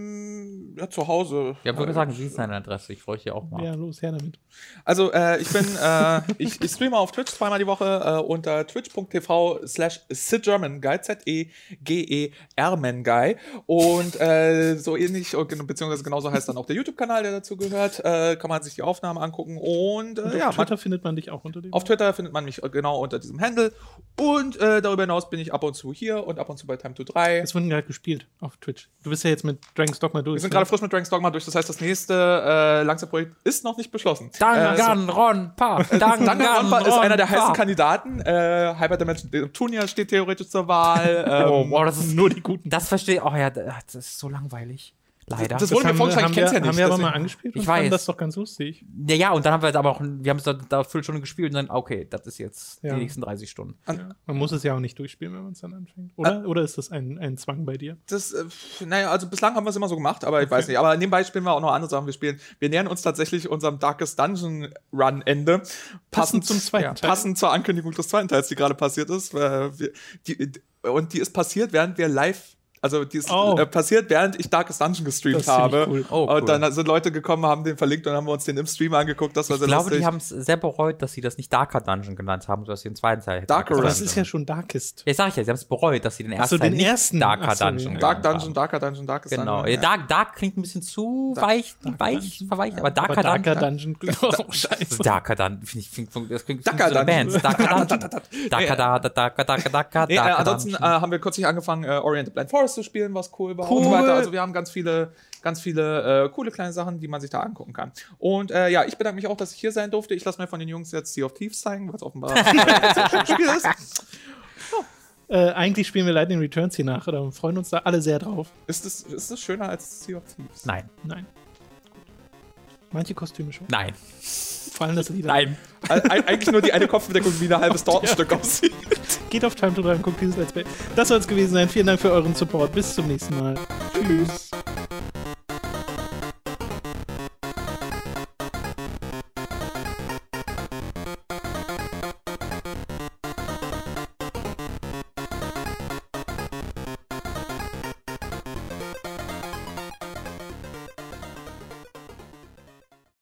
zu Hause. Ja, würde sagen, wie ist deine Adresse? Ich freue mich auch mal. Ja, los, her damit. Also, ich streame auf Twitch zweimal die Woche unter twitch.tv/SidGermanGuy, ZEGER-Man-Guy. Und so ähnlich, beziehungsweise genauso heißt dann auch der YouTube-Kanal, der dazu gehört. Kann man sich die Aufnahmen angucken. Und auf Twitter findet man dich auch unter dem. Auf Twitter findet man mich genau unter diesem Handle. Und darüber hinaus bin ich ab und zu hier und ab und zu bei Time to 3. Es wird gerade gespielt auf Twitch. Du bist ja jetzt mit Dragon's Dogma durch. Wir sind gerade frisch mit Dragon's Dogma durch. Das heißt, das nächste Langzeitprojekt ist noch nicht beschlossen. Danganronpa ist einer der heißen Kandidaten. Hyperdimension Neptunia steht theoretisch zur Wahl. Das ist nur die Guten. Das verstehe ich. Oh ja, das ist so langweilig. Leider. Das wurde mir vorgeschlagen, ich kenn's ja nicht. Haben wir aber mal angespielt und fanden das doch ganz lustig. Ja, und dann haben wir jetzt aber auch, wir haben es da Viertelstunde gespielt und dann, okay, das ist jetzt die nächsten 30 Stunden. Ja. Man muss es ja auch nicht durchspielen, wenn man es dann anfängt. Oder ist das ein Zwang bei dir? Naja, also bislang haben wir es immer so gemacht, aber ich weiß nicht. Aber nebenbei spielen wir auch noch andere Sachen. Wir nähern uns tatsächlich unserem Darkest Dungeon Run Ende. Passend zum zweiten Teil. Passend zur Ankündigung des zweiten Teils, die gerade passiert ist. Die ist passiert, während wir live Also die ist passiert, während ich Darkest Dungeon gestreamt Das habe. cool. Oh, cool. Und dann sind Leute gekommen, haben den verlinkt und haben wir uns den im Stream angeguckt. Das war sehr Ich glaube, lustig. die haben es sehr bereut, dass sie das nicht Darker Dungeon genannt haben, sondern dass sie den zweiten Teil Darker Aber das ist ja schon Darkest. Ja, sag ich ja, sie haben es bereut, dass sie den ersten den Teil nicht ersten. Darker Ach so, Dungeon ja. Dark genannt Dungeon, haben. Darker Dungeon, Darkest Genau. Dungeon. Ja, Dark klingt ein bisschen zu verweicht, aber Darker Dungeon. Oh, scheiße. Darker Dungeon, das klingt Darker so eine Dungeon. Band. Darker Ansonsten haben wir kürzlich angefangen, Oriental Blind Forest zu spielen, was cool war und Cool. so weiter. Also wir haben ganz viele coole kleine Sachen, die man sich da angucken kann. Und ja, ich bedanke mich auch, dass ich hier sein durfte. Ich lasse mir von den Jungs jetzt Sea of Thieves zeigen, weil es offenbar ein sehr schönes Spiel ist. Eigentlich spielen wir Lightning Returns hier nach, oder freuen uns da alle sehr drauf. Ist es schöner als Sea of Thieves? Nein. Nein. Manche Kostüme schon. Nein. Vor allem das Lied. Nein. Eigentlich nur die eine Kopfbedeckung, wie ein halbes Tortenstück aussieht. Geht auf Time to 3 und guckt dieses Let's Play. Das soll es gewesen sein. Vielen Dank für euren Support. Bis zum nächsten Mal. Tschüss.